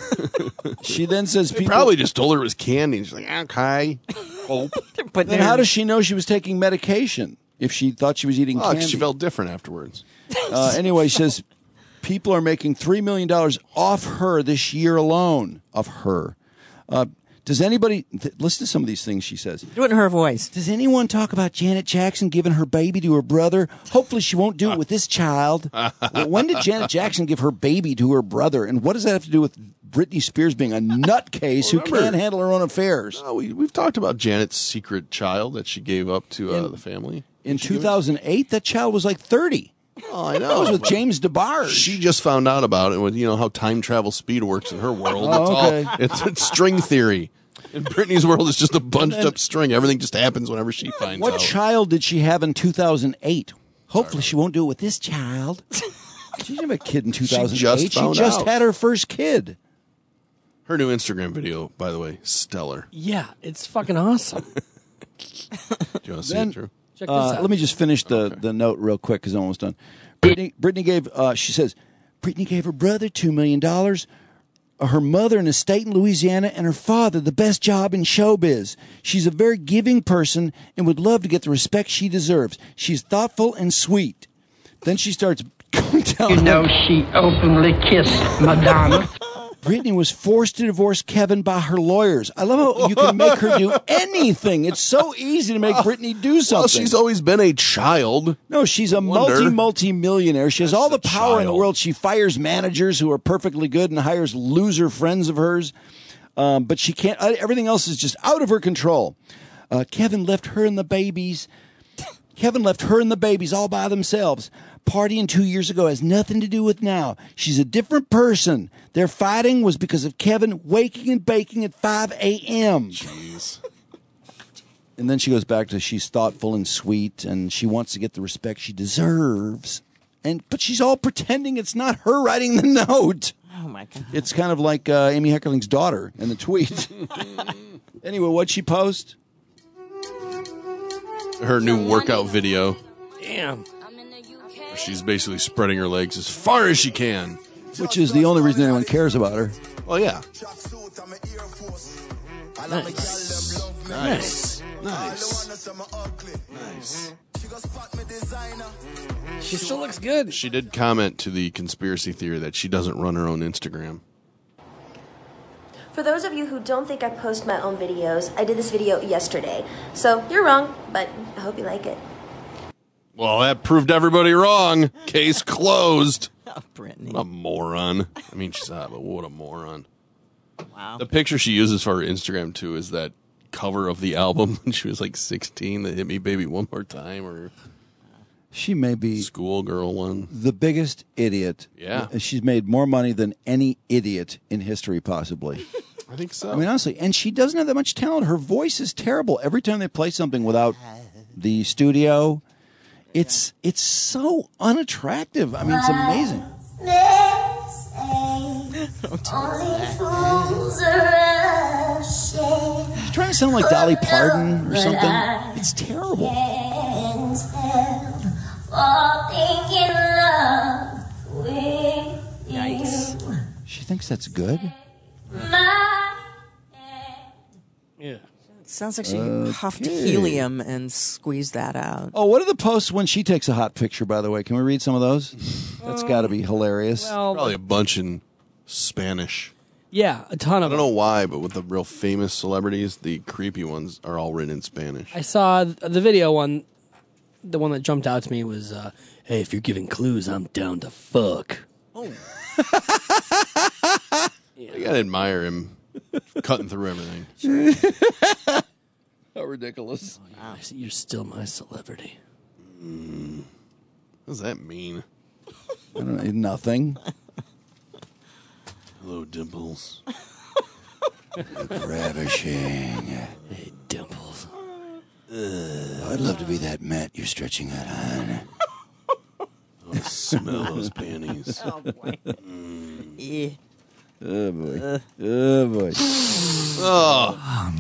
she then says They people probably just told her it was candy. And she's like, okay. Hope. But Then how does she know she was taking medication if she thought she was eating Oh, 'cause candy? she felt different afterwards. Uh, anyway, she says people are making three million dollars off her this year alone. Of her. Uh, does anybody th- listen to some of these things she says? Do it in her voice. Does anyone talk about Janet Jackson giving her baby to her brother? Hopefully she won't do it with this child. Well, when did Janet Jackson give her baby to her brother? And what does that have to do with Britney Spears being a nutcase who Remember- can't handle her own affairs? No, we, we've talked about Janet's secret child that she gave up to uh, In- the family. In Did she do it? two thousand eight, that child was like thirty. Oh, I know. That was with but James DeBarge. She just found out about it with, you know, how time travel speed works in her world. Oh, it's okay. all it's, it's string theory. In Britney's world, it's just a bunched then- up string. Everything just happens whenever she finds What out. child did she have in two thousand eight? Hopefully she won't do it with this child. She didn't have a kid in two thousand eight. just She found just out. had her first kid. Her new Instagram video, by the way, stellar. Yeah, it's fucking awesome. Do you want to see Then- it, Drew? Check this Uh, out. let me just finish the, the note real quick because I'm almost done. Brittany, Brittany gave, uh, she says, Brittany gave her brother two million dollars, her mother an estate in Louisiana, and her father the best job in showbiz. She's a very giving person and would love to get the respect she deserves. She's thoughtful and sweet. Then she starts going down. You know, she openly kissed Madonna. Britney was forced to divorce Kevin by her lawyers. I love how you can make her do anything. It's so easy to make Britney do something. Well, she's always been a child. No, she's a Wonder. multi multi millionaire. She has That's all the a power in the child. world. She fires managers who are perfectly good and hires loser friends of hers. Um, but she can't. uh, Everything else is just out of her control. Uh, Kevin left her and the babies. Kevin left her and the babies all by themselves. Partying two years ago has nothing to do with now. She's a different person. Their fighting was because of Kevin waking and baking at five a.m. Jeez. And then she goes back to she's thoughtful and sweet, and she wants to get the respect she deserves. And but she's all pretending it's not her writing the note. Oh my god. It's kind of like uh, Amy Heckerling's daughter in the tweet. Anyway, what'd she post? Her new workout video. Damn. She's basically spreading her legs as far as she can. Which is the only reason anyone cares about her. Well, yeah. Nice. Nice. Nice. Nice. She still looks good. She did comment to the conspiracy theory that she doesn't run her own Instagram. For those of you who don't think I post my own videos, I did this video yesterday. So you're wrong, but I hope you like it. Well, that proved everybody wrong. Case closed. Oh, Brittany. What a moron. I mean, she's not, but what a moron. Wow. The picture she uses for her Instagram, too, is that cover of the album when she was like sixteen, the Hit Me Baby One More Time, or She may be schoolgirl one. The biggest idiot. Yeah. She's made more money than any idiot in history, possibly. I think so. I mean, honestly, and she doesn't have that much talent. Her voice is terrible. Every time they play something without the studio, it's it's so unattractive. I mean, it's amazing. She's trying to sound like Dolly Parton or something. It's terrible. Yikes. She thinks that's good? Yeah. It sounds like she Okay. huffed helium and squeezed that out. Oh, what are the posts when she takes a hot picture, by the way? Can we read some of those? That's got to be hilarious. Well, Probably a bunch in Spanish. yeah, a ton I of don't them. know why, but with the real famous celebrities, the creepy ones are all written in Spanish. I saw th- the video one. The one that jumped out to me was, uh, "Hey, if you're giving clues, I'm down to fuck." Oh. You gotta admire him cutting through everything. How ridiculous. Wow. You're still my celebrity. Mm. What does that mean? I don't know. Nothing. Hello, Dimples. Ravishing. Hey, Dimples. I'd love to be that Matt you're stretching that on. Oh, smell those panties. Oh, boy. Mm. Yeah. Oh, boy. Oh, boy. Oh.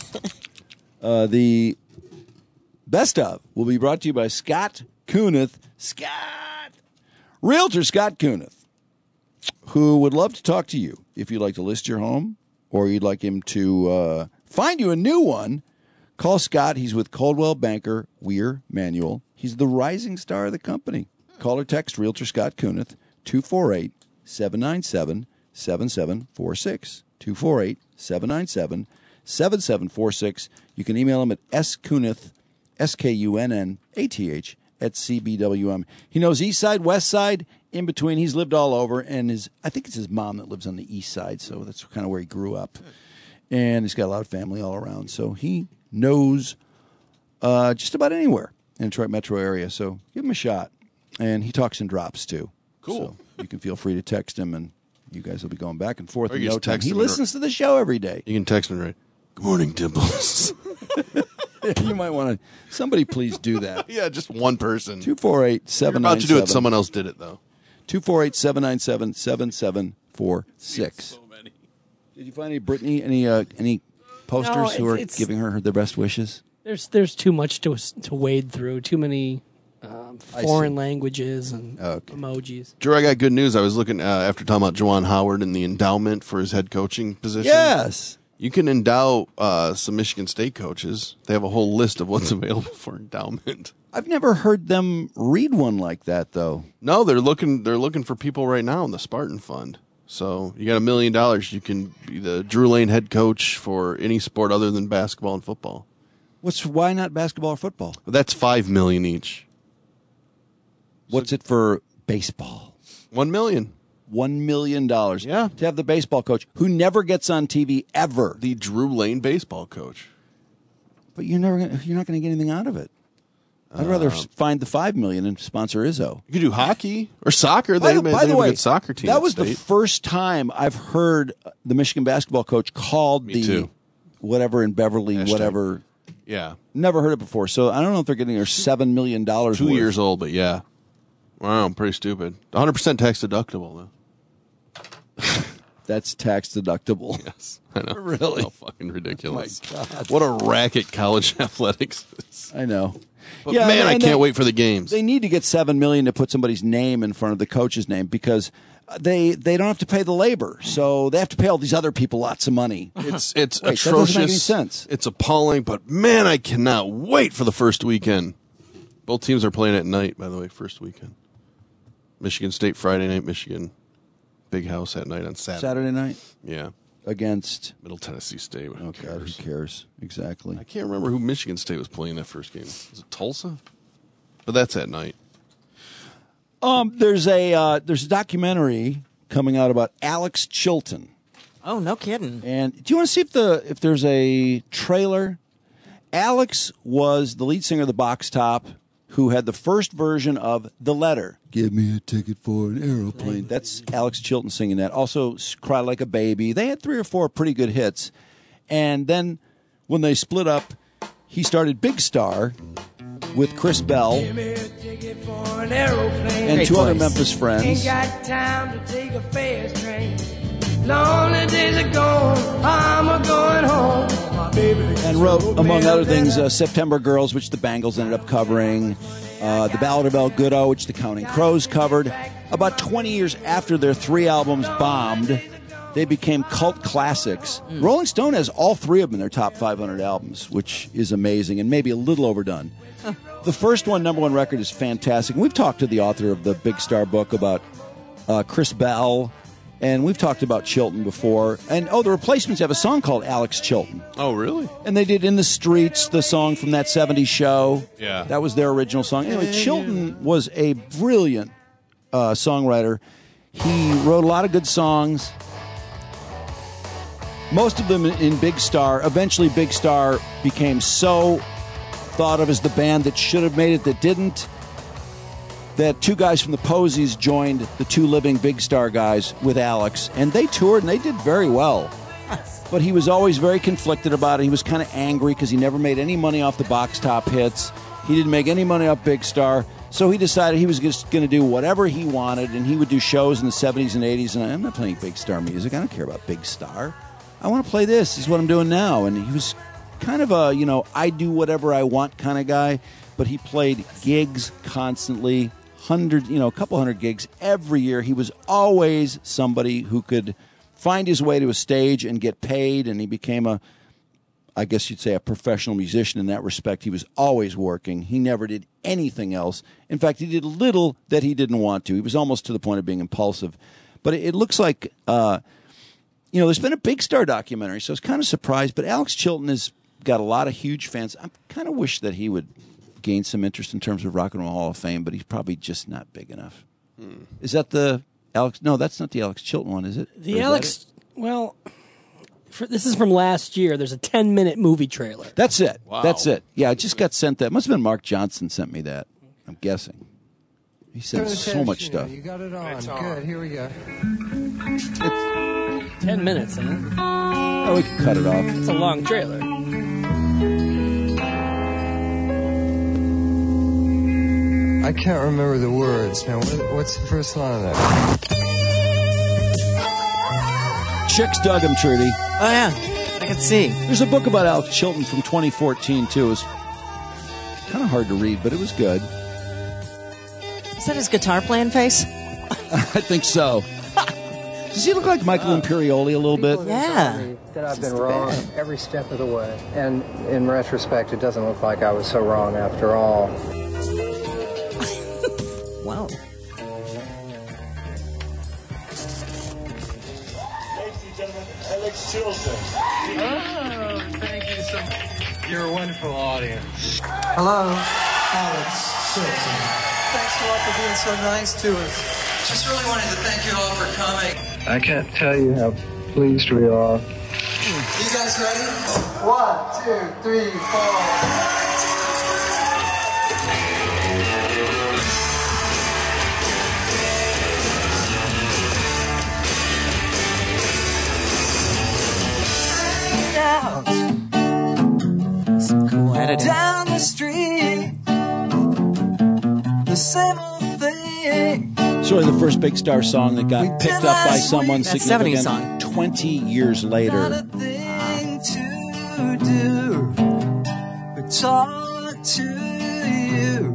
Uh, the best of will be brought to you by Scott Kunith. Scott! Realtor Scott Kunith, who would love to talk to you if you'd like to list your home or you'd like him to uh, find you a new one. Call Scott. He's with Coldwell Banker Weir Manual. He's the rising star of the company. Call or text Realtor Scott Kunith, two four eight, seven nine seven, seven seven four six. two four eight, seven nine seven, seven seven four six. You can email him at skunith, S K U N N A T H, at C B W M. He knows East Side, West Side, in between. He's lived all over, and his I think it's his mom that lives on the East Side, so that's kind of where he grew up. And he's got a lot of family all around, so he knows uh, just about anywhere in the Detroit metro area. So give him a shot. And he talks in drops, too. Cool. So you can feel free to text him, and you guys will be going back and forth Or in you no just time. text He him and- listens to the show every day. You can text me right. Good morning, Dimples. You might want to. Somebody please do that. Yeah, just one person. two four eight, You're seven about nine to do seven. it. Someone else did it, though. two four eight, seven nine seven, seven seven four six. So many. Did you find any Brittany, any uh, any posters No, who are it's- it's- giving her their best wishes? There's there's too much to to wade through. Too many um, I foreign see. languages and Okay. emojis. Drew, I got good news. I was looking uh, after talking about Juwan Howard and the endowment for his head coaching position. Yes. You can endow uh, some Michigan State coaches. They have a whole list of what's available for endowment. I've never heard them read one like that, though. No, they're looking. They're looking for people right now in the Spartan Fund. So you got a million dollars. You can be the Drew Lane head coach for any sport other than basketball and football. What's why not basketball or football? That's five million each. What's it for baseball? One million. One million dollars. Yeah. To have the baseball coach who never gets on T V ever. The Drew Lane baseball coach. But you're never gonna, you're not going to get anything out of it. I'd rather Uh, s- find the five million and sponsor Izzo. You could do hockey or soccer. By They, the, they by have the a way, good soccer team. that at was the State. first time I've heard the Michigan basketball coach called Me the too. whatever in Beverly, Hashtag. whatever. Yeah, Never heard it before. So I don't know if they're getting their seven million dollars. two worth. years old, but yeah. Wow, pretty stupid. one hundred percent tax deductible though. that's tax deductible. Yes, I know. Really? How fucking ridiculous. Oh, my God. What a racket college athletics is. I know. But man, and- I and can't they- wait for the games. They need to get seven million to put somebody's name in front of the coach's name because they they don't have to pay the labor, so they have to pay all these other people lots of money. It's it's Wait, that atrocious. doesn't make any sense. It's appalling, but man, I cannot wait for the first weekend. Both teams are playing at night, by the way, first weekend. Michigan State Friday night, Michigan Big House at night on Saturday. Saturday night Yeah. against. Middle Tennessee State. Who Oh God, cares? who cares? Exactly. I can't remember who Michigan State was playing that first game. Was it Tulsa? But that's at night. Um, there's a uh, there's a documentary coming out about Alex Chilton. Oh, no kidding. And do you want to see if the if there's a trailer? Alex was the lead singer of the Box Top, who had the first version of The Letter. Give me a ticket for an aeroplane. That's Alex Chilton singing that. Also, Cry Like a Baby. They had three or four pretty good hits. And then when they split up, he started Big Star with Chris Bell Give me a ticket for an aeroplane. and two other Memphis Ain't friends. got time to take a fast train. Lonely days are gone. I'm a going home. My baby. And wrote, among other things, uh, September Girls, which the Bangles ended up covering, uh, The Ballad of El Goodo, which the Counting Crows covered. About twenty years after their three albums bombed, they became cult classics. Mm. Rolling Stone has all three of them in their top five hundred albums, which is amazing and maybe a little overdone. The first one, number one record, is fantastic. And we've talked to the author of the Big Star book about uh, Chris Bell, and we've talked about Chilton before. And, oh, the Replacements have a song called Alex Chilton. Oh, really? And they did In the Streets, the song from that seventies show. Yeah. That was their original song. Anyway, Chilton was a brilliant uh, songwriter. He wrote a lot of good songs. Most of them in Big Star. Eventually, Big Star became so thought of as the band that should have made it that didn't, that two guys from the Posies joined the two living Big Star guys with Alex, and they toured and they did very well. But he was always very conflicted about it. He was kind of angry because he never made any money off the Box Top hits. He didn't make any money off Big Star. So he decided he was just going to do whatever he wanted, and he would do shows in the seventies and eighties. And I'm not playing Big Star music. I don't care about Big Star. I want to play this. This is what I'm doing now. And he was kind of a, you know, I do whatever I want kind of guy. But he played gigs constantly, hundred, you know, a couple hundred gigs every year. He was always somebody who could find his way to a stage and get paid. And he became a, I guess you'd say, a professional musician in that respect. He was always working. He never did anything else. In fact, he did little that he didn't want to. He was almost to the point of being impulsive. But it, it looks like, uh, you know, there's been a Big Star documentary, so I was kind of surprised. But Alex Chilton has got a lot of huge fans. I kind of wish that he would gain some interest in terms of Rock and Roll Hall of Fame, but he's probably just not big enough. Hmm. Is that the Alex? No, that's not the Alex Chilton one, is it? Or The is Alex, well, for, this is from last year. There's a ten minute movie trailer. That's it. Wow. That's it. Yeah, I just got sent that. Must have been Mark Johnson sent me that. I'm guessing. He sends so much stuff. You got it on. Good. Here we go. ten minutes, huh? Oh, we can cut it off. It's a long trailer. I can't remember the words. Now, what, what's the first line of that? Chicks dug him, Trudy. Oh, yeah. I can see. There's a book about Alex Chilton from twenty fourteen, too. It was kind of hard to read, but it was good. Is that his guitar playing face? I think so. Does he look like Michael Imperioli a little bit? Yeah. That I've been wrong every step of the way. And in retrospect, it doesn't look like I was so wrong after all. Wow. Ladies and gentlemen, Alex Chilton. Oh, thank you so much. You're a wonderful audience. Hello, Alex Chilton. Thanks a lot for being so nice to us. Just really wanted to thank you all for coming. I can't tell you how pleased we are. You guys ready? One, two, three, four. Some cool editing. Down the street, the same old thing. It's really the first Big Star song that got picked up by someone That seventies significant twenty years later. To do, but talk to you.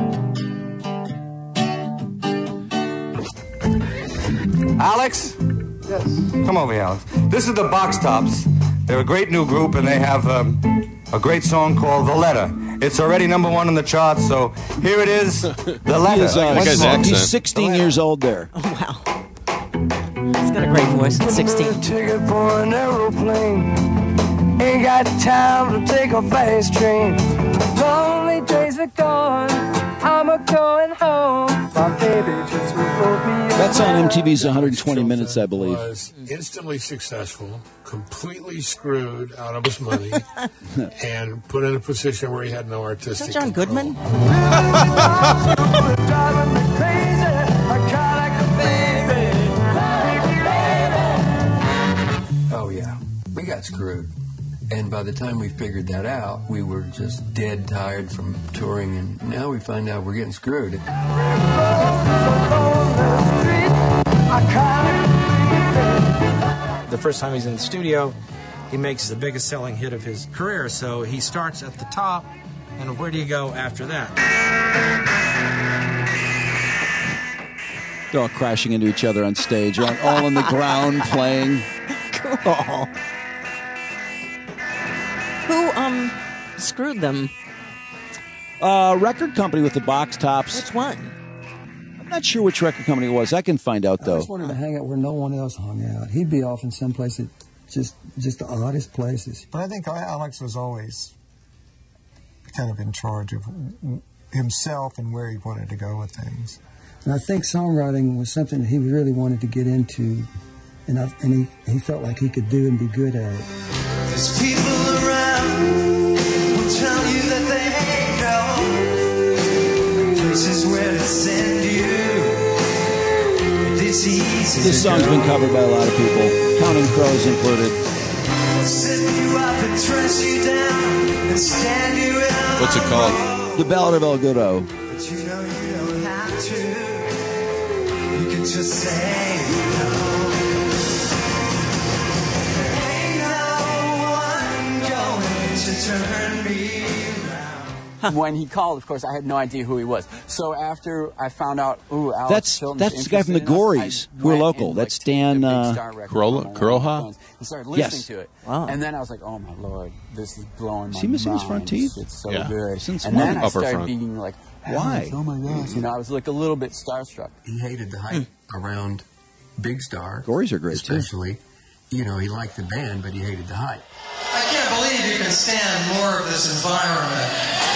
Alex? Yes. Come over here, Alex. This is the Box Tops. They're a great new group, and they have um, a great song called The Letter. It's already number one on the charts, so here it is, The Letter. He is, uh, Once he's more. he's sixteen years old there. Oh, wow. He's got a great voice at sixteen. Ticket for an aeroplane. Ain't got time to take a fast train. Lonely days are gone. I'm a going home. My baby just wrote me. That's on M T V's one hundred twenty Minutes, I believe. Was instantly successful, completely screwed out of his money, and put in a position where he had no artistic Is that John control. Goodman? Driving me crazy. I cry like a baby. Oh, yeah. We got screwed. And by the time we figured that out, we were just dead tired from touring, and now we find out we're getting screwed. The first time he's in the studio, he makes the biggest selling hit of his career, so he starts at the top, and where do you go after that? They're all crashing into each other on stage, all, all on the ground playing. Cool. Who um screwed them? Uh, record company with the Box Tops. Which one? I'm not sure which record company it was. I can find out, I though. just wanted to hang out where no one else hung out. He'd be off in some place that just just the oddest places. But I think Alex was always kind of in charge of himself and where he wanted to go with things. And I think songwriting was something he really wanted to get into, and I, and he, he felt like he could do and be good at it. There's people around who tell you that they know places where to send you. It's easy. This song's been covered by a lot of people, Counting Crows included. Set you up and dress you down and stand you out. What's it called? The Ballad of El Goodo. But you know you don't have to. You can just say no. Ain't no one going to turn me around. When he called, of course, I had no idea who he was. So after I found out, ooh, Alex That's Chilton's that's the guy from the interested in us, Gories, I who are went local. and, That's like, Dan. the Big Uh, Star record Kurola- from one of my Kuroha? friends and started Yes. listening to it. Wow. And then I was like, oh my Lord, this is blowing my Is he missing his front mind. teeth? It's so Yeah. good. Since and when? then I Upper started front. being like, Why? Alex, oh my gosh. You know, I was like a little bit starstruck. He hated the hype around Big Star. Gories are great, too. Especially, you know, he liked the band, but he hated the hype. I can't believe you can stand more of this environment.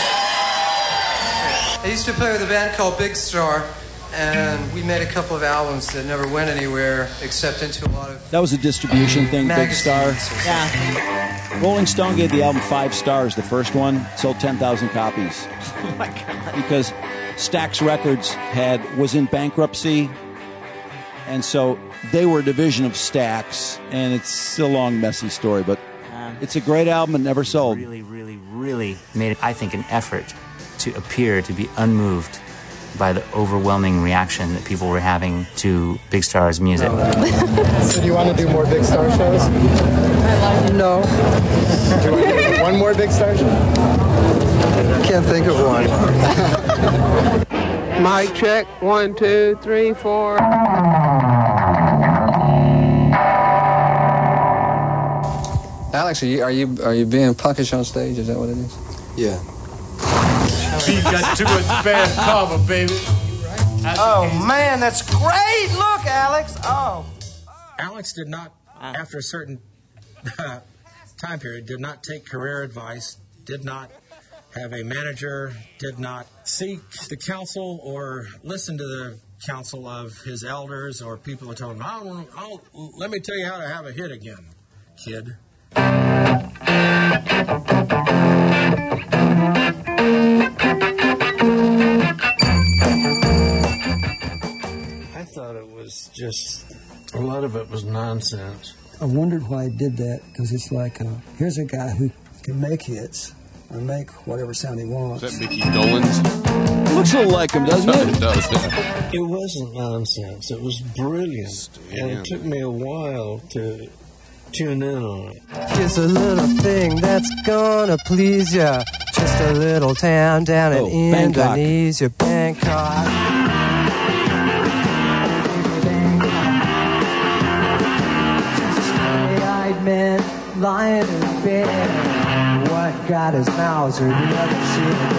I used to play with a band called Big Star, and we made a couple of albums that never went anywhere except into a lot of That was a distribution thing, Big Star. magazines. Yeah. Rolling Stone gave the album five stars. The first one sold ten thousand copies. Oh my God. Because Stax Records had was in bankruptcy, and so they were a division of Stax, and it's a long, messy story, but it's a great album and never sold. Really, really, really made, I think, an effort to appear to be unmoved by the overwhelming reaction that people were having to Big Star's music. So do you want to do more Big Star shows? No. Do you want to do one more Big Star show? Can't think of one. Mic check. One, two, three, four. Alex, are you are you are you being punkish on stage? Is that what it is? Yeah. You got too much bad karma, baby. Oh man, that's great! Look, Alex. Oh. Alex did not, after a certain time period, did not take career advice, did not have a manager, did not seek the counsel or listen to the counsel of his elders or people who told him, I'll, I'll, let me tell you how to have a hit again, kid. I thought it was just, a lot of it was nonsense. I wondered why he did that, because it's like, uh, here's a guy who can make hits, or make whatever sound he wants. Is that Mickey Dolenz? It looks a little like him, doesn't it? It does, yeah. It wasn't nonsense. It was brilliant. And it took me a while to tune in on it. Just a little thing that's gonna please ya. Just a little town down Oh, in Bangkok. Indonesia, Bangkok. Eyed man lying in bed. One got his Mauser, the other shooting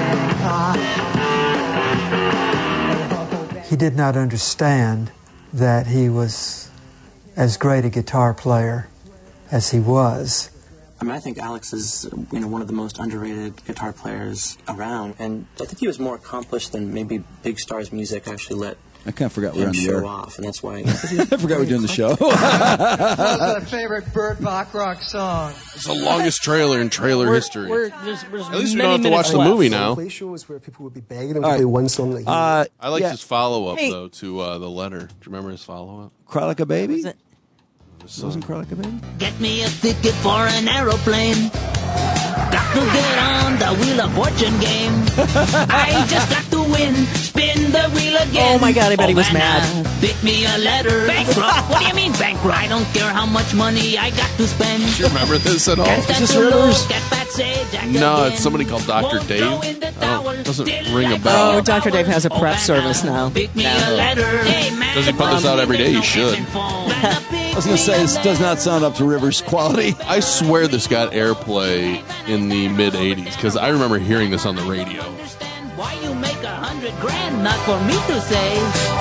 Bangkok. He did not understand that he was as great a guitar player as he was. I mean, I think Alex is, you know, one of the most underrated guitar players around, and I think he was more accomplished than maybe Big Star's music actually let I kind of forgot we were him on the show air. off, and that's why. I forgot we were doing the show. What's my favorite Burt Bacharach song? It's the longest trailer in trailer We're- history. we're- there's- there's At least we many don't have to watch minutes the left. movie now. Play shows where people would be begging him All to play right. one song that he Uh, I like yeah. his follow-up, Hey. though, to uh, the letter. Do you remember his follow-up? Cry Like a Baby? Was it? Wasn't Cry Like a Baby? Get me a ticket for an aeroplane. Got to get on the Wheel of Fortune game. I just got to win. Spin the wheel again. Oh my God, I bet he was and mad. now Pick me a letter. Bankrupt. What do you mean bankrupt? I don't care how much money I got to spend. Do you remember this at all? Can't stand to look at Pat Sajak No, again. it's somebody called Doctor Won't Dave. throw in the I towel. don't, doesn't Still ring a like bell. Oh, Doctor Dave has a prep service now. Pick me a letter. Hey, man, Does he put this out every day? He should. I was going to say, this does not sound up to Rivers' quality. I swear this got airplay in the mid eighties because I remember hearing this on the radio. Why you make a hundred grand? Not for me to say.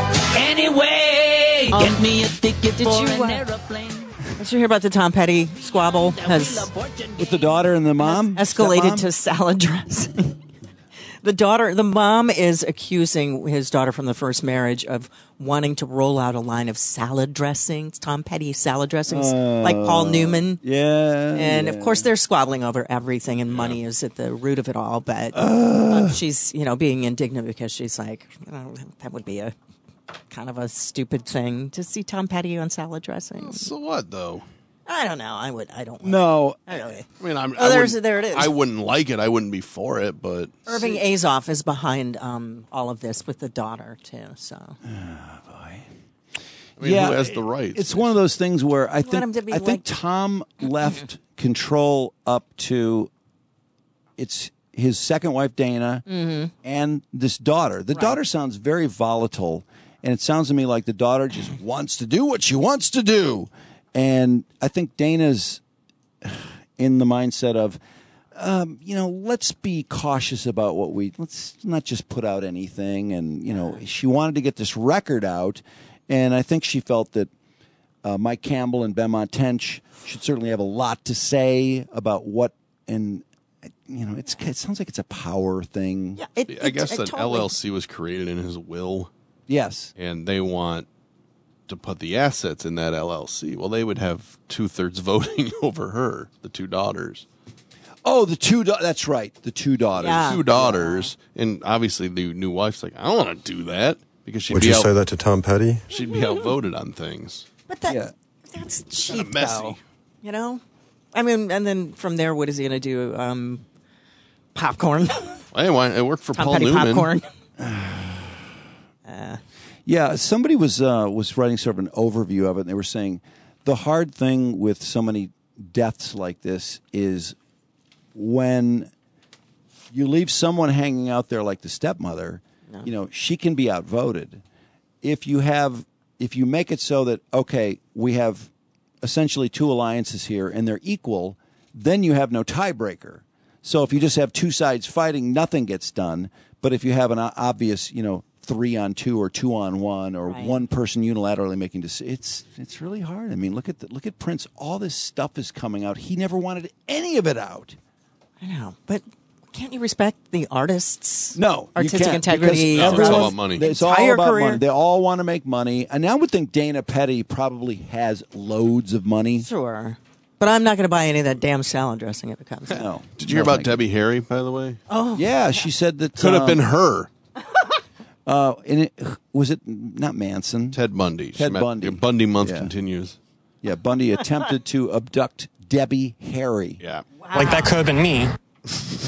Anyway, Um, get me a ticket did for you, an uh, aeroplane. Did you hear about the Tom Petty squabble? Has With the daughter and the mom? escalated Stepmom? to salad dressing. The daughter, the mom is accusing his daughter from the first marriage of wanting to roll out a line of salad dressings, Tom Petty salad dressings, like Paul Newman. Yeah. And yeah. of course, they're squabbling over everything, and money is at the root of it all. But uh, she's, you know, being indignant because she's like, oh, that would be a kind of a stupid thing to see Tom Petty on salad dressing. So what, though? I don't know. I would. I don't. No. I don't know. I mean, I'm, Oh, I there's- wouldn't- there it is. I wouldn't like it. I wouldn't be for it, but Irving Azoff is behind um, all of this with the daughter too. So I mean, who has the rights? It's one of those things where I want him think to be I think like- Tom left control up to it's his second wife Dana Mhm. and this daughter. The daughter sounds very volatile, and it sounds to me like the daughter just wants to do what she wants to do. And I think Dana's in the mindset of, um, you know, let's be cautious about what we, let's not just put out anything. And, you know, she wanted to get this record out. And I think she felt that uh, Mike Campbell and Benmont Tench should certainly have a lot to say about what, and, you know, it's, it sounds like it's a power thing. yeah, it, I it- guess it that totally- L L C was created in his will, Yes. and they want to put the assets in that L L C. Well, they would have two-thirds voting over her, the two daughters. Oh, the two, da- that's right. The two daughters. Yeah. Two daughters, and obviously the new wife's like, I don't want to do that because she'd Would be you out, say that to Tom Petty? she'd be outvoted on things. But that, Yeah. that's cheap, messy. though. You know, I mean, and then from there, what is he going to do? Um, popcorn. Hey, why it worked for Tom Paul Petty Newman. popcorn. uh, Yeah, somebody was uh, was writing sort of an overview of it, and they were saying the hard thing with so many deaths like this is when you leave someone hanging out there like the stepmother, No. you know, she can be outvoted. If you have, if you make it so that, okay, we have essentially two alliances here and they're equal, then you have no tiebreaker. So if you just have two sides fighting, nothing gets done. But if you have an o- obvious, you know, three on two or two on one or Right. one person unilaterally making decisions, it's it's really hard. I mean, look at the, look at Prince. All this stuff is coming out. He never wanted any of it out. I know, but can't you respect the artists? No, you artistic can't, integrity. because No, it's all everyone- about money. It's all Entire about career. money. They all want to make money, and I would think Dana Petty probably has loads of money. Sure, but I'm not going to buy any of that damn salad dressing if it comes. out. No, Did you hear No, about thank you. Debbie Harry, by the way? Oh, Yeah, she said that Could have um, been her. Uh, and it, was it not Manson? Ted Bundy. Ted She met- Bundy. Bundy month Yeah. continues. Yeah, Bundy attempted to abduct Debbie Harry. Yeah. Like that could have been me.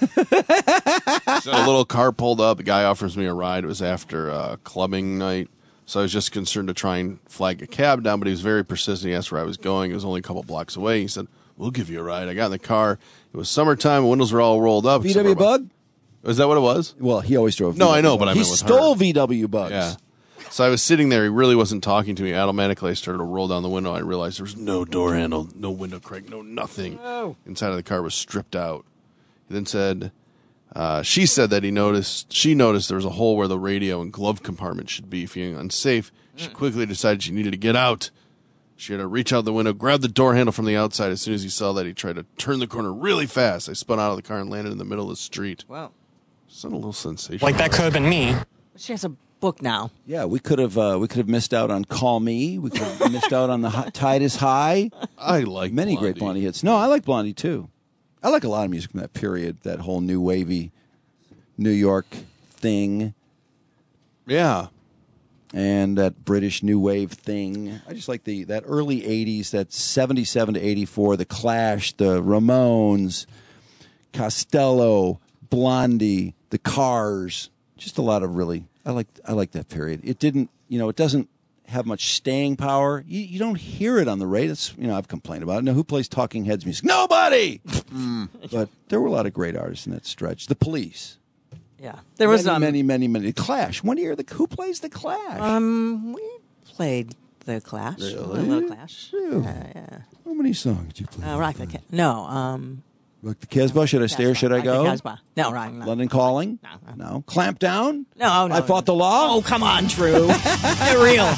So a little car pulled up. The guy offers me a ride. It was after uh, clubbing night. So I was just concerned to try and flag a cab down, but he was very persistent. He asked where I was going. It was only a couple blocks away. He said, we'll give you a ride. I got in the car. It was summertime. Windows were all rolled up. V W Bug? Is that what it was? Well, he always drove. No, V W I know, Bug. but I he meant with stole her. V W Bugs. Yeah. So I was sitting there. He really wasn't talking to me. Automatically, I started to roll down the window. I realized there was no door handle, no window crank, no nothing. No. Inside of the car was stripped out. He then said, uh, she said that he noticed, she noticed there was a hole where the radio and glove compartment should be. Feeling unsafe, she quickly decided she needed to get out. She had to reach out the window, grab the door handle from the outside. As soon as he saw that, he tried to turn the corner really fast. I spun out of the car and landed in the middle of the street. Wow. Sounded a little sensational. Like that could have been me. She has a book now. Yeah, we could have uh, we could have missed out on "Call Me." We could have missed out on the hi- "Tide Is High." I like many Blondie. great Blondie hits. No, I like Blondie too. I like a lot of music from that period. That whole new wavy New York thing. Yeah. And that British new wave thing. I just like the that early eighties, that seventy-seven to eighty-four, the Clash, the Ramones, Costello, Blondie, the Cars. Just a lot of really, I like I like that period. It didn't, you know, it doesn't have much staying power. You, you don't hear it on the radio. It's, you know, I've complained about it. Now, who plays Talking Heads music? Nobody! But there were a lot of great artists in that stretch. The Police. Yeah. There was many, um, many, many, many. Clash. One year, the who plays the Clash? Um, we played the Clash. Really? A little Clash. Yeah. Uh, yeah. How many songs did you play? Uh, Rock the Ca- No. Um, Rock the Casbah. Should I stay or should I Rock the go? Casbah. No, Rock. No. London Calling? No. No. Clamp Down? No, no. I Fought the Law? Oh, come on, Drew. Get real.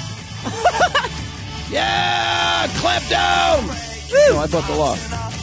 Yeah! Clamp Down! No, I Fought the Law.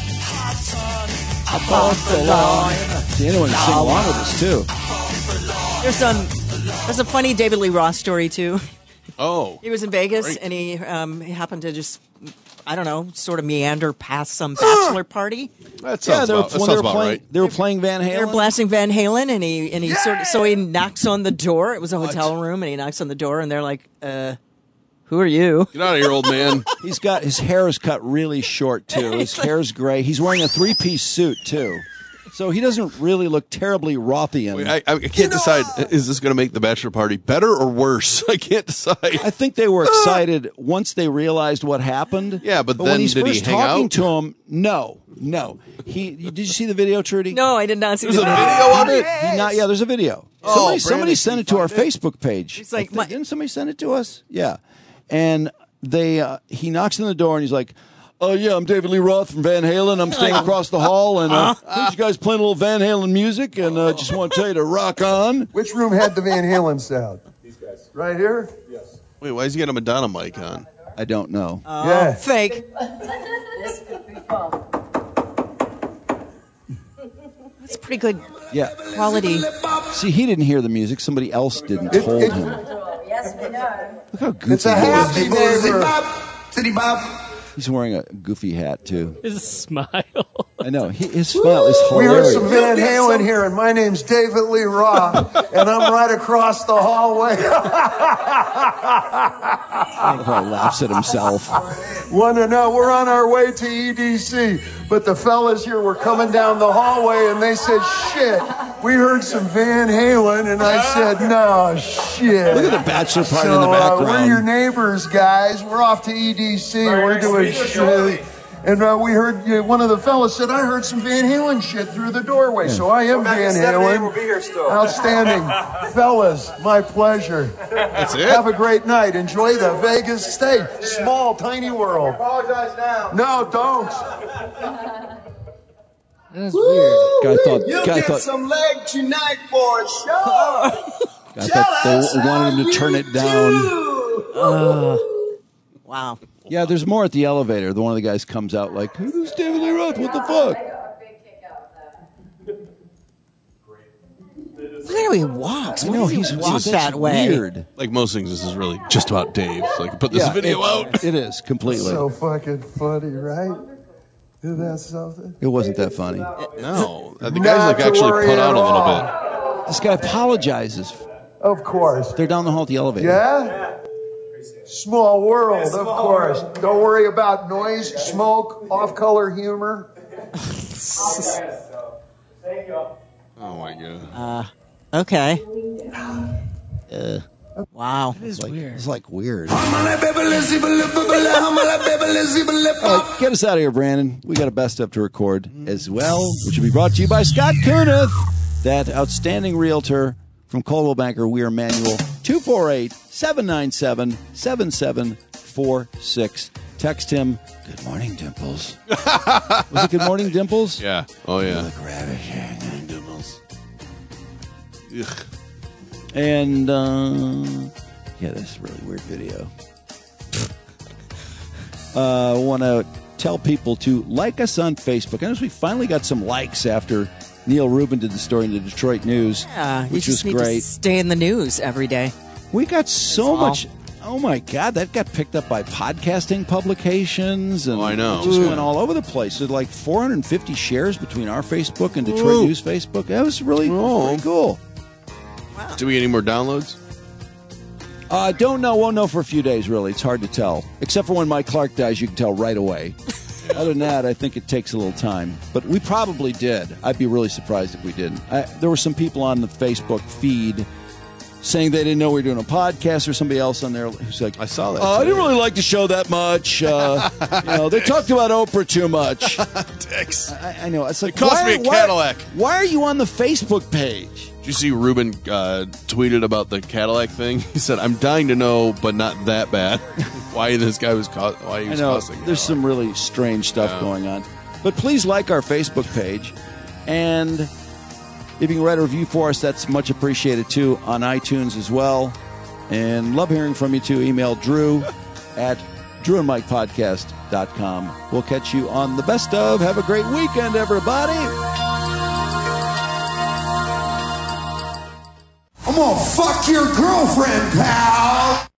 I Fought the Law. See, anyone can sing along with us, too. There's some. There's a funny David Lee Roth story too. Oh, he was in Vegas great. and he um, he happened to just, I don't know, sort of meander past some bachelor party. That Yeah, sounds they were, about, that when sounds they were about playing, right. they were playing Van Halen. They were blasting Van Halen, and he and he sort of, so he knocks on the door. It was a hotel room, and he knocks on the door, and they're like, uh, "Who are you?" Get out of here, old man. He's got his hair is cut really short too. His hair's gray. He's wearing a three-piece suit too, so he doesn't really look terribly Rothian. Wait, I, I can't decide. Is this going to make the bachelor party better or worse? I can't decide. I think they were excited once they realized what happened. Yeah, but when then he's did he first hang talking out? to him, no, no. He did you see the video, Trudy? No, I did not see There's the a video of it? He not, yeah, there's a video. Oh, somebody Brandon, somebody can sent you it to our find it? Facebook page. It's like I think- my- didn't somebody send it to us? Yeah, and they uh, he knocks on the door and he's like, "Oh yeah, I'm David Lee Roth from Van Halen. I'm staying across the hall and uh, heard you guys playing a little Van Halen music and uh, just want to tell you to rock on." Which room had the Van Halen sound? These guys. Right here? Yes. Wait, why is he got a Madonna mic on? I don't know. Oh, Yeah. fake. This could be fun. That's pretty good Yeah. quality. See, he didn't hear the music. Somebody else didn't It- told it- him. Yes, we know. Look how goofy It's a he is. happy neighbor. He's wearing a goofy hat too. His smile. I know. He, his smile is We heard hilarious. some Van Halen here, and my name's David Lee Roth, and I'm right across the hallway. I love how he laughs at himself. Want to know, we're on our way to E D C, but the fellas here were coming down the hallway, and they said, "Shit, we heard some Van Halen," and I said, "No, shit." Look at the bachelor party so, in the Uh, we're background. your neighbors, guys. We're off to E D C. We're doing shit. And uh, we heard uh, one of the fellas said, "I heard some Van Halen shit through the doorway." So I am Van Halen. We'll be here still. Outstanding. Fellas, my pleasure. That's it? Have a great night. Enjoy the Vegas stay. Small, tiny world. Apologize now. No, don't. That's weird. Guy thought. You'll Guy get thought. some leg tonight for sure. Guy thought they wanted him to turn it down. Uh, wow. Yeah, there's more at the elevator. The one of the guys comes out like, "Who's David Lee Roth? What the fuck?" Look at how he walks. I Why know does he he's walk he's that way. weird. Like most things, this is really just about Dave. So I can put this Yeah, video it- out. It is completely. So fucking funny, right? Isn't that something? It wasn't that funny. No, the Not guy's like to actually worry put out at a little all. bit. This guy apologizes. Of course. They're down the hall at the elevator. Yeah? Small world, of course. Don't worry about noise, smoke, off-color humor. Thank you. Oh my god. Uh, okay. Uh, wow. It is like, weird. It's like weird. All right, get us out of here, Brandon. We got a best of to record as well, which will be brought to you by Scott Kunith, that outstanding realtor from Coldwell Banker Weir Manual. two four eight, seven nine seven, seven seven four six. Text him, good morning, Dimples. Was it good morning, Dimples? Yeah. Oh, yeah. You look ravishing, Dimples. Ugh. And, uh, yeah, this is a really weird video. I uh, want to tell people to like us on Facebook. I notice we finally got some likes after Neil Rubin did the story in the Detroit News, Yeah, you which just was need great. to stay in the news every day. We got so That's all. much. Oh my God, that got picked up by podcasting publications, and Oh, I know. it just Ooh. went all over the place. There's like four hundred fifty shares between our Facebook and Detroit Ooh. News Facebook. That was really pretty cool. Do we get any more downloads? Uh, don't know. Won't know for a few days, really. It's hard to tell. Except for when Mike Clark dies, you can tell right away. Other than that, I think it takes a little time. But we probably did. I'd be really surprised if we didn't. I, there were some people on the Facebook feed saying they didn't know we were doing a podcast, or somebody else on there who's like, I saw that. Oh, I didn't really like the show that much. Uh, you know, they talked about Oprah too much. Dicks. I, I know. It's like, It cost why, me a why- Cadillac. Why are you on the Facebook page? Did you see Ruben uh, tweeted about the Cadillac thing? He said, "I'm dying to know, but not that bad, why this guy was co- why he I was know. cussing." There's some really strange stuff Yeah. going on. But please like our Facebook page. And if you can write a review for us, that's much appreciated, too, on iTunes as well. And love hearing from you, too. Email Drew at drew and mike podcast dot com. We'll catch you on the best of. Have a great weekend, everybody. I'm gonna fuck your girlfriend, pal.